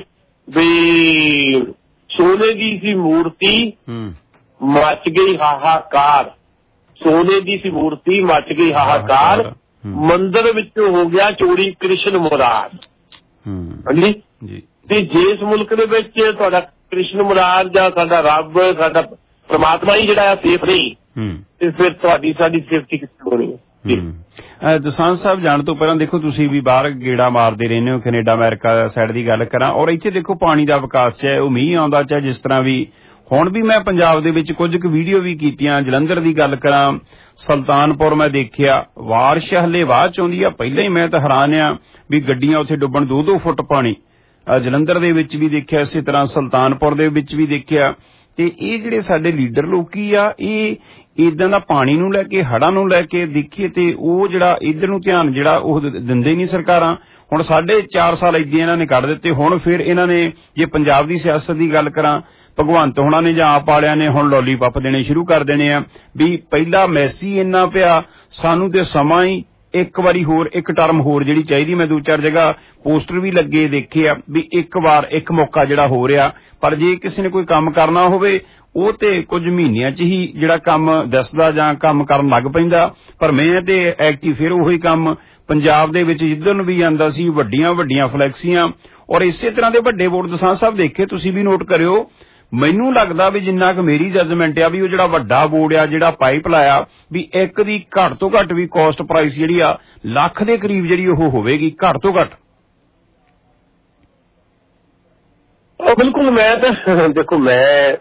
ਵੀ ਸੋਨੇ ਦੀ ਸੀ ਮੂਰਤੀ ਮੱਚ ਗਈ ਹਾਹਾਕਾਰ, ਸੋਨੇ ਦੀ ਸੀ ਮੂਰਤੀ ਮੱਚ ਗਈ ਹਾਹਾਕਾਰ, ਮੰਦਿਰ ਵਿੱਚੋਂ ਹੋ ਗਿਆ ਚੋਰੀ ਕ੍ਰਿਸ਼ਨ ਮੁਰਾਰ। ਹਾਂਜੀ, ਤੇ ਜਿਸ ਮੁਲਕ ਦੇ ਵਿੱਚ ਤੁਹਾਡਾ ਕ੍ਰਿਸ਼ਨ ਮੁਰਾਰ ਜਾਂ ਸਾਡਾ ਰੱਬ, ਸਾਡਾ ਪਰਮਾਤਮਾ ਹੀ ਜਿਹੜਾ ਆ ਸੇਫ ਨਹੀਂ, ਤੇ ਫਿਰ ਤੁਹਾਡੀ ਸਾਡੀ ਸੇਫਟੀ ਕਿੱਥੋਂ ਹੋਣੀ ਹੈ। ਦਸਾਂਝ ਸਾਹਿਬ, ਜਾਣ ਤੋਂ ਪਹਿਲਾਂ ਦੇਖੋ ਤੁਸੀਂ ਵੀ ਬਾਹਰ ਗੇੜਾ ਮਾਰਦੇ ਰਹਿੰਦੇ ਹੋ, ਕੈਨੇਡਾ ਅਮਰੀਕਾ ਸਾਈਡ ਦੀ ਗੱਲ ਕਰਾਂ, ਔਰ ਇੱਥੇ ਦੇਖੋ ਪਾਣੀ ਦਾ ਵਿਕਾਸ ਚਾਹੇ ਉਹ ਮੀਂਹ ਆਉਂਦਾ, ਚਾਹੇ ਜਿਸ ਤਰ੍ਹਾਂ ਵੀ ਹੁਣ ਵੀ ਮੈਂ ਪੰਜਾਬ ਦੇ ਵਿੱਚ ਕੁਝ ਕੁ ਵੀਡੀਓ ਵੀ ਕੀਤੀਆਂ। ਜਲੰਧਰ ਦੀ ਗੱਲ ਕਰਾਂ, ਸੁਲਤਾਨਪੁਰ ਮੈਂ ਦੇਖਿਆ, ਵਾਰਿਸ਼ ਹਲੇ ਬਾਅਦ ਚ ਆਉਂਦੀ ਆ, ਪਹਿਲਾਂ ਹੀ ਮੈਂ ਤਾਂ ਹੈਰਾਨ ਆ ਵੀ ਗੱਡੀਆਂ ਉੱਥੇ ਡੁੱਬਣ, ਦੋ ਦੋ ਫੁੱਟ ਪਾਣੀ। ਜਲੰਧਰ ਦੇ ਵਿੱਚ ਵੀ ਦੇਖਿਆ, ਇਸੇ ਤਰ੍ਹਾਂ ਸੁਲਤਾਨਪੁਰ ਦੇ ਵਿੱਚ ਵੀ ਦੇਖਿਆ। ਤੇ ਇਹ ਜਿਹੜੇ ਸਾਡੇ ਲੀਡਰ ਲੋਕੀ ਆ, ਇਹ ਇਦਾਂ ਦਾ ਪਾਣੀ ਨੂੰ ਲੈ ਕੇ, ਹੜ੍ਹਾਂ ਨੂੰ ਲੈ ਕੇ ਦੇਖੀਏ ਤੇ ਉਹ ਜਿਹੜਾ ਇਧਰ ਨੂੰ ਧਿਆਨ ਜਿਹੜਾ ਉਹ ਦਿੰਦੇ ਨਹੀਂ ਸਰਕਾਰਾਂ। ਹੁਣ ਸਾਢੇ ਚਾਰ ਸਾਲ ਏਦਾਂ ਇਹਨਾਂ ਨੇ ਕੱਢ ਦਿੱਤੇ, ਹੁਣ ਫਿਰ ਇਹਨਾਂ ਨੇ, ਜੇ ਪੰਜਾਬ ਦੀ ਸਿਆਸਤ ਦੀ ਗੱਲ ਕਰਾਂ, ਭਗਵੰਤ ਹੋਣਾ ਨੇ ਜਾਂ ਆਪ ਵਾਲਿਆਂ ਨੇ ਹੁਣ ਲੋਲੀਪੌਪ ਦੇਣੇ ਸ਼ੁਰੂ ਕਰ ਦੇਣੇ ਆ ਵੀ ਪਹਿਲਾ ਮੈਸੀ ਇੰਨਾ ਪਿਆ, ਸਾਨੂੰ ਤੇ ਸਮਾਂ ਹੀ ਇੱਕ ਵਾਰੀ ਹੋਰ, ਇੱਕ ਟਰਮ ਹੋਰ ਜਿਹੜੀ ਚਾਹੀਦੀ। ਮੈਂ ਦੋ ਚਾਰ ਜਗ੍ਹਾ ਪੋਸਟਰ ਵੀ ਲੱਗੇ ਦੇਖੇ ਆ ਵੀ ਇੱਕ ਵਾਰ ਇੱਕ ਮੌਕਾ ਜਿਹੜਾ ਹੋ ਰਿਹਾ, ਪਰ ਜੇ ਕਿਸੇ ਨੇ ਕੋਈ ਕੰਮ ਕਰਨਾ ਹੋਵੇ ਉਹ ਤੇ ਕੁਝ ਮਹੀਨਿਆਂ ਚ ਹੀ ਜਿਹੜਾ ਕੰਮ ਦੱਸਦਾ ਜਾਂ ਕੰਮ ਕਰਨ ਲੱਗ ਪੈਂਦਾ। ਪਰ ਮੈਂ ਤੇ ਐਕਟੀ ਫਿਰ ਉਹੀ ਕੰਮ ਪੰਜਾਬ ਦੇ ਵਿੱਚ ਜਿੱਧਰ ਨੂੰ ਵੀ ਜਾਂਦਾ ਸੀ, ਵੱਡੀਆਂ ਵੱਡੀਆਂ ਫਲੈਕਸੀਆਂ, ਔਰ ਇਸੇ ਤਰ੍ਹਾਂ ਦੇ ਵੱਡੇ ਬੋਰਡ ਦਸਾਂਝ ਸਾਹਿਬ ਦੇਖੇ, ਤੁਸੀਂ ਵੀ ਨੋਟ ਕਰਿਓ। ਮੈਨੂੰ ਲੱਗਦਾ ਵੀ ਜਿੰਨਾ ਕੁ ਮੇਰੀ ਜੱਜਮੈਂਟ ਆ ਵੀ ਉਹ ਜਿਹੜਾ ਵੱਡਾ ਬੋਰਡ ਆ, ਜਿਹੜਾ ਪਾਈਪ ਲਾਇਆ, ਵੀ ਇੱਕ ਦੀ ਘੱਟ ਤੋਂ ਘੱਟ ਵੀ ਕੋਸਟ ਪ੍ਰਾਈਸ ਜਿਹੜੀ ਆ ਲੱਖ ਦੇ ਕਰੀਬ ਜਿਹੜੀ ਉਹ ਹੋਵੇਗੀ ਘੱਟ ਤੋਂ ਘੱਟ। ਬਿਲਕੁਲ, ਮੈਂ ਤਾਂ ਦੇਖੋ, ਮੈਂ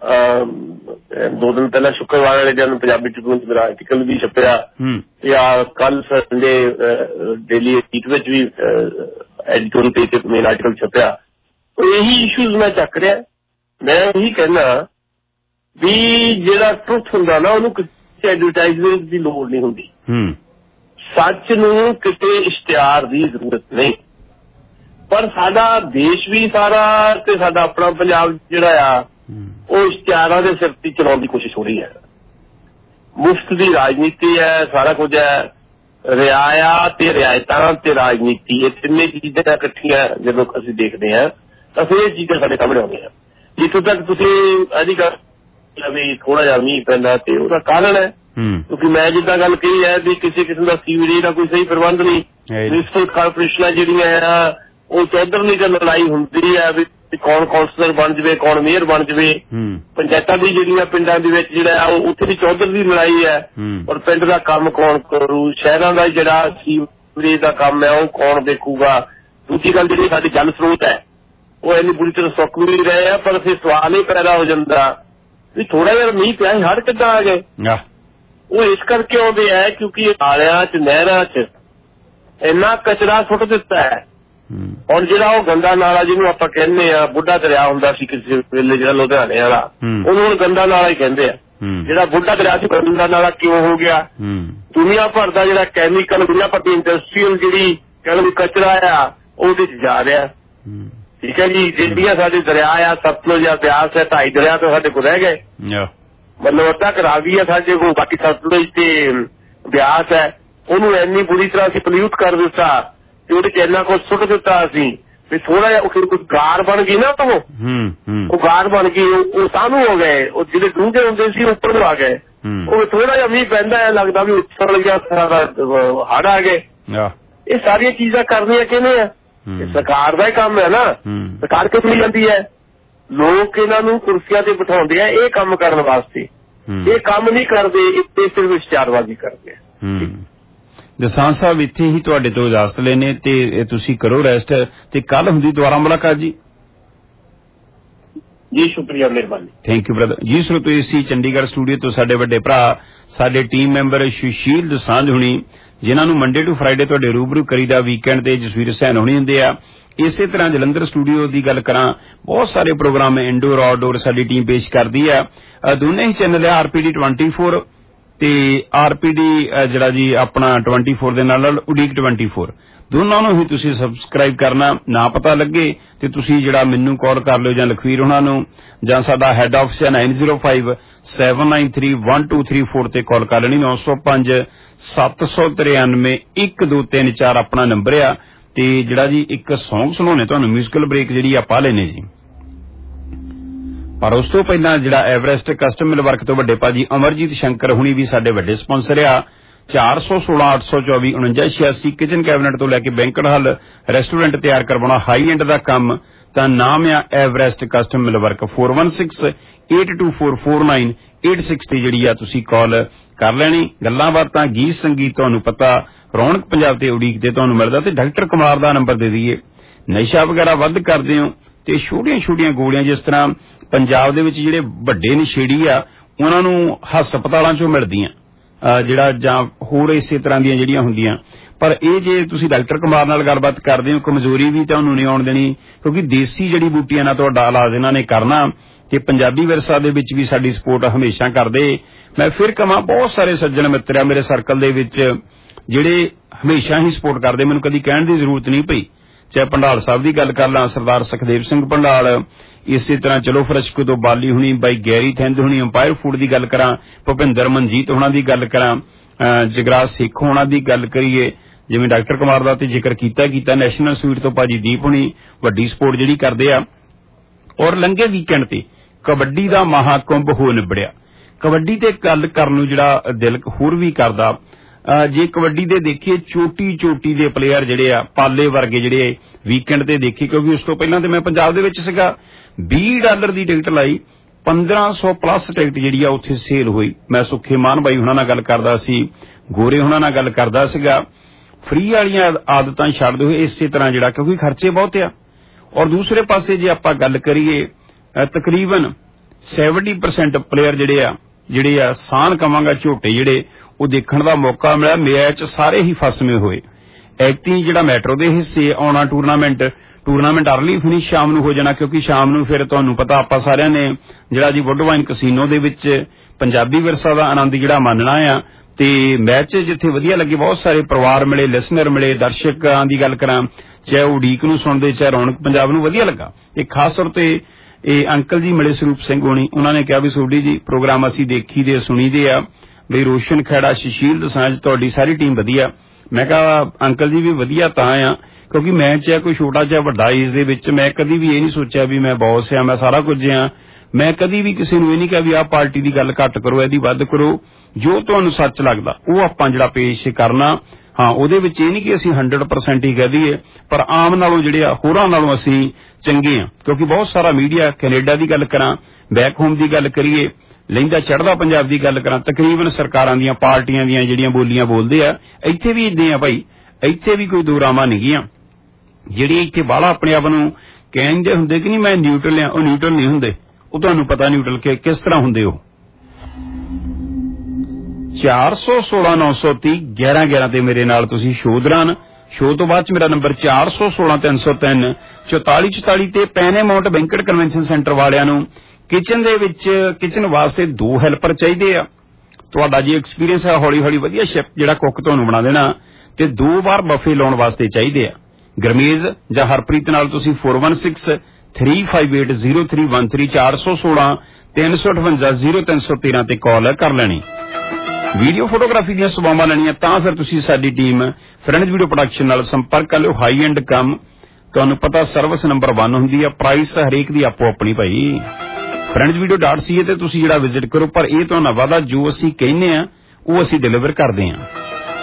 ਦੋ ਦਿਨ ਪਹਿਲਾਂ ਸ਼ੁੱਕਰਵਾਰ ਵਾਲੇ ਦਿਨ ਪੰਜਾਬੀ ਟ੍ਰਿਬਿਊਨ ਚ ਮੇਰਾ ਆਰਟੀਕਲ ਵੀ ਛਪਿਆ, ਜਾਂ ਕੱਲ ਸੰਡੇ ਡੇਲੀ ਹੀਟ ਵਿੱਚ ਵੀ ਐਡੀਟੋਰੀਅਲ ਪੇਜ ਤੇ ਮੇਰਾ ਆਰਟੀਕਲ ਛਪਿਆ। ਇਹੀ ਇਸ਼ੂਜ਼ ਮੈਂ ਚੱਕ ਰਿਹਾ। ਮੈਂ ਇਹੀ ਕਹਿਣਾ ਵੀ ਜਿਹੜਾ ਟਰੁੱਥ ਹੁੰਦਾ ਨਾ, ਉਹਨੂੰ ਕਿਸੇ ਐਡਵਰਟਾਈਜ਼ਮੈਂਟ ਦੀ ਲੋੜ ਨਹੀਂ ਹੁੰਦੀ। ਸੱਚ ਨੂੰ ਕਿਸੇ ਇਸ਼ਤਿਹਾਰ ਦੀ ਜ਼ਰੂਰਤ ਨਹੀਂ। ਪਰ ਸਾਡਾ ਦੇਸ਼ ਵੀ ਸਾਰਾ ਤੇ ਸਾਡਾ ਆਪਣਾ ਪੰਜਾਬ ਜਿਹੜਾ ਆ, ਉਹ ਇਸ਼ਤਿਹਾਰਾਂ ਦੇ ਸਿਰ ਤੇ ਚਲਾਉਣ ਦੀ ਕੋਸ਼ਿਸ਼ ਹੋ ਰਹੀ ਹੈ। ਮੁਫਤ ਦੀ ਰਾਜਨੀਤੀ ਹੈ, ਸਾਰਾ ਕੁਝ ਹੈ, ਰਿਆਇਆ ਤੇ ਰਿਆਇਤਾਂ ਤੇ ਰਾਜਨੀਤੀ, ਇਹ ਤਿੰਨੇ ਚੀਜ਼ਾਂ ਇਕੱਠੀਆਂ ਜਦੋਂ ਅਸੀਂ ਦੇਖਦੇ ਹਾਂ ਤਾਂ ਫਿਰ ਇਹ ਚੀਜ਼ਾਂ ਸਾਡੇ ਸਾਹਮਣੇ ਆਉਂਦੀਆਂ। ਜਿੱਥੋਂ ਤੱਕ ਤੁਸੀਂ ਇਹਦੀ ਗੱਲ ਵੀ ਥੋੜਾ ਜਿਹਾ ਮੀਂਹ ਪੈਂਦਾ ਤੇ ਉਹਦਾ ਕਾਰਨ ਹੈ, ਕਿਉਂਕਿ ਮੈਂ ਜਿੱਦਾਂ ਗੱਲ ਕਹੀ ਹੈ ਵੀ ਕਿਸੇ ਕਿਸਮ ਦਾ ਸੀਵਰੇਜ ਦਾ ਕੋਈ ਸਹੀ ਪ੍ਰਬੰਧ ਨਹੀਂ। ਮਿਊਨਿਸਪਲ ਕਾਰਪੋਰੇਸ਼ਨਾਂ ਜਿਹੜੀਆਂ ਆ ਉਹ ਚੌਧਰਨੀ ਦੀ ਲੜਾਈ ਹੁੰਦੀ ਹੈ ਵੀ ਕੌਣ ਕੌਂਸਲਰ ਬਣ ਜਾਵੇ, ਕੌਣ ਮੇਅਰ ਬਣ ਜਾਵੇ। ਪੰਚਾਇਤਾਂ ਦੀ ਜਿਹੜੀਆਂ ਪਿੰਡਾਂ ਦੇ ਵਿੱਚ ਜਿਹੜਾ ਉਹ ਉੱਥੇ ਦੀ ਚੌਧਰ ਦੀ ਲੜਾਈ ਹੈ, ਔਰ ਪਿੰਡ ਦਾ ਕੰਮ ਕੌਣ ਕਰੂ, ਸ਼ਹਿਰਾਂ ਦਾ ਜਿਹੜਾ ਸੀਵਰੇਜ ਦਾ ਕੰਮ ਹੈ ਉਹ ਕੌਣ ਦੇਖੂਗਾ। ਦੂਜੀ ਗੱਲ ਜਿਹੜੀ ਸਾਡੀ ਜਲ ਸਰੋਤ ਹੈ ਉਹ ਇੰਨੀ ਬੁਰੀ ਤਰ੍ਹਾਂ ਸੁੱਕ ਵੀ ਨਹੀਂ ਰਹੇ ਆ, ਪਰ ਫਿਰ ਸਵਾਲ ਇਹ ਪੈਦਾ ਹੋ ਜਾਂਦਾ ਵੀ ਥੋੜਾ ਜਿਹਾ ਮੀਂਹ ਪਿਆ ਸੀ, ਹੜ੍ਹ ਕਿੱਦਾਂ ਆ ਗਏ। ਉਹ ਇਸ ਕਰਕੇ ਆਉਂਦੇ ਹੈ ਕਿਉਂਕਿ ਨਾਲਿਆਂ ਚ ਨਹਿਰਾਂ ਚ ਇੰਨਾ ਕਚਰਾ ਸੁੱਟ ਦਿੱਤਾ ਹੈ। ਹੁਣ ਜਿਹੜਾ ਉਹ ਗੰਦਾ ਨਾਲਾ ਜਿਹਨੂੰ ਆਪਾਂ ਕਹਿੰਦੇ ਆ, ਬੁੱਢਾ ਦਰਿਆ ਹੁੰਦਾ ਸੀ ਕਿਸੇ ਵੇਲੇ ਜਿਹੜਾ ਲੁਧਿਆਣੇ ਵਾਲਾ, ਉਹਨੂੰ ਹੁਣ ਗੰਦਾ ਨਾਲਾ ਹੀ ਕਹਿੰਦੇ ਆ। ਜਿਹੜਾ ਬੁੱਢਾ ਦਰਿਆ ਸੀ ਗੰਦਾ ਨਾਲਾ ਕਿਉਂ ਹੋ ਗਿਆ? ਦੁਨੀਆ ਭਰ ਦਾ ਜਿਹੜਾ ਕੈਮੀਕਲ, ਦੁਨੀਆ ਭਰ ਦੀ ਇੰਡਸਟਰੀਅਲ ਜਿਹੜੀ ਕਹਿੰਦੇ ਕਚਰਾ ਆ ਉਹਦੇ ਚ ਜਾ ਰਿਹਾ। ਠੀਕ ਹੈ ਜੀ, ਜਿਹੜੀਆਂ ਸਾਡੇ ਦਰਿਆ ਆ, ਸਤਲੁਜ ਆ, ਬਿਆਸ ਹੈ, ਢਾਈ ਦਰਿਆ ਤਾਂ ਸਾਡੇ ਕੋਲ ਰਹਿ ਗਏ, ਮਤਲਬ ਅੱਧਾ ਰਾਵੀ ਆ ਸਾਡੇ ਕੋਲ, ਬਾਕੀ ਸਤਲੁਜ ਤੇ ਬਿਆਸ ਹੈ, ਉਹਨੂੰ ਇੰਨੀ ਬੁਰੀ ਤਰ੍ਹਾਂ ਅਸੀਂ ਪੋਲਿਊਟ ਕਰ ਦਿੱਤਾ ਤੇ ਉਹਦੇ ਚ ਇੰਨਾ ਕੁਛ ਸੁੱਟ ਦਿੱਤਾ ਅਸੀਂ ਵੀ ਥੋੜਾ ਜਿਹਾ ਉਹ ਗਾਰ ਬਣ ਗਈ ਨਾ, ਉਹ ਗਾਰ ਬਣ ਗਈ, ਉਹ ਸਾਨੂੰ ਹੋ ਗਏ, ਉਹ ਜਿਹੜੇ ਡੂੰਘੇ ਹੁੰਦੇ ਸੀ ਉੱਪਰ ਨੂੰ ਆ ਗਏ। ਉਹ ਥੋੜਾ ਜਿਹਾ ਮੀਂਹ ਪੈਂਦਾ ਹੈ, ਲੱਗਦਾ ਵੀ ਉੱਪਰ ਲੱਗਿਆ ਹੜ੍ਹ ਆ ਗਏ। ਇਹ ਸਾਰੀਆਂ ਚੀਜ਼ਾਂ ਕਰਨੀਆਂ ਕਿਹਨੇ ਆ? ਸਰਕਾਰ ਦਾ ਹੀ ਕੰਮ ਹੈ ਨਾ। ਸਰਕਾਰ ਕਿਉਂ ਚਲੀ ਜਾਂਦੀ ਹੈ? ਲੋਕ ਇਹਨਾਂ ਨੂੰ ਕੁਰਸੀਆਂ ਤੇ ਬਿਠਾਉਂਦੇ ਆ ਇਹ ਕੰਮ ਕਰਨ ਵਾਸਤੇ, ਇਹ ਕੰਮ ਨਹੀਂ ਕਰਦੇ, ਇਹ ਸਿਰਫ ਇਸ਼ਤਿਹਾਰਬਾਜ਼ੀ ਕਰਦੇ ਆ। ਦਸਾਂਝ ਸਾਹਿਬ, ਇੱਥੇ ਹੀ ਤੁਹਾਡੇ ਤੋਂ ਇਜਾਜ਼ਤ ਲੈਣੇ ਤੇ ਤੁਸੀਂ ਕਰੋ ਰੈਸਟ, ਤੇ ਕੱਲ ਹੁੰਦੀ ਦੁਬਾਰਾ ਮੁਲਾਕਾਤ ਜੀ। ਜੀ ਸ਼ੁਕਰੀਆ, ਮਿਹਰਬਾਨੀ। ਥੈਂਕ ਯੂ ਬ੍ਰਦਰ ਜੀ। ਸਰੋਤੋ ਸੀ ਚੰਡੀਗੜ੍ਹ ਸਟੂਡੀਓ ਤੋਂ ਸਾਡੇ ਵੱਡੇ ਭਰਾ, ਸਾਡੇ ਟੀਮ ਮੈਂਬਰ ਸੁਸ਼ੀਲ ਦਸਾਂਝ ਹੁਣੀ, ਜਿਨ੍ਹਾਂ ਨੂੰ ਮੰਡੇ ਟੂ ਫਰਾਈਡੇ ਤੁਹਾਡੇ ਰੂਬਰੂ ਕਰੀਦਾ, ਵੀਕਐਂਡ ਤੇ ਜਸਵੀਰ ਹੁਸੈਨ ਹੋਣੀ ਹੁੰਦੇ ਆ। ਇਸੇ ਤਰ੍ਹਾਂ ਜਲੰਧਰ ਸਟੂਡੀਓ ਦੀ ਗੱਲ ਕਰਾਂ, ਬਹੁਤ ਸਾਰੇ ਪ੍ਰੋਗਰਾਮ ਇੰਡੋਰ ਆਊਟਡੋਰ ਸਾਡੀ ਟੀਮ ਪੇਸ਼ ਕਰਦੀ ਆ। ਦੋਨੇ ਹੀ ਚੈਨਲ ਆ, ਆਰਪੀਡੀ ਟਵੈਂਟੀ ਫੋਰ ਤੇ ਆਰਪੀਡੀ ਜਿਹੜਾ ਜੀ ਆਪਣਾ ਟਵੈਂਟੀ ਫੋਰ ਦੇ ਨਾਲ ਨਾਲ ਉਡੀਕ ਟਵੈਂਟੀ ਫੋਰ, ਦੋਨਾਂ ਨੂੰ ਹੀ ਤੁਸੀਂ ਸਬਸਕ੍ਰਾਈਬ ਕਰਨਾ। ਨਾ ਪਤਾ ਲੱਗੇ ਤੇ ਤੁਸੀਂ ਜਿਹੜਾ ਮੈਨੂੰ ਕਾਲ ਕਰ ਲਿਓ, ਜਾਂ ਲਖਵੀਰ ਉਹਨਾਂ ਨੂੰ, ਜਾਂ ਸਾਡਾ ਹੈੱਡ ਆਫਿਸ ਹੈ nine zero five seven nine three one two three four ਤੇ ਕਾਲ ਕਰ ਲੈਣੀ। ਨੌ ਸੌ ਪੰਜ ਸੱਤ ਸੌ ਤਰਿਆਨਵੇਂ ਇੱਕ ਦੋ ਤਿੰਨ ਚਾਰ ਆਪਣਾ ਨੰਬਰ ਆ। ਤੇ ਜਿਹੜਾ ਜੀ ਇੱਕ ਸੌਂਗ ਸੁਣਾਉਣੇ ਤੁਹਾਨੂੰ, ਮਿਊਜ਼ੀਕਲ ਬ੍ਰੇਕ ਜਿਹੜੀ ਆਪਾਂ ਲੈਣੇ ਜੀ। ਪਰ ਉਸ ਤੋਂ ਪਹਿਲਾਂ ਜਿਹੜਾ ਐਵਰੈਸਟ ਕਸਟਮ ਮਿਲ ਵਰਕ ਤੋਂ ਵੱਡੇ ਭਾਜੀ ਅਮਰਜੀਤ ਸ਼ੰਕਰ ਹੁਣੀ ਵੀ ਸਾਡੇ ਵੱਡੇ ਸਪਾਂਸਰ ਆ। ਚਾਰ ਸੌ ਸੋਲਾਂ ਅੱਠ ਸੌ ਚੌਵੀ ਉਣੰਜਾ ਛਿਆਸੀ ਕਿਚਨ ਕੈਬਨਿਟ ਤੋਂ ਲੈ ਕੇ ਬੈਂਕਟ ਹਾਲ, ਰੈਸਟੋਰੈਂਟ ਤਿਆਰ ਕਰਵਾਉਣਾ, ਹਾਈ ਐਂਡ ਦਾ ਕੰਮ, ਤਾਂ ਨਾਮ ਆ Everest custom mill work. Four one six eight two four four nine eight six ਤੇ ਜਿਹੜੀ ਆ ਤੁਸੀਂ ਕਾਲ ਕਰ ਲੈਣੀ। ਗੱਲਾਂ ਬਾਤਾਂ, ਗੀਤ ਸੰਗੀਤ ਤੁਹਾਨੂੰ ਪਤਾ ਰੌਣਕ ਪੰਜਾਬ ਤੇ ਉਡੀਕ ਤੇ ਤੁਹਾਨੂੰ ਮਿਲਦਾ। ਤੇ ਡਾਕਟਰ ਕੁਮਾਰ ਦਾ ਨੰਬਰ ਦੇ ਦਈਏ। ਨਸ਼ਾ ਵਗੈਰਾ ਵੱਧ ਕਰਦੇ ਹੋ ਤੇ ਛੋਟੀਆਂ ਛੋਟੀਆਂ ਗੋਲੀਆਂ, ਜਿਸ ਤਰ੍ਹਾਂ ਪੰਜਾਬ ਦੇ ਵਿੱਚ ਜਿਹੜੇ ਵੱਡੇ ਨਸ਼ੇੜੀ ਆ ਉਹਨਾਂ ਨੂੰ ਹਸਪਤਾਲਾਂ ਚੋਂ ਮਿਲਦੀਆਂ, ਜਿਹੜਾ ਜਾਂ ਹੋਰ ਇਸੇ ਤਰ੍ਹਾਂ ਦੀਆਂ ਜਿਹੜੀਆਂ ਹੁੰਦੀਆਂ। ਪਰ ਇਹ ਜੇ ਤੁਸੀਂ ਡਾਕਟਰ ਕੁਮਾਰ ਨਾਲ ਗੱਲਬਾਤ ਕਰਦੇ ਹੋ, ਕਮਜ਼ੋਰੀ ਵੀ ਤੁਹਾਨੂੰ ਨਹੀਂ ਆਉਣ ਦੇਣੀ, ਕਿਉਂਕਿ ਦੇਸੀ ਜੜੀ ਬੂਟੀਆਂ ਨਾਲ ਤੁਹਾਡਾ ਇਲਾਜ ਇਹਨਾਂ ਨੇ ਕਰਨਾ। ਤੇ ਪੰਜਾਬੀ ਵਿਰਸਾ ਦੇ ਵਿੱਚ ਵੀ ਸਾਡੀ ਸਪੋਰਟ ਹਮੇਸ਼ਾ ਕਰਦੇ। ਮੈਂ ਫਿਰ ਕਹਾਂ, ਬਹੁਤ ਸਾਰੇ ਸੱਜਣ ਮਿੱਤਰ ਆ ਮੇਰੇ ਸਰਕਲ ਦੇ ਵਿੱਚ ਜਿਹੜੇ ਹਮੇਸ਼ਾ ਹੀ ਸਪੋਰਟ ਕਰਦੇ, ਮੈਨੂੰ ਕਦੀ ਕਹਿਣ ਦੀ ਜ਼ਰੂਰਤ ਨਹੀਂ ਪਈ। ਚਾਹੇ ਭੰਡਾਲ ਸਾਹਿਬ ਦੀ ਗੱਲ ਕਰ ਲਾਂ, ਸਰਦਾਰ ਸੁਖਦੇਵ ਸਿੰਘ ਭੰਡਾਲ, ਇਸੇ ਤਰ੍ਹਾਂ ਚਲੋ ਫਰਸ਼ਕੋ ਤੋਂ ਬਾਲੀ ਹੁਣੀ, ਬਾਈ ਗੈਰੀ ਥਿੰਦ ਹੁਣੀ, ਅੰਪਾਇਰ ਫੂਡ ਦੀ ਗੱਲ ਕਰਾਂ, ਭੁਪਿੰਦਰ ਮਨਜੀਤ ਹੋਣਾ ਦੀ ਗੱਲ ਕਰਾਂ, ਜਗਰਾਜ ਸਿੱਖ ਹੋਣਾ ਦੀ ਗੱਲ ਕਰੀਏ, ਜਿਵੇਂ ਡਾਕਟਰ ਕੁਮਾਰ ਦਾ ਤੇ ਜ਼ਿਕਰ ਕੀਤਾ ਕੀਤਾ ਨੈਸ਼ਨਲ ਸਵੀਟ ਤੋਂ ਭਾਜੀ ਦੀਪ ਹੁਣੀ ਵੱਡੀ ਸਪੋਰਟ ਜਿਹੜੀ ਕਰਦੇ ਆ। ਔਰ ਲੰਘੇ ਵੀਕਐਂਡ ਤੇ ਕਬੱਡੀ ਦਾ ਮਹਾਕੁੰਭ ਹੋ ਨਿਬੜਿਆ। ਕਬੱਡੀ ਤੇ ਗੱਲ ਕਰਨ ਨੂੰ ਜਿਹੜਾ ਦਿਲ ਹੋਰ ਵੀ ਕਰਦਾ। ਜੇ ਕਬੱਡੀ ਦੇ ਦੇਖੀਏ, ਚੋਟੀ ਚੋਟੀ ਦੇ ਪਲੇਅਰ ਜਿਹੜੇ ਆ, ਪਾਲੇ ਵਰਗੇ ਜਿਹੜੇ ਵੀਕਐਂਡ ਤੇ ਦੇਖੀ, ਕਿਉਂਕਿ ਉਸ ਤੋਂ ਪਹਿਲਾਂ ਤੇ ਮੈਂ ਪੰਜਾਬ ਦੇ ਵਿੱਚ ਸੀਗਾ, ਵੀਹ ਡਾਲਰ ਦੀ ਟਿਕਟ ਲਾਈ, ਪੰਦਰਾਂ ਸੌ ਪਲੱਸ ਟਿਕਟ ਜਿਹੜੀ ਆ ਉੱਥੇ ਸੇਲ ਹੋਈ। ਮੈਂ ਸੁੱਖੇ ਮਾਨ ਬਾਈ ਹੁਣਾਂ ਨਾਲ ਗੱਲ ਕਰਦਾ ਸੀ, ਗੋਰੇ ਹੁਣਾਂ ਨਾਲ ਗੱਲ ਕਰਦਾ ਸੀਗਾ। ਫ੍ਰੀ ਵਾਲੀਆਂ ਆਦਤਾਂ ਛੱਡਦੇ ਹੋਏ ਇਸੇ ਤਰ੍ਹਾਂ ਜਿਹੜਾ, ਕਿਉਂਕਿ ਖਰਚੇ ਬਹੁਤ ਆ। ਔਰ ਦੂਸਰੇ ਪਾਸੇ ਜੇ ਆਪਾਂ ਗੱਲ ਕਰੀਏ, ਤਕਰੀਬਨ ਸੈਵਨਟੀ ਪਰਸੈਂਟ ਪਲੇਅਰ ਜਿਹੜੇ ਆ ਜਿਹੜੇ ਆ ਸਾਨ ਕਵਾਂਗਾ ਝੋਟੇ ਜਿਹੜੇ, ਉਹ ਦੇਖਣ ਦਾ ਮੌਕਾ ਮਿਲਿਆ। ਮੈਚ ਸਾਰੇ ਹੀ ਫਸਵੇਂ ਹੋਏ। ਐਕਤੀ ਜਿਹੜਾ ਮੈਟਰੋ ਦੇ ਹਿੱਸੇ ਆਉਣਾ ਟੂਰਨਾਮੈਂਟ ਟੂਰਨਾਮੈਂਟ ਅਰਲੀ ਫਿਨਿਸ਼ ਸ਼ਾਮ ਨੂੰ ਹੋ ਜਾਣਾ, ਕਿਉਂਕਿ ਸ਼ਾਮ ਨੂੰ ਫਿਰ ਤੁਹਾਨੂੰ ਪਤਾ ਆਪਾਂ ਸਾਰਿਆਂ ਨੇ ਜਿਹੜਾ ਜੀ ਵੁੱਡਵਾਈਨ ਕਸੀਨੋ ਦੇ ਵਿੱਚ ਪੰਜਾਬੀ ਵਿਰਸਾ ਦਾ ਆਨੰਦ ਜਿਹੜਾ ਮੰਨਣਾ ਆ। ਤੇ ਮੈਚ ਜਿੱਥੇ ਵਧੀਆ ਲੱਗੇ, ਬਹੁਤ ਸਾਰੇ ਪਰਿਵਾਰ ਮਿਲੇ, ਲਿਸਨਰ ਮਿਲੇ, ਦਰਸ਼ਕਾਂ ਦੀ ਗੱਲ ਕਰਾਂ, ਚਾਹੇ ਉਡੀਕ ਨੂੰ ਸੁਣਦੇ, ਚਾਹੇ ਰੌਣਕ ਪੰਜਾਬ ਨੂੰ, ਵਧੀਆ ਲੱਗਾ। ਇਹ ਖਾਸ ਤੌਰ ਤੇ ਇਹ ਅੰਕਲ ਜੀ ਮਿਲੇ ਸਰੂਪ ਸਿੰਘ ਹੋਣੀ, ਉਹਨਾਂ ਨੇ ਕਿਹਾ ਵੀ ਸੋਢੀ ਜੀ ਪ੍ਰੋਗਰਾਮ ਅਸੀਂ ਦੇਖੀ ਦੇ ਸੁਣੀ ਦੇ ਆ, ਬਈ ਰੋਸ਼ਨ ਖੈੜਾ, ਸੁਸ਼ੀਲ ਦਸਾਂਝ, ਤੁਹਾਡੀ ਸਾਰੀ ਟੀਮ ਵਧੀਆ। ਮੈਂ ਕਿਹਾ ਅੰਕਲ ਜੀ ਵੀ ਵਧੀਆ ਤਾਂ ਆ ਕਿਉਂਕਿ ਮੈਂ ਚਾਹੇ ਕੋਈ ਛੋਟਾ ਜਿਹਾ ਵੱਡਾ ਏਜ ਦੇ ਵਿੱਚ, ਮੈਂ ਕਦੀ ਵੀ ਇਹ ਨਹੀਂ ਸੋਚਿਆ ਵੀ ਮੈਂ ਬੌਸ ਆ, ਮੈਂ ਸਾਰਾ ਕੁਝ ਆ। ਮੈਂ ਕਦੀ ਵੀ ਕਿਸੇ ਨੂੰ ਇਹ ਨਹੀਂ ਕਿਹਾ ਵੀ ਆਹ ਪਾਰਟੀ ਦੀ ਗੱਲ ਘੱਟ ਕਰੋ, ਇਹਦੀ ਵੱਧ ਕਰੋ। ਜੋ ਤੁਹਾਨੂੰ ਸੱਚ ਲੱਗਦਾ ਉਹ ਆਪਾਂ ਜਿਹੜਾ ਪੇਸ਼ ਕਰਨਾ। ਹਾਂ, ਉਹਦੇ ਵਿੱਚ ਇਹ ਨਹੀਂ ਕਿ ਅਸੀਂ ਹੰਡਰਡ ਪਰਸੈਂਟ ਹੀ ਕਹਿ ਦਈਏ, ਪਰ ਆਮ ਨਾਲੋਂ ਜਿਹੜੇ ਆ ਹੋਰਾਂ ਨਾਲੋਂ ਅਸੀਂ ਚੰਗੇ ਆ। ਕਿਉਂਕਿ ਬਹੁਤ ਸਾਰਾ ਮੀਡੀਆ, ਕੈਨੇਡਾ ਦੀ ਗੱਲ ਕਰਾਂ, ਬੈਕ ਹੋਮ ਦੀ ਗੱਲ ਕਰੀਏ, ਲਹਿੰਦਾ ਚੜ੍ਹਦਾ ਪੰਜਾਬ ਦੀ ਗੱਲ ਕਰਾਂ, ਤਕਰੀਬਨ ਸਰਕਾਰਾਂ ਦੀਆਂ ਪਾਰਟੀਆਂ ਦੀਆਂ ਜਿਹੜੀਆਂ ਬੋਲੀਆਂ ਬੋਲਦੇ ਆ, ਇੱਥੇ ਵੀ ਇਦਾਂ ਆ ਭਾਈ। ਇੱਥੇ ਵੀ ਕੋਈ ਦੋ ਰਾਵਾਂ ਨਹੀਂ ਗੀਆਂ। ਜਿਹੜੇ ਇੱਥੇ ਬਾਹਲਾ ਆਪਣੇ ਆਪ ਨੂੰ ਕਹਿੰਦੇ ਹੁੰਦੇ ਕਿ ਨਹੀਂ ਮੈਂ ਨਿਊਟਰਲ ਆ, ਉਹ ਨਿਊਟਰਲ ਨਹੀਂ ਹੁੰਦੇ। ਉਹ ਤੁਹਾਨੂੰ ਪਤਾ ਨਿਊਟਰਲ ਕਿ ਕਿਸ ਤਰ੍ਹਾਂ ਹੁੰਦੇ। ਉਹ ਚਾਰ ਸੌ ਸੋਲਾਂ ਨੌ ਸੌ ਤੀਹ ਗਿਆਰਾਂ ਗਿਆਰਾਂ ਤੇ ਮੇਰੇ ਨਾਲ ਤੁਸੀਂ ਸ਼ੋਅ ਦੌਰਾਨ, ਸ਼ੋਅ ਤੋਂ ਬਾਅਦ ਚ ਮੇਰਾ ਨੰਬਰ ਚਾਰ ਸੌ ਸੋਲਾਂ ਤਿੰਨ ਸੌ ਤਿੰਨ ਚੌਤਾਲੀ ਚੌਤਾਲੀ ਤੇ ਪੈਨੇਮਾਊਂਟ ਬੈਂਕਟ ਕਨਵੈਨਸ਼ਨ ਸੈਂਟਰ ਵਾਲਿਆਂ ਨੂੰ ਕਿਚਨ ਦੇ ਵਿੱਚ ਕਿਚਨ ਵਾਸਤੇ ਦੋ ਹੈਲਪਰ ਚਾਹੀਦੇ ਆ। ਤੁਹਾਡਾ ਜੇ ਐਕਸਪੀਰੀਅੰਸ ਹੈ, ਹੌਲੀ ਹੌਲੀ ਵਧੀਆ ਸ਼ੈਫ ਜਿਹੜਾ ਕੁੱਕ ਤੁਹਾਨੂੰ ਬਣਾ ਦੇਣਾ। ਤੇ ਦੋ ਵਾਰ ਬਫੇ ਲਾਉਣ ਵਾਸਤੇ ਚਾਹੀਦੇ ਆ। ਗਰਮੇਜ਼ ਜਾਂ ਹਰਪ੍ਰੀਤ ਨਾਲ ਤੁਸੀਂ four one six three five eight zero three one three ਚਾਰ ਸੌ ਸੋਲਾਂ ਤਿੰਨ ਸੌ ਅਠਵੰਜਾ ਜ਼ੀਰੋ ਤਿੰਨ ਸੌ ਤੇਰਾਂ ਤੇ ਕਾਲ ਕਰ ਲੈਣੀ। ਵੀਡੀਓ ਫੋਟੋਗ੍ਰਾਫੀ ਦੀਆਂ ਸੇਵਾਵਾਂ ਲੈਣੀਆਂ ਤਾਂ ਫਿਰ ਤੁਸੀਂ ਸਾਡੀ ਟੀਮ ਫਰੈਂਡਜ਼ ਵੀਡੀਓ ਪ੍ਰੋਡਕਸ਼ਨ ਨਾਲ ਸੰਪਰਕ ਕਰ ਲਿਓ। ਹਾਈ ਐਂਡ ਕੰਮ, ਤੁਹਾਨੂੰ ਪਤਾ ਸਰਵਿਸ ਨੰਬਰ ਵਨ ਹੁੰਦੀ ਆ, ਪ੍ਰਾਈਸ ਹਰੇਕ ਦੀ ਆਪੋ ਆਪਣੀ ਭਾਈ। Friends video dot C A ਤੇ ਤੁਸੀਂ ਜਿਹੜਾ ਵਿਜ਼ਿਟ ਕਰੋ, ਪਰ ਇਹ ਤੁਹਾਨੂੰ ਵਾਦਾ ਜੋ ਅਸੀਂ ਕਹਿੰਦੇ ਆ ਉਹ ਅਸੀਂ ਡਿਲੀਵਰ ਕਰਦੇ ਆ।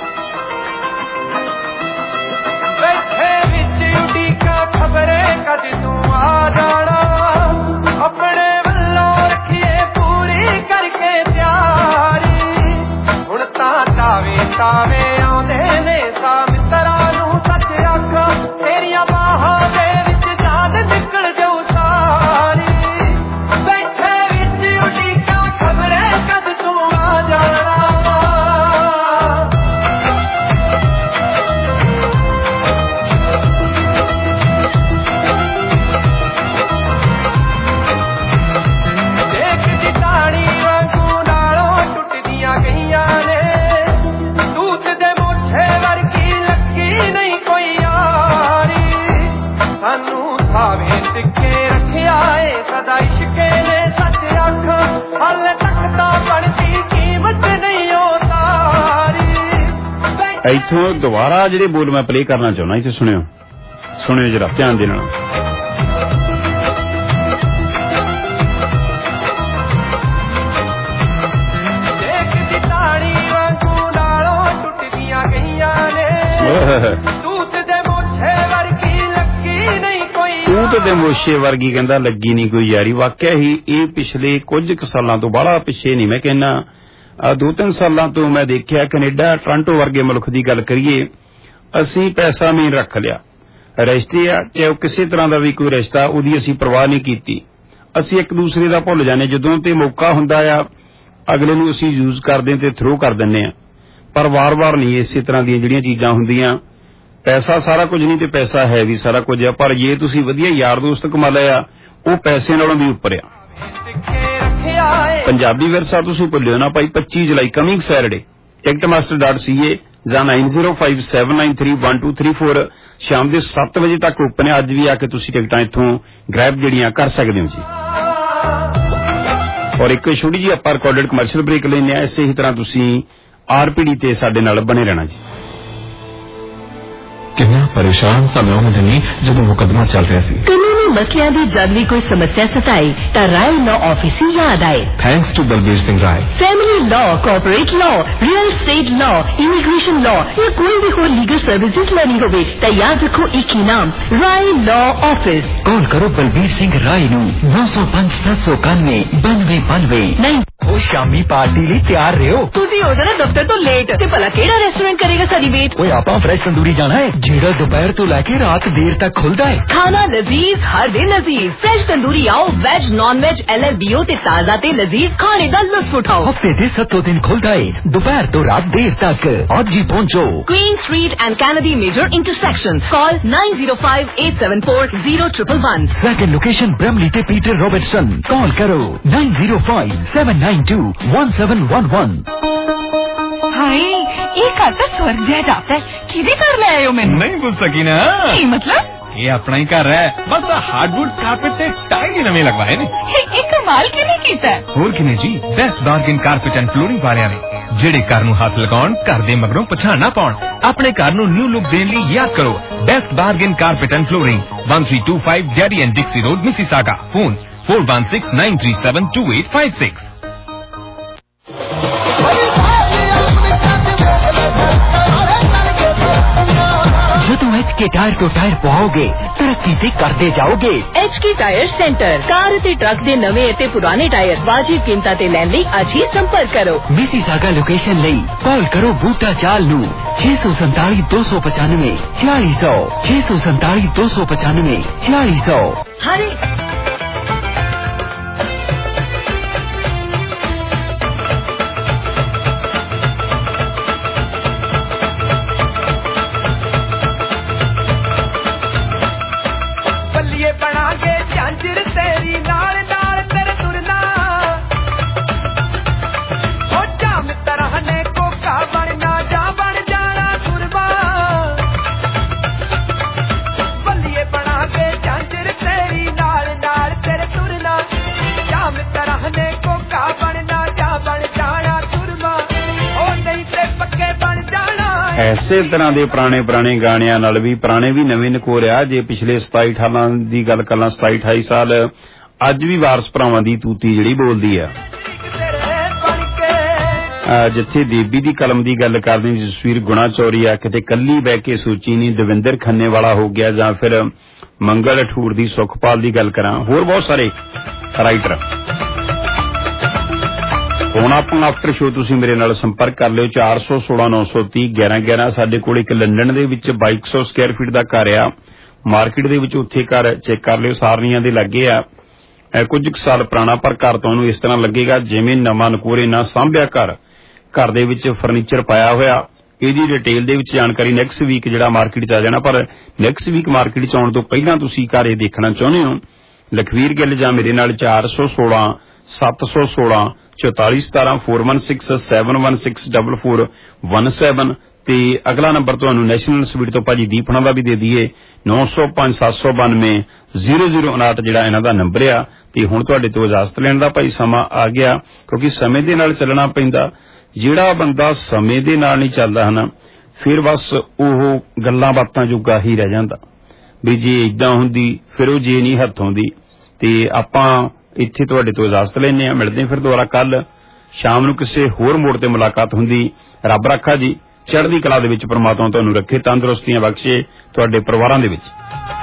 ਆਪਣੇ ਵੱਲੋਂ ਰੱਖੀਏ ਪੂਰੀ ਕਰਕੇ ਤਿਆਰੀ, ਹੁਣ ਤਾਂ ਤਾਵੇ ਤਾਵੇ ਆਉਂਦੇ ਨੇ ਸਾ ਮਿੱਤਰਾਂ ਨੂੰ ਸੱਚ ਆਖਾਂ, ਤੇਰੀਆਂ ਬਾਹਾਂ ਦੇ ਵਿੱਚ ਜਾਨ ਨਿਕਲ ਜਾਊ ਸਾਰੀ। ਇੱਥੋਂ ਦੁਬਾਰਾ ਜਿਹੜੇ ਬੋਲ ਮੈਂ ਪਲੇ ਕਰਨਾ ਚਾਹੁੰਦਾ ਇੱਥੇ ਸੁਣਿਓ ਸੁਣਿਓ ਜਰਾ ਧਿਆਨ ਦੇ ਨਾਲ। ਤੂਤ ਦੇ ਮੋਸ਼ੇ ਵਰਗੀ ਕਹਿੰਦਾ ਲੱਗੀ ਨਹੀਂ ਕੋਈ ਯਾਰੀ। ਵਾਕਿਆ ਹੀ ਇਹ ਪਿਛਲੇ ਕੁਝ ਕੁ ਸਾਲਾਂ ਤੋਂ ਬਾਹਲਾ ਪਿੱਛੇ ਨਹੀਂ, ਮੈਂ ਕਹਿੰਦਾ ਦੋ ਤਿੰਨ ਸਾਲਾਂ ਤੋਂ ਮੈਂ ਦੇਖਿਆ ਕੈਨੇਡਾ ਟੋਰਾਂਟੋ ਵਰਗੇ ਮੁਲਕ ਦੀ ਗੱਲ ਕਰੀਏ, ਅਸੀਂ ਪੈਸਾ ਮੇਨ ਰੱਖ ਲਿਆ। ਰਿਸ਼ਤੇ ਆ ਚਾਹੇ ਕਿਸੇ ਤਰ੍ਹਾਂ ਦਾ ਵੀ ਕੋਈ ਰਿਸ਼ਤਾ, ਉਹਦੀ ਅਸੀਂ ਪਰਵਾਹ ਨਹੀਂ ਕੀਤੀ। ਅਸੀਂ ਇੱਕ ਦੂਸਰੇ ਦਾ ਭੁੱਲ ਜਾਂਦੇ, ਜਦੋਂ ਤੇ ਮੌਕਾ ਹੁੰਦਾ ਆ ਅਗਲੇ ਨੂੰ ਅਸੀਂ ਯੂਜ਼ ਕਰਦੇ ਤੇ ਥਰੋ ਕਰ ਦਿੰਦੇ ਆ, ਪਰ ਵਾਰ-ਵਾਰ ਨਹੀਂ ਇਸੇ ਤਰ੍ਹਾਂ ਦੀਆਂ ਜਿਹੜੀਆਂ ਚੀਜ਼ਾਂ ਹੁੰਦੀਆਂ। ਪੈਸਾ ਸਾਰਾ ਕੁਝ ਨਹੀਂ ਤੇ ਪੈਸਾ ਹੈ ਵੀ ਸਾਰਾ ਕੁਝ ਆ, ਪਰ ਜੇ ਤੁਸੀਂ ਵਧੀਆ ਯਾਰ ਦੋਸਤ ਕਮਾ ਲਿਆ ਉਹ ਪੈਸੇ ਨਾਲੋਂ ਵੀ ਉੱਪਰ ਆ। ਪੰਜਾਬੀ ਵਿਰਸਾ ਤੁਸੀਂ ਭੁੱਲਿਓ ਨਾ ਭਾਈ। ਪੱਚੀ ਜੁਲਾਈ coming Saturday ticket master dot C A ਜਾਂ nine zero five seven nine three one two three four ਸ਼ਾਮ ਦੇ ਸੱਤ ਵਜੇ ਤੱਕ ਓਪਨ ਹੈ। ਅੱਜ ਵੀ ਆ ਕੇ ਤੁਸੀਂ ਟਿਕਟਾਂ ਇੱਥੋਂ ਗ੍ਰੈਬ ਜਿਹੜੀਆਂ ਕਰ ਸਕਦੇ ਹੋ ਜੀ। ਔਰ ਇੱਕ ਛੋਟੀ ਜਿਹੀ ਆਪਾਂ ਰਿਕਾਰਡਡ ਕਮਰਸ਼ੀਅਲ ਬ੍ਰੇਕ ਲੈਂਦੇ ਆ। ਇਸੇ ਹੀ ਤਰ੍ਹਾਂ ਤੁਸੀਂ ਆਰਪੀਡੀ ਤੇ ਸਾਡੇ ਨਾਲ ਬਣੇ ਰਹਿਣਾ ਜੀ। ਕਿੰਨਾ ਪਰੇਸ਼ਾਨ ਸਾਂ ਮੈਂ ਉਹਨਾਂ ਦਿਨੀ ਜਦੋਂ ਮੁਕੱਦਮਾ ਚੱਲ ਰਿਹਾ ਸੀ। ਕਾਨੂੰਨੀ ਮਸਲਿਆਂ ਦੀ ਜਦ ਵੀ ਕੋਈ ਸਮੱਸਿਆ ਸਤਾਏ ਤਾਂ ਰਾਏ ਲਾਅ ਆਫਿਸ ਹੀ ਯਾਦ ਆਏ। Thanks to Balbir Singh Rai. Family law, corporate law, real state law, immigration law ਜਾਂ ਕੋਈ ਵੀ ਹੋਰ ਲੀਗਲ ਸਰਵਿਸਿਜ਼ ਲੈਣੀ ਹੋਵੇ ਤਾਂ ਯਾਦ ਰੱਖੋ ਇੱਕ ਹੀ ਨਾਮ, ਰਾਏ ਲਾਅ ਆਫਿਸ। ਕਾਲ ਕਰੋ ਬਲਬੀਰ ਸਿੰਘ ਰਾਏ ਨੂੰ ਨੌ ਸੌ ਪੰਜ ਸੱਤ ਸੌ ਇਕਾਨਵੇਂ ਬਾਨਵੇਂ ਬਾਨਵੇਂ। ਨਹੀਂ ਉਹ ਸ਼ਾਮੀ ਪਾਰਟੀ ਲਈ ਤਿਆਰ ਰਹੋ। ਤੁਸੀਂ ਹੋ ਜਾਣਾ ਦਫ਼ਤਰ ਤੋਂ ਲੇਟ ਤੇ ਭਲਾ ਕਿਹੜਾ ਰੈਸਟੋਰੈਂਟ ਕਰੇਗਾ ਸਾਡੀ ਵੇਟ। ਓਏ ਆਪਾਂ ਫਰੈਸ਼ ਤੰਦੂਰੀ ਜਾਣਾ ਹੈ ਜਿਹੜਾ ਦੁਪਹਿਰ ਤੋਂ ਲੈ ਕੇ ਰਾਤ ਦੇਰ ਤੱਕ ਖੁੱਲਦਾ ਹੈ। ਖਾਣਾ ਲਜ਼ੀਜ਼ ਹਰ ਦਿਨ ਲਜ਼ੀਜ਼। ਫਰੈਸ਼ ਤੰਦੂਰੀ ਆਓ, veg non veg L L B O ਤੇ ਤਾਜ਼ਾ ਤੇ ਲਜ਼ੀਜ਼ ਖਾਣੇ ਦਾ ਲੁਤਫ ਉਠਾਓ। ਹਫਤੇ ਦੇ ਸੱਤੋਂ ਦਿਨ ਖੁੱਲਦਾ ਹੈ ਦੁਪਹਿਰ ਤੋਂ ਰਾਤ ਦੇਰ ਤੱਕ। ਅੱਜ ਹੀ ਪਹੁੰਚੋ Queen street and Kennedy major intersection. Call nine zero five eight seven four zero triple one. Second location Bramalea ਤੇ ਪੀਟਰ ਰੋਬਰਟਸਨ। ਕਾਲ ਕਰੋ nine zero five seven nine two one seven one one. ਹਾਏ ਇਹ ਘਰ ਤਾਂ ਸਵਰਗ ਜਿਹਾ ਜਾਪਦਾ ਹੈ। ਕਿਹਦੇ ਘਰ ਲੈ ਆਇਓ ਮੈਨੂੰ? ਨਹੀਂ ਪੁੱਛ ਸਕੀ ਨਾ। ਕੀ ਮਤਲਬ? ਇਹ ਆਪਣਾ ਹੀ ਘਰ ਹੈ, ਬਸ ਹਾਰਡਵੁੱਡ ਕਾਰਪੇਟ ਤੇ ਟਾਈਲ ਨਵੇਂ ਲਗਵਾਏ ਨੇ। ਇਹ ਕਮਾਲ ਕਿਵੇਂ ਕੀਤਾ? ਹੋਰ ਕਿਨੇ ਜੀ, best bargain carpet and flooring ਵਾਲਿਆਂ ਨੇ, ਜਿਹੜੇ ਘਰ ਨੂੰ ਹੱਥ ਲਗਾਉਣ ਘਰ ਦੇ ਮਗਰੋਂ ਪਛਾਣ ਨਾ ਪਾਉਣ। ਆਪਣੇ ਘਰ ਨੂੰ ਨਿਊ ਲੁੱਕ ਦੇਣ ਲਈ ਯਾਦ ਕਰੋ best bargain carpet and flooring, one three two five Jerry and Dixie Road, Mississauga. Phone four one six nine three seven two eight five six. ਜਦੋਂ एच के टायर तो टायर पाओगे तरक्की ते करते जाओगे। H K tyre centre car ते truck दे नवे ते पुराने टायर वाजिब कीमतां ते लैण लई अज ही संपर्क करो। मिसिसागा लोकेशन लई कॉल करो बूटा चाल नू छे सौ संताली दो सौ पचानवे छियाली सौ छे सौ संताली दो सौ पचानवे छियाली सौ। हरे ਐਸੇ ਤਰ੍ਹਾਂ ਦੇ ਪੁਰਾਣੇ ਪੁਰਾਣੇ ਗਾਣਿਆਂ ਨਾਲ ਵੀ ਪੁਰਾਣੇ ਵੀ ਨਵੇਂ ਨਕੋ ਰਿਹਾ। ਜੇ ਪਿਛਲੇ ਸਤਾਈ ਅਠਾਰਾਂ ਦੀ ਗੱਲ ਕਰਾਂ, ਸਤਾਈ ਅਠਾਈ ਸਾਲ ਅੱਜ ਵੀ ਵਾਰਸ ਭਰਾਵਾਂ ਦੀ ਤੂਤੀ ਜਿਹੜੀ ਬੋਲਦੀ ਆ। ਜਿੱਥੇ ਦੇਬੀ ਦੀ ਕਲਮ ਦੀ ਗੱਲ ਕਰਦੇ ਜਸਵੀਰ ਗੁਣਾ ਚੌਰੀ ਆ, ਕਿਤੇ ਕੱਲੀ ਬਹਿ ਕੇ ਸੋਚੀ ਨਹੀਂ ਦਵਿੰਦਰ ਖੰਨੇ ਵਾਲਾ ਹੋ ਗਿਆ, ਜਾਂ ਫਿਰ ਮੰਗਲ ਅਠੂਰ ਦੀ ਸੁਖਪਾਲ ਦੀ ਗੱਲ ਕਰਾਂ, ਹੋਰ ਬਹੁਤ ਸਾਰੇ ਰਾਈਟਰ। ਹੁਣ ਆਪਾਂ ਆਫਟਰ ਸ਼ੋ ਤੁਸੀਂ ਮੇਰੇ ਨਾਲ ਸੰਪਰਕ ਕਰ ਲਿਓ ਚਾਰ ਸੌ ਸੋਲਾਂ ਨੌ ਸੌ ਤੀਹ ਗਿਆਰਾਂ ਗਿਆਰਾਂ। ਸਾਡੇ ਕੋਲ ਇੱਕ ਲੰਡਨ ਦੇ ਵਿੱਚ ਬਾਈ ਸੌ ਸਕੁਅਰ ਫੀਟ ਦਾ ਘਰ ਆ ਮਾਰਕੀਟ ਦੇ ਵਿੱਚ, ਉੱਥੇ ਘਰ ਚੈੱਕ ਕਰ ਲਿਓ। ਸਾਰਨੀਆਂ ਦੇ ਲੱਗੇ ਆ, ਕੁਝ ਕੁ ਸਾਲ ਪੁਰਾਣਾ, ਪਰ ਘਰ ਤੁਹਾਨੂੰ ਇਸ ਤਰ੍ਹਾਂ ਲੱਗੇਗਾ ਜਿਵੇਂ ਨਵਾਂ ਨਕੋਰੇ ਨਾ ਸਾਂਭਿਆ ਘਰ। ਘਰ ਦੇ ਵਿੱਚ ਫਰਨੀਚਰ ਪਾਇਆ ਹੋਇਆ। ਇਹਦੀ ਡਿਟੇਲ ਦੇ ਵਿੱਚ ਜਾਣਕਾਰੀ ਨੈਕਸਟ ਵੀਕ ਜਿਹੜਾ ਮਾਰਕੀਟ ਚ ਆ ਜਾਣਾ, ਪਰ ਨੈਕਸਟ ਵੀਕ ਮਾਰਕੀਟ ਚ ਆਉਣ ਤੋਂ ਪਹਿਲਾਂ ਤੁਸੀਂ ਘਰ ਇਹ ਦੇਖਣਾ ਚਾਹੁੰਦੇ ਹੋ, ਲਖਵੀਰ ਗਿੱਲ ਜਾਂ ਮੇਰੇ ਨਾਲ ਚਾਰ ਸੌ ਸੋਲਾਂ ਸੱਤ ਸੌ ਸੋਲਾਂ ਚੌਤਾਲੀ ਸਤਾਰਾਂ four one six seven one six double four one seven. ਤੇ ਅਗਲਾ ਨੰਬਰ ਤੁਹਾਨੂੰ ਨੈਸ਼ਨਲ ਸਵੀਟ ਤੋਂ ਭਾਜੀ ਦੀਪਣਾ ਦਾ ਵੀ ਦੇ ਦਈਏ, ਨੌ ਸੌ ਪੰਜ ਸੱਤ ਸੌ ਬਾਨਵੇਂ ਜ਼ੀਰੋ ਜ਼ੀਰੋ ਉਨਾਹਠ ਜਿਹੜਾ ਇਹਨਾਂ ਦਾ ਨੰਬਰ ਆ। ਤੇ ਹੁਣ ਤੁਹਾਡੇ ਤੋਂ ਇਜਾਜ਼ਤ ਲੈਣ ਦਾ ਭਾਈ ਸਮਾਂ ਆ ਗਿਆ, ਕਿਉਂਕਿ ਸਮੇਂ ਦੇ ਨਾਲ ਚੱਲਣਾ ਪੈਂਦਾ। ਜਿਹੜਾ ਬੰਦਾ ਸਮੇਂ ਦੇ ਨਾਲ ਨਹੀਂ ਚੱਲਦਾ ਹੈ ਨਾ, ਫਿਰ ਬਸ ਉਹ ਗੱਲਾਂ ਬਾਤਾਂ ਜੋਗਾ ਹੀ ਰਹਿ ਜਾਂਦਾ ਵੀ ਜੇ ਇਦਾਂ ਹੁੰਦੀ ਫਿਰ ਉਹ ਜੇ ਨਹੀਂ ਹੱਥ ਆਉਂਦੀ। ਤੇ ਆਪਾਂ ਇੱਥੇ ਤੁਹਾਡੇ ਤੋਂ ਇਜਾਜ਼ਤ ਲੈਂਦੇ ਹਾਂ, ਮਿਲਦੇ ਫਿਰ ਦੁਬਾਰਾ ਕੱਲ ਸ਼ਾਮ ਨੂੰ ਕਿਸੇ ਹੋਰ ਮੋੜ ਤੇ ਮੁਲਾਕਾਤ ਹੁੰਦੀ। ਰੱਬ ਰਾਖਾ ਜੀ, ਚੜ੍ਹਦੀ ਕਲਾ ਦੇ ਵਿੱਚ ਪ੍ਰਮਾਤਮਾ ਤੁਹਾਨੂੰ ਰੱਖੇ, ਤੰਦਰੁਸਤੀਆਂ ਬਖਸ਼ੇ ਤੁਹਾਡੇ ਪਰਿਵਾਰਾਂ ਦੇ ਵਿੱਚ।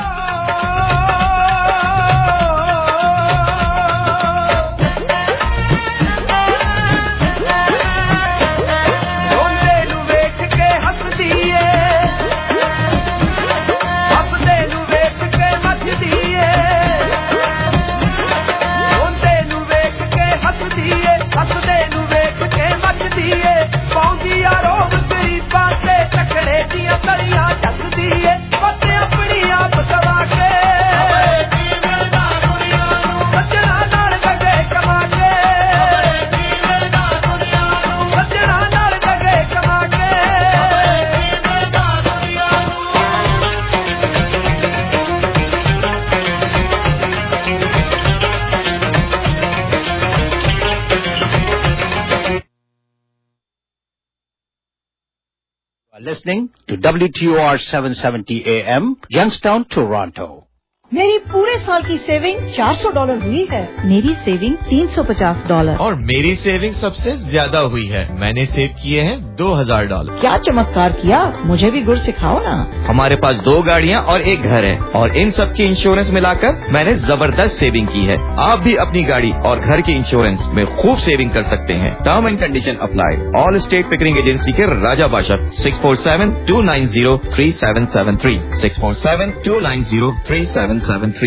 Listening to W T O R seven seventy A M, Youngstown, Toronto. मेरी पूरे साल की सेविंग चार सौ डॉलर हुई है। मेरी सेविंग तीन सौ पचास डॉलर। और मेरी सेविंग सबसे ज्यादा हुई है, मैंने सेव किए हैं दो हजार डॉलर। क्या चमत्कार किया, मुझे भी गुर सिखाओ ना। हमारे पास दो गाड़ियाँ और एक घर है और इन सब की इंश्योरेंस मिलाकर मैंने जबरदस्त सेविंग की है। आप भी अपनी गाड़ी और घर की इंश्योरेंस में खूब सेविंग कर सकते हैं। Term and condition apply. All state Pickering agency के राजा बादशाह six four seven two nine zero three seven seven three six four seven two nine zero three seven seven three.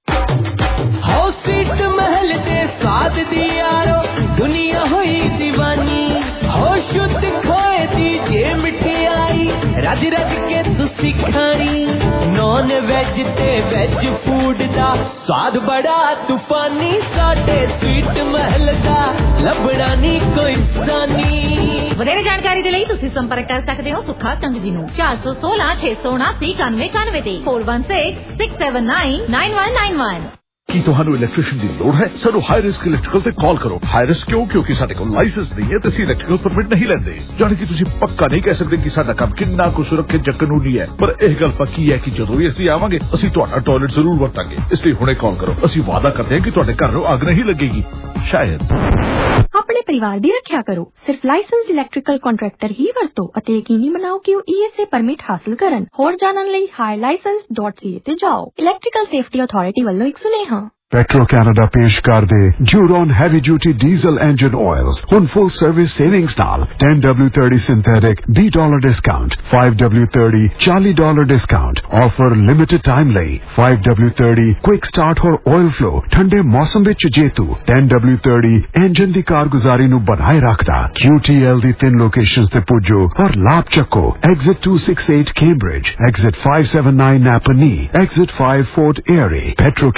हो सीट महल दे स्वाद दी यारो दुनिया हुई दीवानी। हो शुद्ध खोए दी जे मिठाई रज रज के तुसी खानी। नॉन वेज ते वेज फूड दा स्वाद बड़ा तूफानी। साडे स्वीट महल दा लबड़ा नी कोई सानी। ਵਧੇਰੇ ਜਾਣਕਾਰੀ ਦੇ ਲਈ ਤੁਸੀਂ ਸੰਪਰਕ ਕਰ ਸਕਦੇ ਹੋ ਸੁੱਖਾ ਕੰਗ ਜੀ ਨੂੰ ਚਾਰ ਸੌ ਸੋਲਾਂ ਛੇ ਸੌ ਉਨਾਸੀ ਇਕਾਨਵੇਂ ਇਕਾਨਵੇਂ ਤੇ four one six six seven nine nine one nine one। ਕੀ ਤੁਹਾਨੂੰ ਇਲੈਕਟ੍ਰੀਸ਼ੀਅਨ ਦੀ ਲੋੜ ਹੈ? ਸਾਨੂੰ ਹਾਈ ਰਿਸਕ ਇਲੈਕਟ੍ਰੀਕਲ ਤੇ ਕਾਲ ਕਰੋ। ਹਾਈ ਰਿਸਕ ਕਿਉਂ? ਕਿਉਂਕਿ ਸਾਡੇ ਕੋਲ ਲਾਇਸੈਂਸ ਨਹੀਂ ਹੈ ਤੇ ਅਸੀਂ ਇਲੈਕਟ੍ਰੀਕਲ ਪਰਮਿਟ ਨਹੀਂ ਲੈਂਦੇ। ਜਾਣੀ ਕਿ ਤੁਸੀਂ ਪੱਕਾ ਨਹੀਂ ਕਹਿ ਸਕਦੇ ਕਿ ਸਾਡਾ ਕੰਮ ਕਿੰਨਾ ਕੁ ਸੁਰੱਖਿਅਤ ਜਾਂ ਕਾਨੂੰਨੀ ਹੈ, ਪਰ ਇਹ ਗੱਲ ਪੱਕੀ ਹੈ ਕਿ ਜਦੋਂ ਵੀ ਅਸੀਂ ਆਵਾਂਗੇ ਅਸੀਂ ਤੁਹਾਡਾ ਟਾਇਲਟ ਜ਼ਰੂਰ ਵਰਤਾਂਗੇ। ਇਸ ਲਈ ਹੁਣੇ ਕਾਲ ਕਰੋ। ਅਸੀਂ ਵਾਅਦਾ ਕਰਦੇ ਹਾਂ ਕਿ ਤੁਹਾਡੇ ਘਰ ਨੂੰ ਅੱਗ ਨਹੀਂ ਲੱਗੇਗੀ। ਸ਼ਾਇਦ ਆਪਣੇ ਪਰਿਵਾਰ ਦੀ ਰੱਖਿਆ ਕਰੋ। ਸਿਰਫ ਲਾਇਸੈਂਸਡ ਇਲੈਕਟ੍ਰੀਕਲ ਕੰਟਰੈਕਟਰ ਹੀ ਵਰਤੋ ਅਤੇ ਯਕੀਨੀ ਬਣਾਓ ਕਿ ਉਹ E S A ਪਰਮਿਟ ਹਾਸਲ ਕਰਨ। ਹੋਰ ਜਾਣਨ ਲਈ high licence dot C A ਤੇ ਜਾਓ। ਇਲੈਕਟ੍ਰੀਕਲ ਸੇਫਟੀ ਅਥਾਰਟੀ ਵੱਲੋਂ ਇੱਕ ਸੁਨੇਹਾ। Petro Canada पेश कर दे Juron heavy duty diesel engine oils ਹੁਣ full service savings ਨਾਲ ten W thirty synthetic B dollar discount five W thirty forty dollar discount offer limited time ਲਈ five W thirty quick start और oil flow ਠੰਡੇ ਮੌਸਮ ਵਿੱਚ ਜੇਤੂ ten W thirty engine ਦੀ ਕਾਰਗੁਜ਼ਾਰੀ ਨੂੰ ਬਣਾਏ ਰੱਖਦਾ। Q T L ਦੀ ਤਿੰਨ ਲੋਕੇਸ਼ਨਸ ਤੇ ਪੁੱਜੋ ਔਰ ਲਾਭ ਚੱਕੋ। Exit two six eight Cambridge, Exit five seven nine Napanee, Exit five Fort Erie। Petro